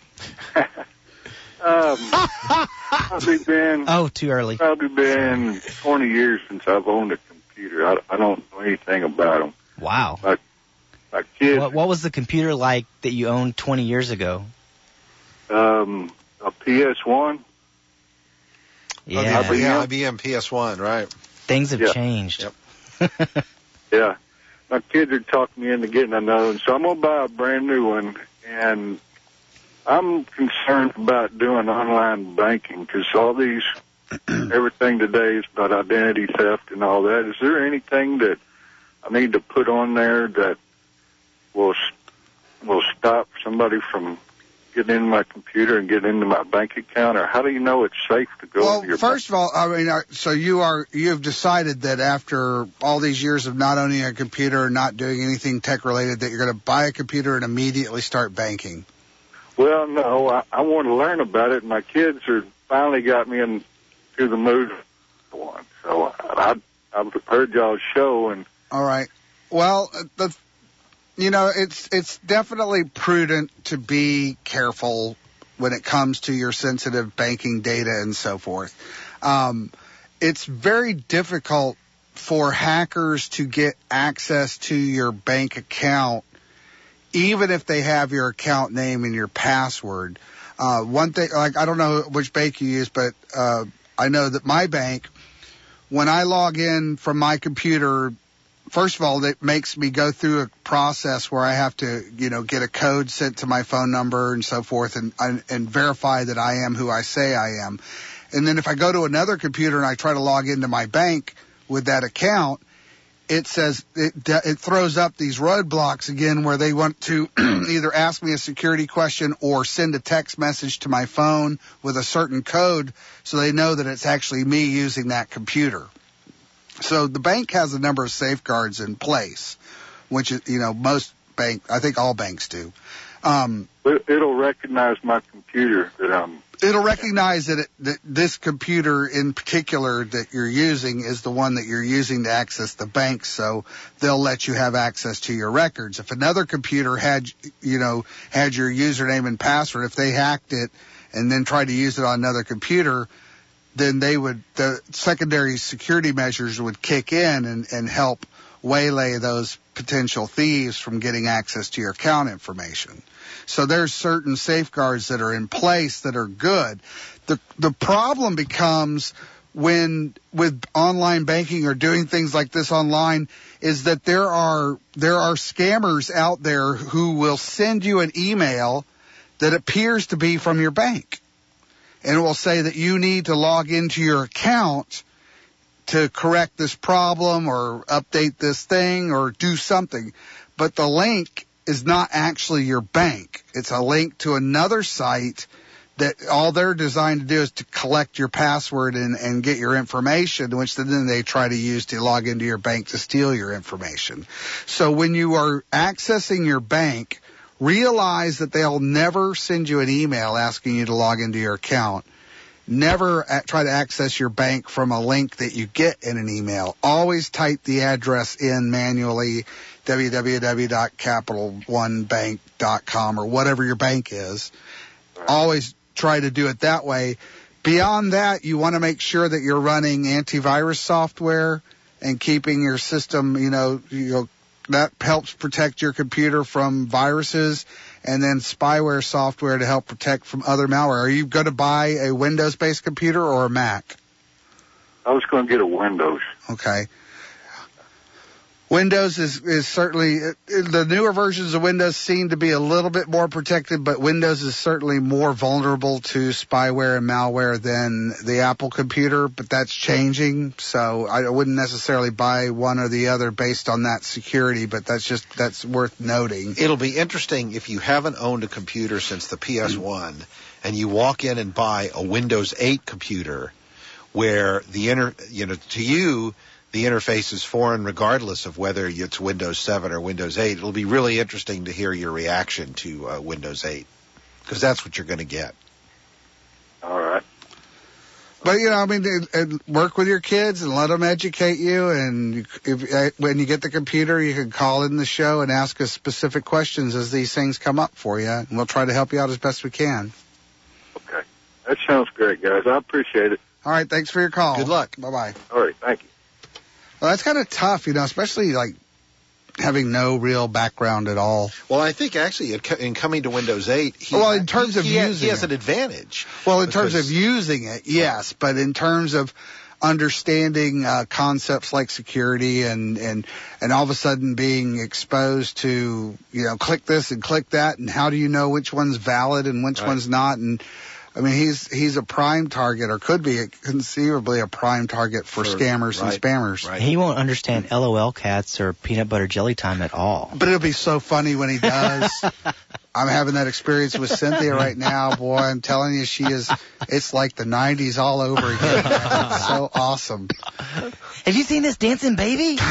Q: um, probably been,
C: Oh, too early.
Q: probably been twenty years since I've owned a computer. I, I don't know anything about them.
C: Wow.
Q: My, my kids,
C: What, what was the computer like that you owned twenty years ago?
Q: um, a P S one.
C: Yeah.
D: Oh, the, yeah, I B M P S one, right.
C: Things have
Q: Yeah.
C: changed.
D: Yep.
Q: Yeah. My kids are talking me into getting another one, so I'm going to buy a brand new one. And I'm concerned about doing online banking because all these, everything today is about identity theft and all that. Is there anything that I need to put on there that will will stop somebody from getting into my computer and getting into my bank account? Or how do you know it's safe to go
A: Well,
Q: into your
A: first of all, I mean, uh, so you are, you've decided that after all these years of not owning a computer and not doing anything tech related that you're going to buy a computer and immediately start banking.
Q: Well, no, I, I want to learn about it. My kids are finally got me into the mood for one. So I, I've heard y'all's show, and
A: All right. Well, uh, the, you know, it's it's definitely prudent to be careful when it comes to your sensitive banking data and so forth. Um, it's very difficult for hackers to get access to your bank account, even if they have your account name and your password. Uh, one thing, like, I don't know which bank you use, but, uh, I know that my bank, when I log in from my computer, first of all, it makes me go through a process where I have to, you know, get a code sent to my phone number and so forth and, and, and verify that I am who I say I am. And then if I go to another computer and I try to log into my bank with that account, it says, it, it throws up these roadblocks again where they want to either ask me a security question or send a text message to my phone with a certain code so they know that it's actually me using that computer. So the bank has a number of safeguards in place, which is, you know, most bank, I think all banks do. Um,
Q: It'll recognize my computer that I'm...
A: It'll recognize that, it, that this computer in particular that you're using is the one that you're using to access the bank, so they'll let you have access to your records. If another computer had, you know, had your username and password, if they hacked it and then tried to use it on another computer, then they would, the secondary security measures would kick in and, and help waylay those potential thieves from getting access to your account information. So there's certain safeguards that are in place that are good. The the problem becomes when with online banking or doing things like this online is that there are there are scammers out there who will send you an email that appears to be from your bank. And it will say that you need to log into your account to correct this problem or update this thing or do something. But the link is not actually your bank. It's a link to another site that all they're designed to do is to collect your password and, and get your information, which then they try to use to log into your bank to steal your information. So when you are accessing your bank, realize that they'll never send you an email asking you to log into your account. Never try to access your bank from a link that you get in an email. Always type the address in manually, w w w dot capital one bank dot com or whatever your bank is. Always try to do it that way. Beyond that, you want to make sure that you're running antivirus software and keeping your system, you know, you know, that helps protect your computer from viruses, and then spyware software to help protect from other malware. Are you going to buy a Windows-based computer or a Mac?
Q: I was going to get a Windows.
A: Okay. Windows is, is certainly, the newer versions of Windows seem to be a little bit more protected, but Windows is certainly more vulnerable to spyware and malware than the Apple computer, but that's changing, so I wouldn't necessarily buy one or the other based on that security, but that's just, that's worth noting.
D: It'll be interesting if you haven't owned a computer since the P S one and you walk in and buy a Windows eight computer where the inter, you know, to you, the interface is foreign regardless of whether it's Windows seven or Windows eight. It'll be really interesting to hear your reaction to uh, Windows eight, because that's what you're going to get.
Q: All right.
A: But, you know, I mean, it, it, work with your kids and let them educate you. And you, if, uh, when you get the computer, you can call in the show and ask us specific questions as these things come up for you. And we'll try to help you out as best we can.
Q: Okay. That sounds great, guys. I appreciate it.
A: All right. Thanks for your call.
D: Good luck.
A: Bye-bye.
Q: All right. Thank you.
A: Well, that's kind of tough, you know, especially like having no real background at all.
D: Well, I think actually in coming to Windows eight, he,
A: well, in terms
D: he,
A: of
D: he
A: using
D: has, he has
A: it.
D: an advantage.
A: Well, in
D: because,
A: terms of using it, yes, but in terms of understanding uh, concepts like security and, and, and all of a sudden being exposed to, you know, click this and click that, and how do you know which one's valid and which
D: right.
A: one's not, and I mean, he's he's a prime target, or could be a, conceivably a prime target for, for scammers right, and spammers.
C: Right. He won't understand L O L cats or peanut butter jelly time at all.
A: But it'll be so funny when he does. I'm having that experience with Cynthia right now, boy. I'm telling you, she is. It's like the nineties all over again. It's so awesome.
C: Have you seen this dancing baby?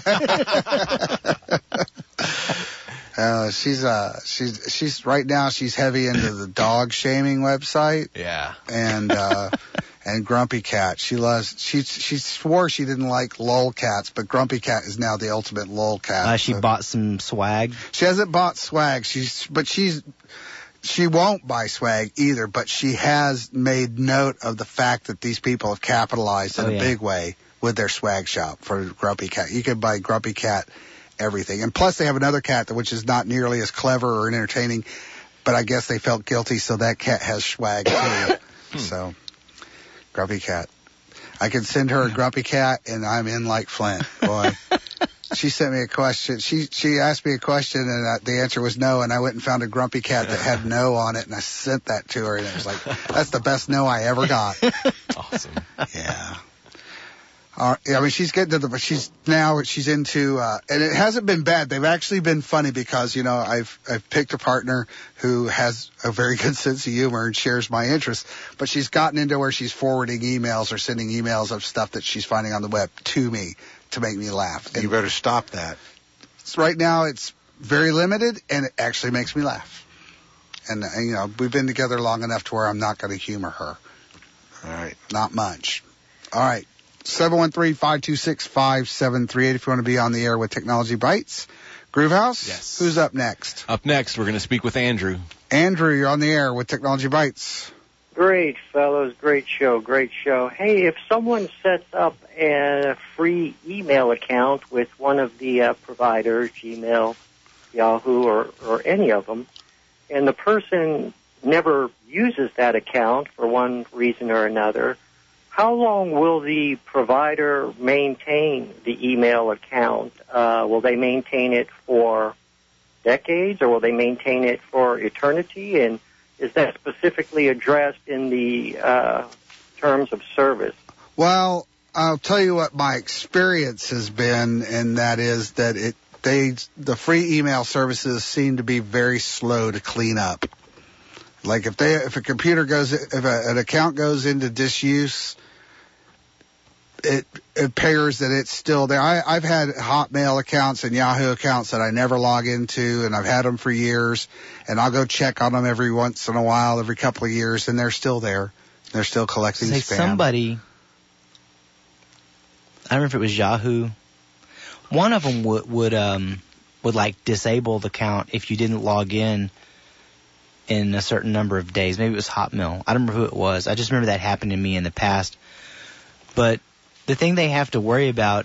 A: Uh, she's uh she's she's right now she's heavy into the dog shaming website.
E: Yeah.
A: And uh and Grumpy Cat. She loves she she swore she didn't like lolcats, but Grumpy Cat is now the ultimate lolcat.
C: Uh, she
A: so.
C: bought some swag.
A: She hasn't bought swag. She's but she's she won't buy swag either, but she has made note of the fact that these people have capitalized in
C: Oh,
A: a
C: yeah.
A: big way with their swag shop for Grumpy Cat. You can buy Grumpy Cat everything. And plus they have another cat that which is not nearly as clever or entertaining, but I guess they felt guilty, so that cat has swag too. So, Grumpy Cat. I can send her a Grumpy Cat, and I'm in like Flint, boy. She sent me a question. She she asked me a question, and uh, the answer was no, and I went and found a Grumpy Cat that had no on it, and I sent that to her, and it was like, that's the best no I ever got.
E: Awesome.
A: Yeah. Uh, yeah, I mean, she's getting to the, she's now, she's into, uh, and it hasn't been bad. They've actually been funny because, you know, I've, I've picked a partner who has a very good sense of humor and shares my interests, but she's gotten into where she's forwarding emails or sending emails of stuff that she's finding on the web to me to make me laugh. And
D: You better stop that.
A: it's, right now it's very limited and it actually makes me laugh. And, uh, you know, we've been together long enough to where I'm not going to humor her.
D: All right.
A: Not much. All right. seven one three, five two six, five seven three eight if you want to be on the air with Technology Bites. Groovehouse?
E: Yes.
A: Who's up next?
E: Up next, we're going to speak with Andrew.
A: Andrew, you're on the air with Technology Bites.
R: Great, fellows. Great show. Great show. Hey, if someone sets up a free email account with one of the uh, providers, Gmail, Yahoo, or, or any of them, and the person never uses that account for one reason or another, how long will the provider maintain the email account? Uh, will they maintain it for decades, or will they maintain it for eternity? And is that specifically addressed in the uh, terms of service?
A: Well, I'll tell you what my experience has been, and that is that it they the free email services seem to be very slow to clean up. Like if they if a computer goes if a, an account goes into disuse, it it appears that it's still there. I, I've had Hotmail accounts and Yahoo accounts that I never log into, and I've had them for years, and I'll go check on them every once in a while, every couple of years, and they're still there. They're still collecting
C: Say
A: spam.
C: somebody, I don't know if it was Yahoo, one of them would would um would like disable the account if you didn't log in in a certain number of days. Maybe it was Hotmail. I don't remember who it was. I just remember that happened to me in the past. But the thing they have to worry about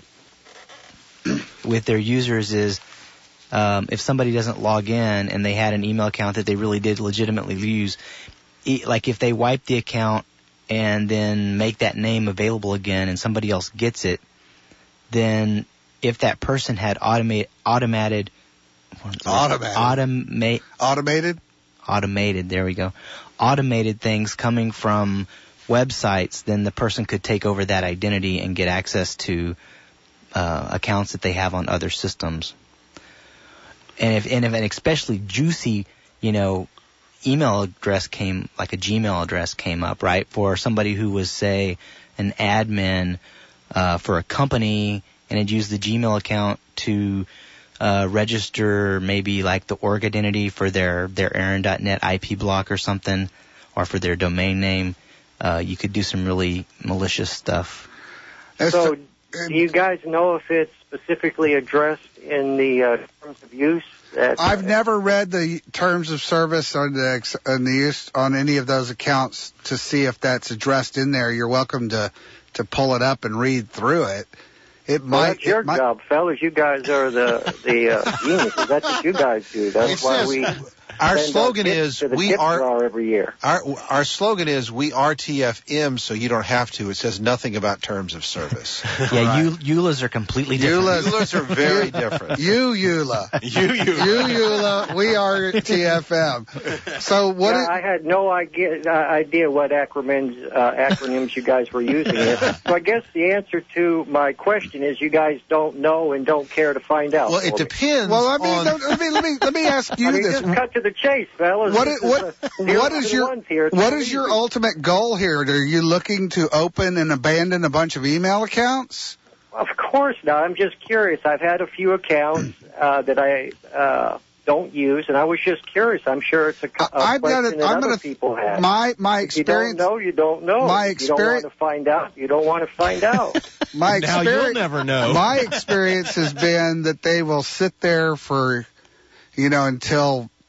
C: with their users is um, if somebody doesn't log in and they had an email account that they really did legitimately use, e- like if they wipe the account and then make that name available again and somebody else gets it, then if that person had automate, automated,
A: Automated.
C: automate,
A: Automated?
C: automated, there we go, automated things coming from websites, then the person could take over that identity and get access to uh, accounts that they have on other systems. And if, and if an especially juicy, you know, email address came, like a Gmail address came up, right, for somebody who was, say, an admin uh, for a company and had used the Gmail account to uh, register maybe like the org identity for their, their Aaron dot net I P block or something, or for their domain name, uh, you could do some really malicious stuff.
R: So do you guys know if it's specifically addressed in the uh, terms of use? That,
A: I've never read the terms of service on the, ex- on the use on any of those accounts to see if that's addressed in there. You're welcome to, to pull it up and read through it. It
R: well,
A: might.
R: that's your
A: it might,
R: job, fellas. You guys are the the uh, geniuses. That's what you guys do. That's
D: It
R: why
D: says-
R: we.
D: Our
R: send
D: slogan
R: tips
D: is
R: to the
D: we
R: tip
D: are
R: jar every year.
D: Our our slogan is we are T F M, so you don't have to. It says nothing about terms of service.
C: Yeah, you, E U L As are completely different.
A: EULAs.
D: EULAs are very different.
A: You, Eula.
E: You, you.
A: You, Eula. We are T F M. So what?
R: Yeah,
A: Is,
R: I had no idea, uh, idea what acronyms uh, acronyms you guys were using. So I guess the answer to my question is you guys don't know and don't care to find out.
D: Well, it
R: for me.
D: depends.
A: well, I mean,
D: on,
A: let me let me let me ask you
R: I mean,
A: this.
R: just cut to the chase, fellas.
A: What
R: This
A: is, what
R: uh, zeros
A: what is
R: and
A: your
R: ones here. It's
A: what
R: not
A: is your
R: easy.
A: ultimate goal here? Are you looking to open and abandon a bunch of email accounts?
R: Of course not. I'm just curious. I've had a few accounts uh, that I uh, don't use, and I was just curious. I'm sure it's a, a
A: I'm
R: question
A: gonna,
R: that
A: I'm
R: other
A: gonna,
R: people have.
A: my my
R: If you don't
A: experience.
R: know, you don't know.
A: My
R: If you don't
A: experience-
R: want to find out, you don't want to find out.
A: My
E: Now
A: experience,
E: you'll never know.
A: My experience has been that they will sit there for, you know, until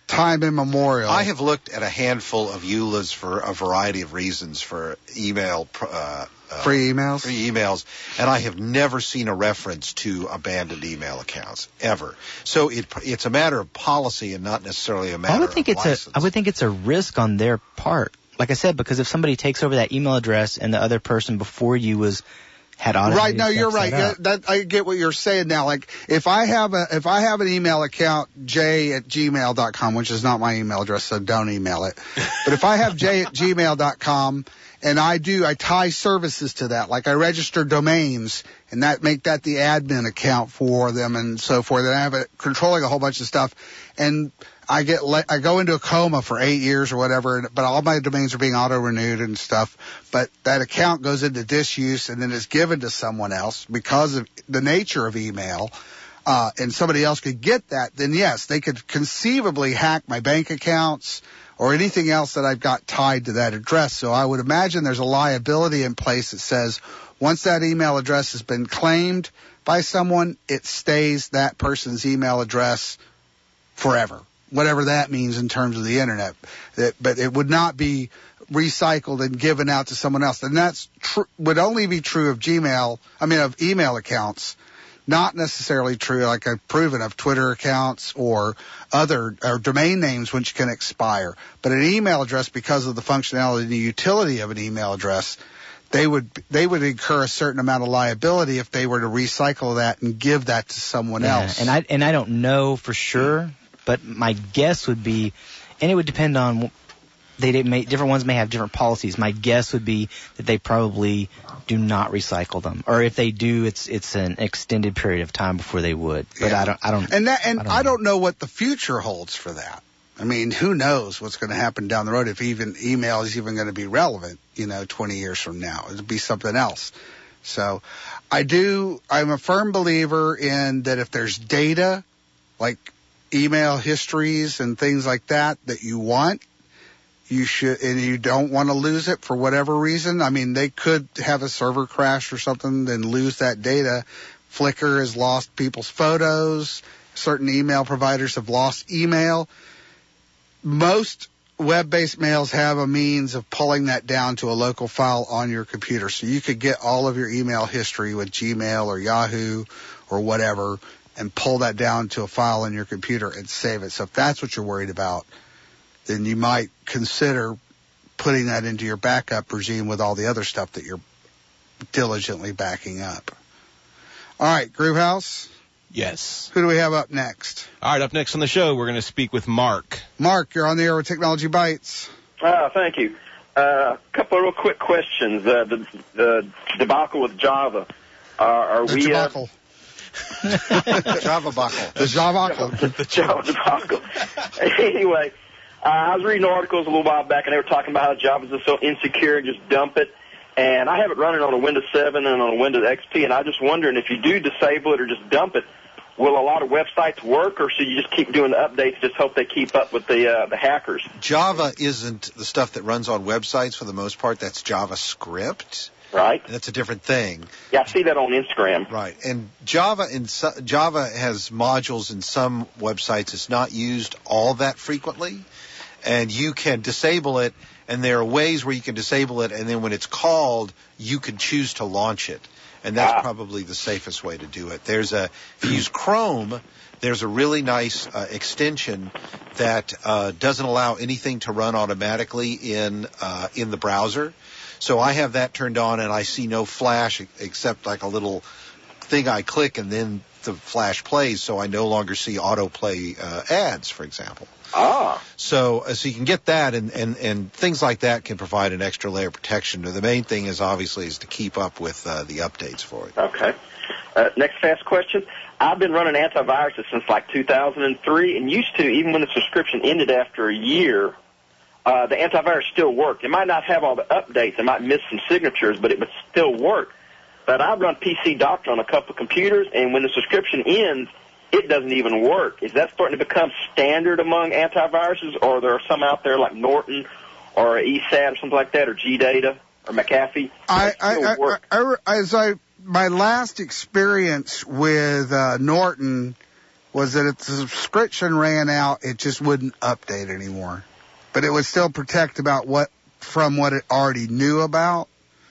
A: time immemorial.
D: I have looked at a handful of E U L As for a variety of reasons for email, uh, uh,
A: free emails,
D: free emails, and I have never seen a reference to abandoned email accounts ever. So it it's a matter of policy and not necessarily a matter
C: I would think
D: of
C: it's
D: license.
C: a I would think it's a risk on their part. Like I said, because if somebody takes over that email address and the other person before you was had automated
A: right. No,
C: stuff
A: you're
C: set
A: right.
C: up.
A: Yeah, that, I get what you're saying now. Like if I have a if I have an email account, j at gmail dot com, which is not my email address, so don't email it. But if I have j at gmail dot com and I do I tie services to that, like I register domains and that make that the admin account for them and so forth, and I have it controlling a whole bunch of stuff, and I get le- I go into a coma for eight years or whatever, but all my domains are being auto-renewed and stuff. But that account goes into disuse and then is given to someone else because of the nature of email, uh, and somebody else could get that. Then yes, they could conceivably hack my bank accounts or anything else that I've got tied to that address. So I would imagine there's a liability in place that says once that email address has been claimed by someone, it stays that person's email address forever. Whatever that means in terms of the internet, that, but it would not be recycled and given out to someone else. And that's tr- would only be true of Gmail, I mean of email accounts, not necessarily true, like I've proven, of Twitter accounts or other or domain names which can expire. But an email address, because of the functionality and the utility of an email address, they would they would incur a certain amount of liability if they were to recycle that and give that to someone
C: Yeah,
A: else.
C: And I and I don't know for sure. But my guess would be, and it would depend on, they did may, different ones may have different policies. My guess would be that they probably do not recycle them, or if they do, it's it's an extended period of time before they would. But
A: Yeah.
C: I don't, I don't,
A: and that, and
C: I don't,
A: I don't know what the future holds for that. I mean, who knows what's going to happen down the road, if even email is even going to be relevant, you know, twenty years from now. It'll be something else. So I do, I'm a firm believer in that if there's data, like email histories and things like that that you want, you should, and you don't want to lose it for whatever reason. I mean, they could have a server crash or something and lose that data. Flickr has lost people's photos. Certain email providers have lost email. Most web-based mails have a means of pulling that down to a local file on your computer. So you could get all of your email history with Gmail or Yahoo or whatever and pull that down to a file on your computer and save it. So if that's what you're worried about, then you might consider putting that into your backup regime with all the other stuff that you're diligently backing up. All right, Groovehouse?
E: Yes.
A: Who do we have up next?
E: All right, up next on the show, we're going to speak with Mark.
A: Mark, you're on the air with Technology Bites.
S: Ah, thank you. A uh, couple of real quick questions. Uh, the, the debacle with Java. Uh, are
A: the
S: we...
A: debacle.
S: Uh,
D: Java buckle.
A: The Java
S: the Java debacle. Anyway, uh, I was reading articles a little while back, and they were talking about how Java is so insecure and just dump it. And I have it running on a Windows seven and on a Windows X P, and I'm just wondering if you do disable it or just dump it, will a lot of websites work, or should you just keep doing the updates, just hope they keep up with the uh, the hackers?
D: Java isn't the stuff that runs on websites for the most part. That's JavaScript.
S: Right.
D: That's a different thing.
S: Yeah, I see that on Instagram.
D: Right. And Java in so, Java has modules in some websites. It's not used all that frequently, and you can disable it. And there are ways where you can disable it, and then when it's called, you can choose to launch it. And that's
S: ah.
D: probably the safest way to do it. There's a, if you use Chrome, there's a really nice uh, extension that uh, doesn't allow anything to run automatically in uh, in the browser. So I have that turned on, and I see no flash except like a little thing I click, and then the flash plays, so I no longer see autoplay uh, ads, for example.
S: Ah.
D: So, uh, so you can get that, and, and, and things like that can provide an extra layer of protection. The main thing is obviously is to keep up with uh, the updates for it.
S: Okay. Uh, next fast question. I've been running antiviruses since like two thousand three, and used to, even when the subscription ended after a year, uh, the antivirus still worked. It might not have all the updates. It might miss some signatures, but it would still work. But I run P C Doctor on a couple of computers, and when the subscription ends, it doesn't even work. Is that starting to become standard among antiviruses, or are there some out there like Norton or E S A T or something like that, or G Data or McAfee?
A: I, I, I, I, as I, my last experience with uh, Norton was that if the subscription ran out, it just wouldn't update anymore. But it would still protect about what from what it already knew about,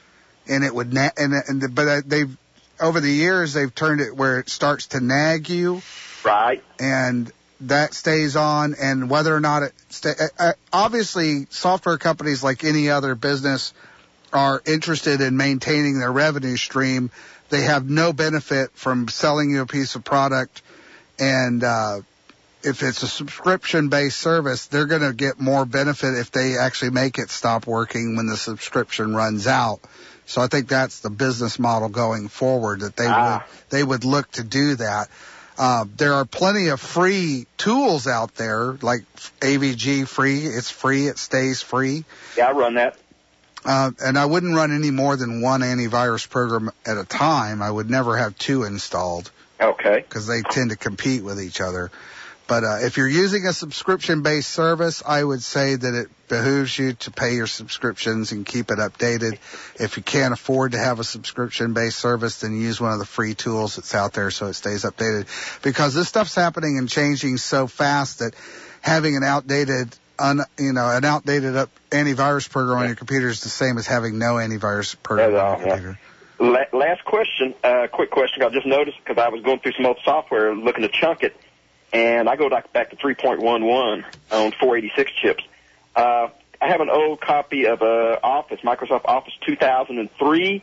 A: and it would na- and, and but they've over the years they've turned it where it starts to nag you,
S: right?
A: And that stays on, and whether or not it stay, uh, obviously software companies like any other business are interested in maintaining their revenue stream. They have no benefit from selling you a piece of product, and uh, if it's a subscription-based service, they're going to get more benefit if they actually make it stop working when the subscription runs out. So I think that's the business model going forward, that they ah. would they would look to do that. Uh, there are plenty of free tools out there, like A V G free. It's free. It stays free.
S: Yeah, I run that.
A: Uh, and I wouldn't run any more than one antivirus program at a time. I would never have two installed.
S: Okay.
A: Because they tend to compete with each other. But uh, if you're using a subscription-based service, I would say that it behooves you to pay your subscriptions and keep it updated. If you can't afford to have a subscription-based service, then use one of the free tools that's out there so it stays updated. Because this stuff's happening and changing so fast that having an outdated Un, you know, an outdated up antivirus program on your computer is the same as having no antivirus program
S: That's
A: on
S: all,
A: your computer.
S: Yeah. La- last question, uh, quick question. I just noticed because I was going through some old software looking to chunk it, and I go back, back to three point one one on four eighty-six chips. Uh, I have an old copy of uh, Office, Microsoft Office two thousand three,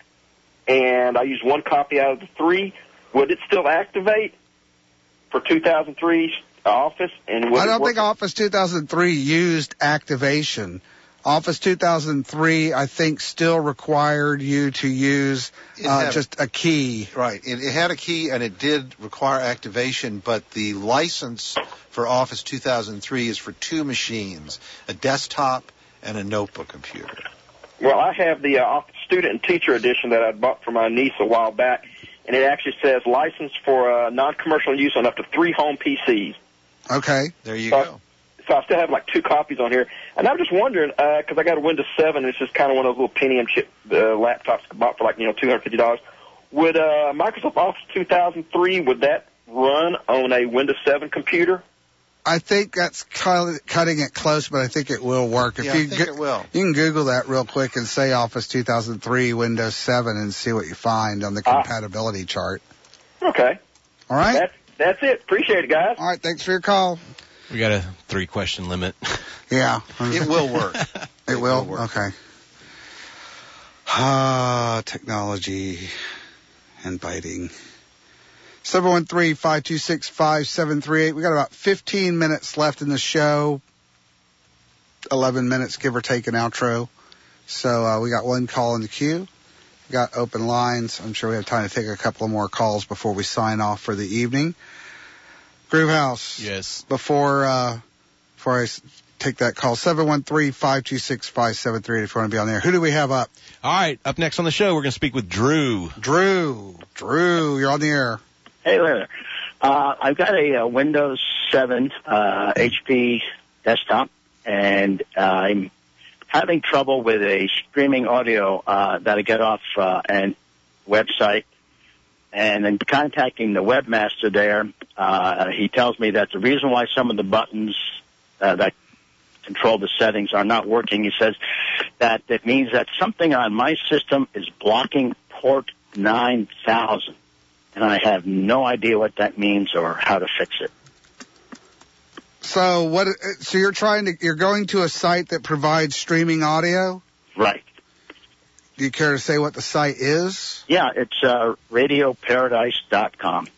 S: and I used one copy out of the three. Would it still activate for two thousand three Office? And
A: I don't think Office two thousand three used activation. Office two thousand three, I think, still required you to use uh, just a key.
D: Right. It, it had a key, and it did require activation, but the license for Office two thousand three is for two machines, a desktop and a notebook computer.
S: Well, I have the uh, student and teacher edition that I bought for my niece a while back, and it actually says license for uh, non-commercial use on up to three home P Cs.
A: Okay.
D: There you
S: so,
D: go.
S: So I still have like two copies on here. And I'm just wondering, because uh, I got a Windows seven, and it's just kind of one of those little Pentium chip uh, laptops bought for like, you know, two hundred fifty dollars. Would uh, Microsoft Office two thousand three, would that run on a Windows seven computer?
A: I think that's cutting it close, but I think it will work. If
D: yeah,
A: you
D: I think
A: go-
D: it will.
A: You can Google that real quick and say Office two thousand three Windows seven and see what you find on the compatibility ah. chart.
S: Okay.
A: All right?
S: That's, that's it. Appreciate it, guys.
A: All right. Thanks for your call.
E: We got a three-question limit.
A: Yeah.
D: It will work.
A: It,
D: it
A: will?
D: will work.
A: Okay. Ah, technology and biting. seven one three, five two six, five seven three eight. We got about fifteen minutes left in the show. eleven minutes, give or take an outro. So uh, we got one call in the queue. We got open lines. I'm sure we have time to take a couple of more calls before we sign off for the evening. Groovehouse.
E: Yes.
A: Before uh, before I s- take that call, seven one three, five two six, five seven three eight if you want to be on there. Who do we have up?
E: All right. Up next on the show, we're going to speak with Drew.
A: Drew. Drew, you're on the air.
T: Hey there. Uh, I've got a, uh Windows seven uh, H P desktop, and uh, I'm having trouble with a streaming audio uh, that I get off uh, a website. And in contacting the webmaster there, uh, he tells me that the reason why some of the buttons uh, that control the settings are not working, he says that it means that something on my system is blocking port nine thousand. And I have no idea what that means or how to fix it.
A: So what? So you're trying to, you're going to a site that provides streaming audio?
T: Right.
A: Do you care to say what the site is?
T: Yeah, it's uh, radio paradise dot com.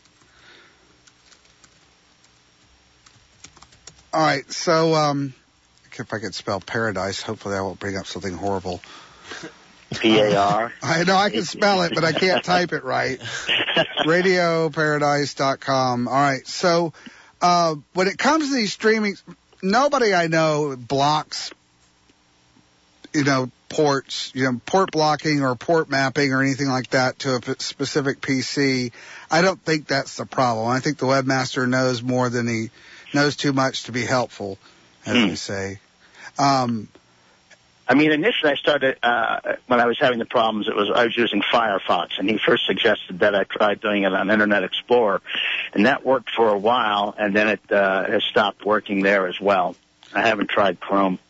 A: All right, so um, if I could spell paradise, hopefully I won't bring up something horrible.
T: P A R.
A: I know I can spell it, but I can't type it right. radio paradise dot com. All right, so uh, when it comes to these streaming, nobody I know blocks, you know, ports, you know, port blocking or port mapping or anything like that to a specific P C. I don't think that's the problem. I think the webmaster knows more than he knows too much to be helpful, as we say. Um,
T: I mean, initially I started, uh, when I was having the problems, it was, I was using Firefox, and he first suggested that I try doing it on Internet Explorer, and that worked for a while, and then it, uh, has stopped working there as well. I haven't tried Chrome.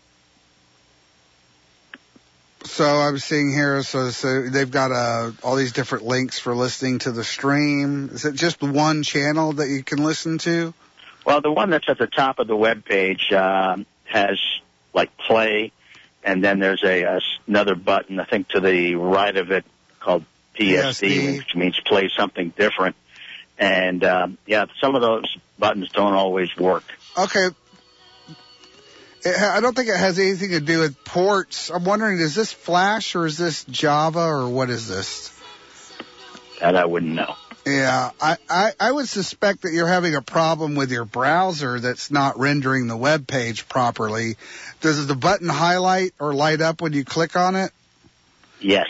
A: So I'm seeing here, so, so they've got, uh, all these different links for listening to the stream. Is it just one channel that you can listen to?
T: Well, the one that's at the top of the web page, uh, has, like, play, and then there's a, a another button, I think, to the right of it called P S D, P S D. Which means play something different. And, um, yeah, some of those buttons don't always work.
A: Okay. It, I don't think it has anything to do with ports. I'm wondering, is this Flash or is this Java or what is this?
T: That I wouldn't know.
A: Yeah, I, I, I would suspect that you're having a problem with your browser that's not rendering the web page properly. Does the button highlight or light up when you click on it?
T: Yes.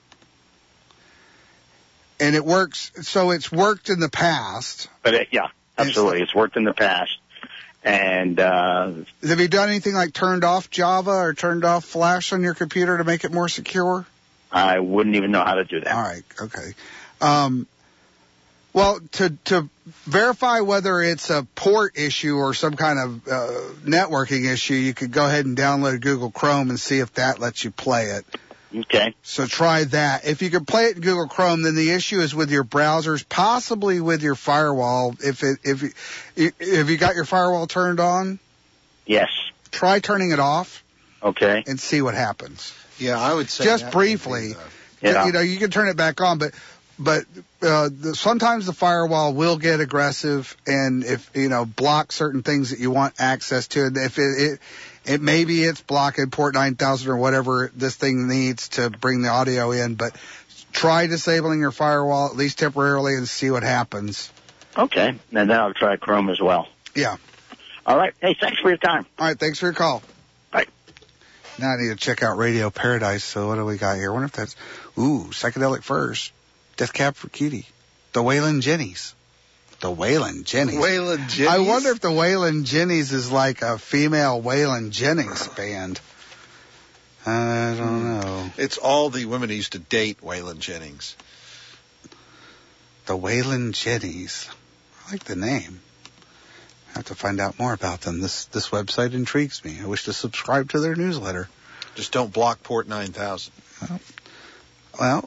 A: And it works, so it's worked in the past.
T: But it, yeah, absolutely. It's, it's worked in the past. And, uh,
A: have you done anything like turned off Java or turned off Flash on your computer to make it more secure?
T: I wouldn't even know how to do that.
A: All right, okay. Um, Well, to to verify whether it's a port issue or some kind of uh, networking issue, you could go ahead and download Google Chrome and see if that lets you play it.
T: Okay.
A: So try that. If you can play it in Google Chrome, then the issue is with your browsers, possibly with your firewall. If it if you, if you got your firewall turned on,
T: yes.
A: Try turning it off.
T: Okay.
A: And see what happens.
D: Yeah, I would say
A: just
D: that
A: briefly.
D: Be, uh,
A: yeah. You know, you can turn it back on, but. But uh, the, sometimes the firewall will get aggressive, and if you know block certain things that you want access to. And if it, it it maybe it's blocking port nine thousand or whatever this thing needs to bring the audio in. But try disabling your firewall at least temporarily and see what happens.
T: Okay, and then I'll try Chrome as well.
A: Yeah.
T: All right. Hey, thanks for your time.
A: All right, thanks for your call.
T: Bye.
A: Now I need to check out Radio Paradise. So what do we got here? I wonder if that's ooh psychedelic first. Death Cab for Cutie. The Waylon Jennys. The Waylon Jennys.
D: Waylon Jennys?
A: I wonder if the Waylon Jennys is like a female Waylon Jennings band. I don't know.
D: It's all the women who used to date Waylon Jennings.
A: The Waylon Jennys. I like the name. I have to find out more about them. This this website intrigues me. I wish to subscribe to their newsletter.
D: Just don't block port nine thousand.
A: Well, well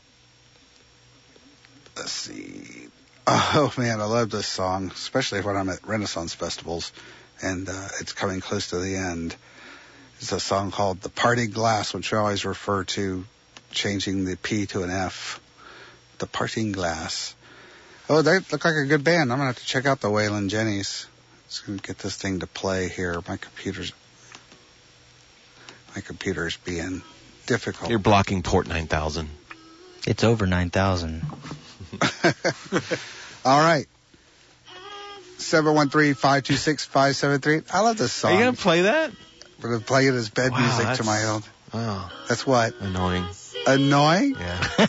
A: let's see. Oh, man, I love this song, especially when I'm at Renaissance festivals, and uh, it's coming close to the end. It's a song called The Parting Glass, which I always refer to changing the P to an F. The Parting Glass. Oh, they look like a good band. I'm going to have to check out the Waylon Jennys. Just going to get this thing to play here. My computer's, my computer's being difficult.
E: You're blocking port nine thousand.
C: It's over nine thousand.
A: All right. seven one three, five two six, five seven three. I love this song.
E: Are you going to play that?
A: We're going to play it as bed
E: wow,
A: music to my own.
E: Wow.
A: That's what?
E: Annoying.
A: Annoying?
E: Yeah.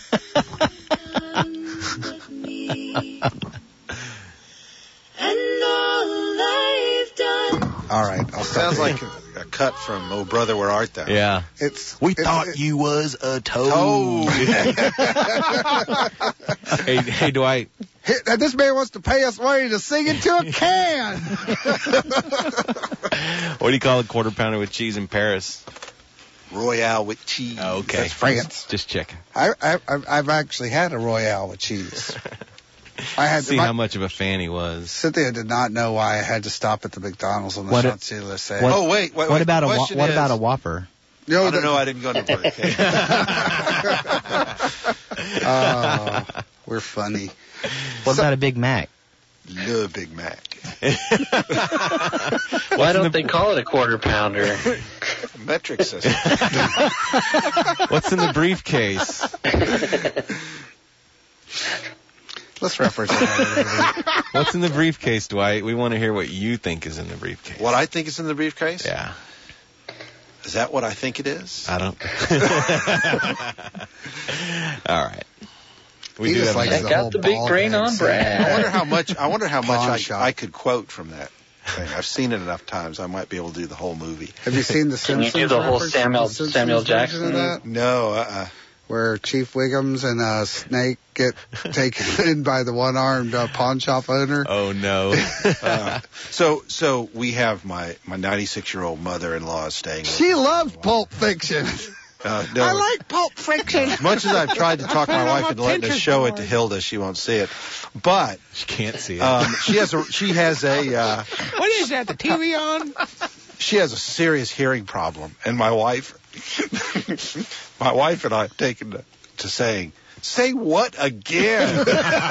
A: All right. I'll
D: Sounds like a, a cut from Oh Brother, Where Art Thou?
E: Yeah.
A: It's
E: We
A: it's,
E: thought
A: it,
E: you was a toad. hey, hey, Dwight.
A: Hey, this man wants to pay us money to sing into a can.
E: What do you call a quarter pounder with cheese in Paris?
D: Royale with cheese.
E: Oh, okay.
A: That's France.
E: Just checking.
A: I, I, I've actually had a Royale with cheese. I had
E: See
A: to, my,
E: how much of a fan he was.
A: Cynthia did not know why I had to stop at the McDonald's on the
C: What a-
A: Champs-Élysées.
C: What,
D: Oh, wait, wait,
C: what
D: wait.
C: about
D: The
C: a wa-
D: question
C: what
D: is-
C: about a Whopper?
A: No,
D: I don't
A: the-
D: know. I didn't go to Burger King.
A: Oh, we're funny.
C: What
A: So-
C: about a Big Mac?
D: The Big Mac.
B: Why don't they call it a quarter pounder?
D: Metric system.
E: What's in the briefcase?
A: Let's reference it.
E: What's in the briefcase, Dwight? We want to hear what you think is in the briefcase.
D: What I think is in the briefcase?
E: Yeah.
D: Is that what I think it is?
E: I don't. All right. We
A: He
E: do
A: just
E: have
A: likes
E: a-
B: Check
A: the whole
B: out the big
A: bald
B: brain
A: head
B: on
A: scene.
D: I wonder
B: Brad.
D: how much. I wonder how
A: Pawn
D: much
A: shop.
D: I, I could quote from that. thing. I've seen it enough times. I might be able to do the whole movie.
A: Have you seen the
B: Can you
A: Simpsons?
B: do the whole
A: reference?
B: Samuel
A: The Simpsons
B: Samuel
A: version of
B: Jackson?
A: that?
D: No, uh-uh.
A: Where Chief Wiggums and uh, Snake get taken in by the one-armed uh, pawn shop owner.
E: Oh no!
D: uh, so, so we have my my ninety-six-year-old mother-in-law staying with
A: She
D: us.
A: loves Pulp Fiction.
D: Uh, no,
A: I like Pulp Fiction.
D: as much as I've tried to talk my wife into letting us show it to Hilda, she won't see it. But
E: She can't see it.
D: um, she has a she has a uh,
E: What is that? The T V on?
D: she has a serious hearing problem, and my wife, my wife and I have taken to, to saying, "Say what again?"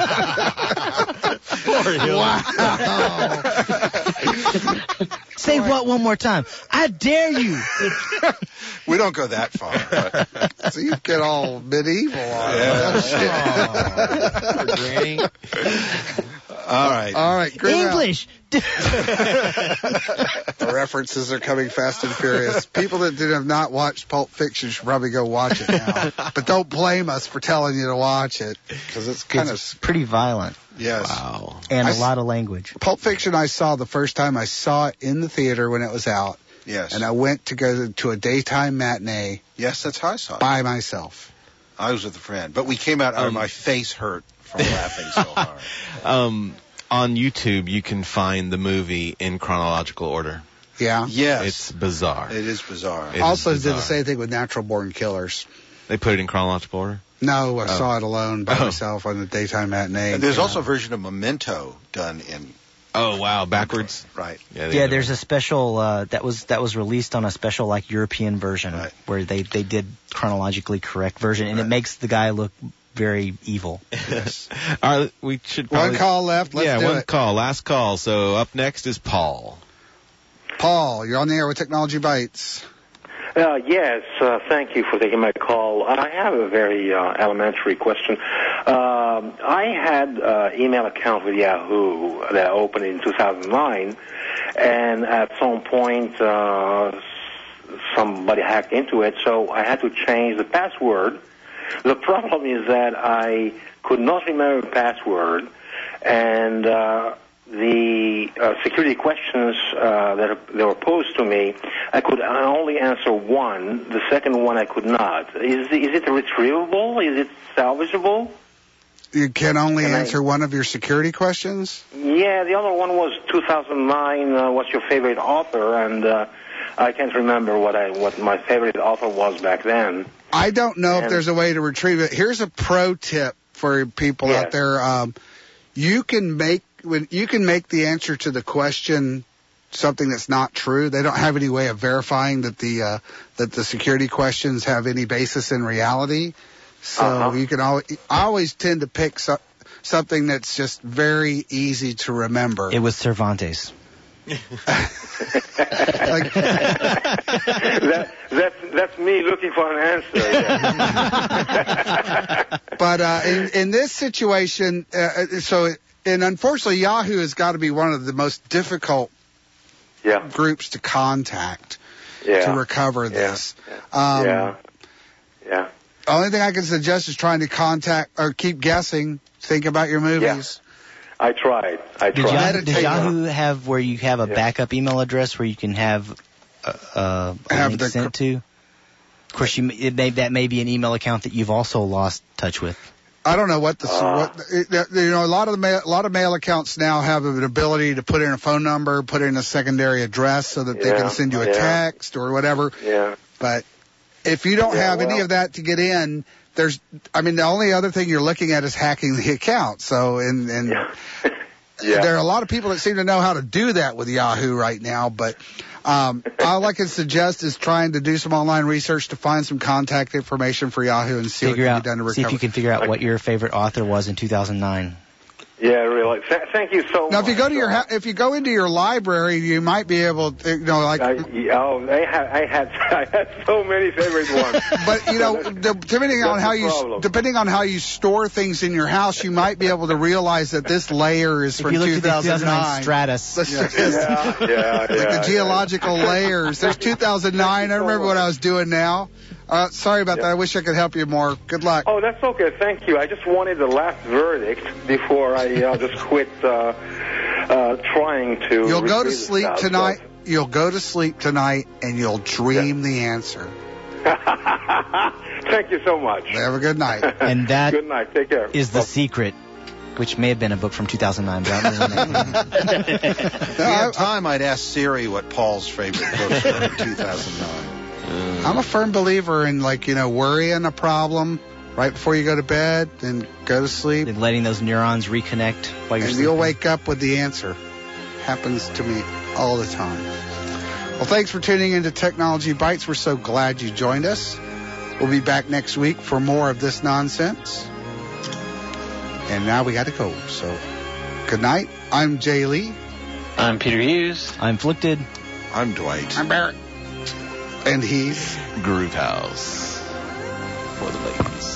A: Wow.
C: Say what one more time? I dare you.
D: We don't go that far. But,
A: So you get all medieval on
D: yeah.
E: Granny.
D: All right.
A: All right, Grim Al.
C: English.
A: The references are coming fast and furious. People that did have not watched Pulp Fiction should probably go watch it now. But don't blame us for telling you to watch it, because it's kind
C: It's
A: of
C: pretty violent
D: Yes.
E: Wow.
C: and
A: I
C: a
A: s-
C: lot of language.
A: Pulp Fiction. I saw the first time I saw it in the theater when it was out,
D: Yes.
A: and I went to go to a daytime matinee
D: yes, that's how I saw it.
A: by myself.
D: I was with a friend, but we came out.
E: Um,
D: Um, my face hurt from laughing so hard.
E: Um, on YouTube, you can find the movie in chronological order.
A: Yeah.
D: Yes,
E: It's bizarre.
D: it is bizarre.
E: It is
A: Also did the
E: bizarre.
A: same thing with Natural Born Killers.
E: They put it in chronological order?
A: No, I
E: Oh.
A: saw it alone by
E: Oh.
A: myself on the daytime matinee.
D: And there's
A: Yeah.
D: also a version of Memento done in
E: Oh, wow. Backwards?
D: right.
E: Yeah, they
C: Yeah,
E: did.
C: there's a special uh, that was that was released on a special like European version
D: Right.
C: where they they did chronologically correct version, and it makes the guy look very evil.
D: Yes.
E: All right, we should
A: One
E: probably...
A: call left. Let's
E: yeah,
A: do
E: one
A: it.
E: call. Last call. So up next is Paul.
A: Paul, you're on the air with Technology Bites.
U: Uh, yes, uh, thank you for taking my call. I have a very uh, elementary question. Um, I had an email account with Yahoo that opened in two thousand nine, and at some point uh, somebody hacked into it, so I had to change the password. The problem is that I could not remember the password, and uh, the uh, security questions uh, that, that were posed to me, I could only answer one. The second one I could not. Is, is it retrievable? Is it salvageable?
A: You can only
U: Can I-
A: answer one of your security questions?
U: Yeah, the other one was two thousand nine. Uh, what's your favorite author? And uh, I can't remember what I what my favorite author was back then.
A: I don't know if
U: And-
A: there's a way to retrieve it. Here's a pro tip for people
U: Yes.
A: out there. Um, you can make when you can make the answer to the question something that's not true. They don't have any way of verifying that the uh, that the security questions have any basis in reality. So
U: Uh-huh.
A: you can always, I always tend to pick so, something that's just very easy to remember.
C: It was Cervantes.
A: Like,
U: that, that's that's me looking for an answer. Yeah.
A: But uh, in, in this situation, uh, so and unfortunately, Yahoo has got to be one of the most difficult
U: Yeah.
A: groups to contact
U: Yeah.
A: to recover this. Um,
U: yeah. Yeah.
A: Only thing I can suggest is trying to contact or keep guessing. Think about your movies.
U: I tried. I
C: Did
U: tried.
C: Yahoo, did Yahoo have where you have a backup email address where you can have uh, uh, a
A: Have
C: link
A: the
C: sent to? Of course, you, it may, that may be an email account that you've also lost touch with.
A: I don't know what the
U: Uh.
A: what it, you know. A lot of the mail, a lot of mail accounts now have an ability to put in a phone number, put in a secondary address, so that they
U: Yeah,
A: can send you a
U: yeah.
A: text or whatever.
U: Yeah.
A: But if you don't
U: Yeah,
A: have any
U: well-
A: of that to get in, there's, I mean, the only other thing you're looking at is hacking the account. So, and, and
U: Yeah.
A: there are a lot of people that seem to know how to do that with Yahoo right now. But um, all I can suggest is trying to do some online research to find some contact information for Yahoo and see
C: Figure
A: what can
C: out,
A: be done to
C: see
A: recover.
C: if you can figure out what your favorite author was in two thousand nine.
U: Yeah, really. Th- thank you so
A: Now,
U: much.
A: if you go to your ha- if you go into your library, you might be able to, you know, like.
U: I, oh, I had, I had, I had so many favorite ones.
A: But you know, de- depending on
U: That's
A: how
U: the
A: you
U: problem.
A: depending on how you store things in your house, you might be able to realize that this layer is
C: If
A: from
C: you look at
A: two
C: the
A: thousand
C: two thousand nine
A: nine.
C: Stratus,
A: The Stratus.
U: Yeah, yeah,
A: Like
U: yeah,
A: the geological layers. There's two thousand nine. I remember what I was doing now. Uh, sorry about that. I wish I could help you more. Good luck.
U: Oh, that's okay. Thank you. I just wanted the last verdict before I uh, just quit uh, uh, trying to.
A: You'll go to
U: retrieve
A: sleep
U: this
A: tonight. You'll go to sleep tonight, and you'll dream the answer.
U: Thank you so much.
A: Have a good night.
C: And that
U: Good night. Take care.
C: is The Secret, which may have been a book from two thousand nine, but I don't remember.
D: If we have time, I'd ask Siri what Paul's favorite books were in two thousand nine.
A: I'm a firm believer in, like, you know, worrying a problem right before you go to bed and go to sleep.
C: And letting those neurons reconnect while you're
A: And
C: sleeping.
A: you'll wake up with the answer. Happens to me all the time. Well, thanks for tuning into Technology Bites. We're so glad you joined us. We'll be back next week for more of this nonsense. And now we got to go. So, good night. I'm Jay Lee.
B: I'm Peter Hughes.
C: I'm Flickted.
D: I'm Dwight.
A: I'm Barrett. And he's
E: Groove House for the ladies.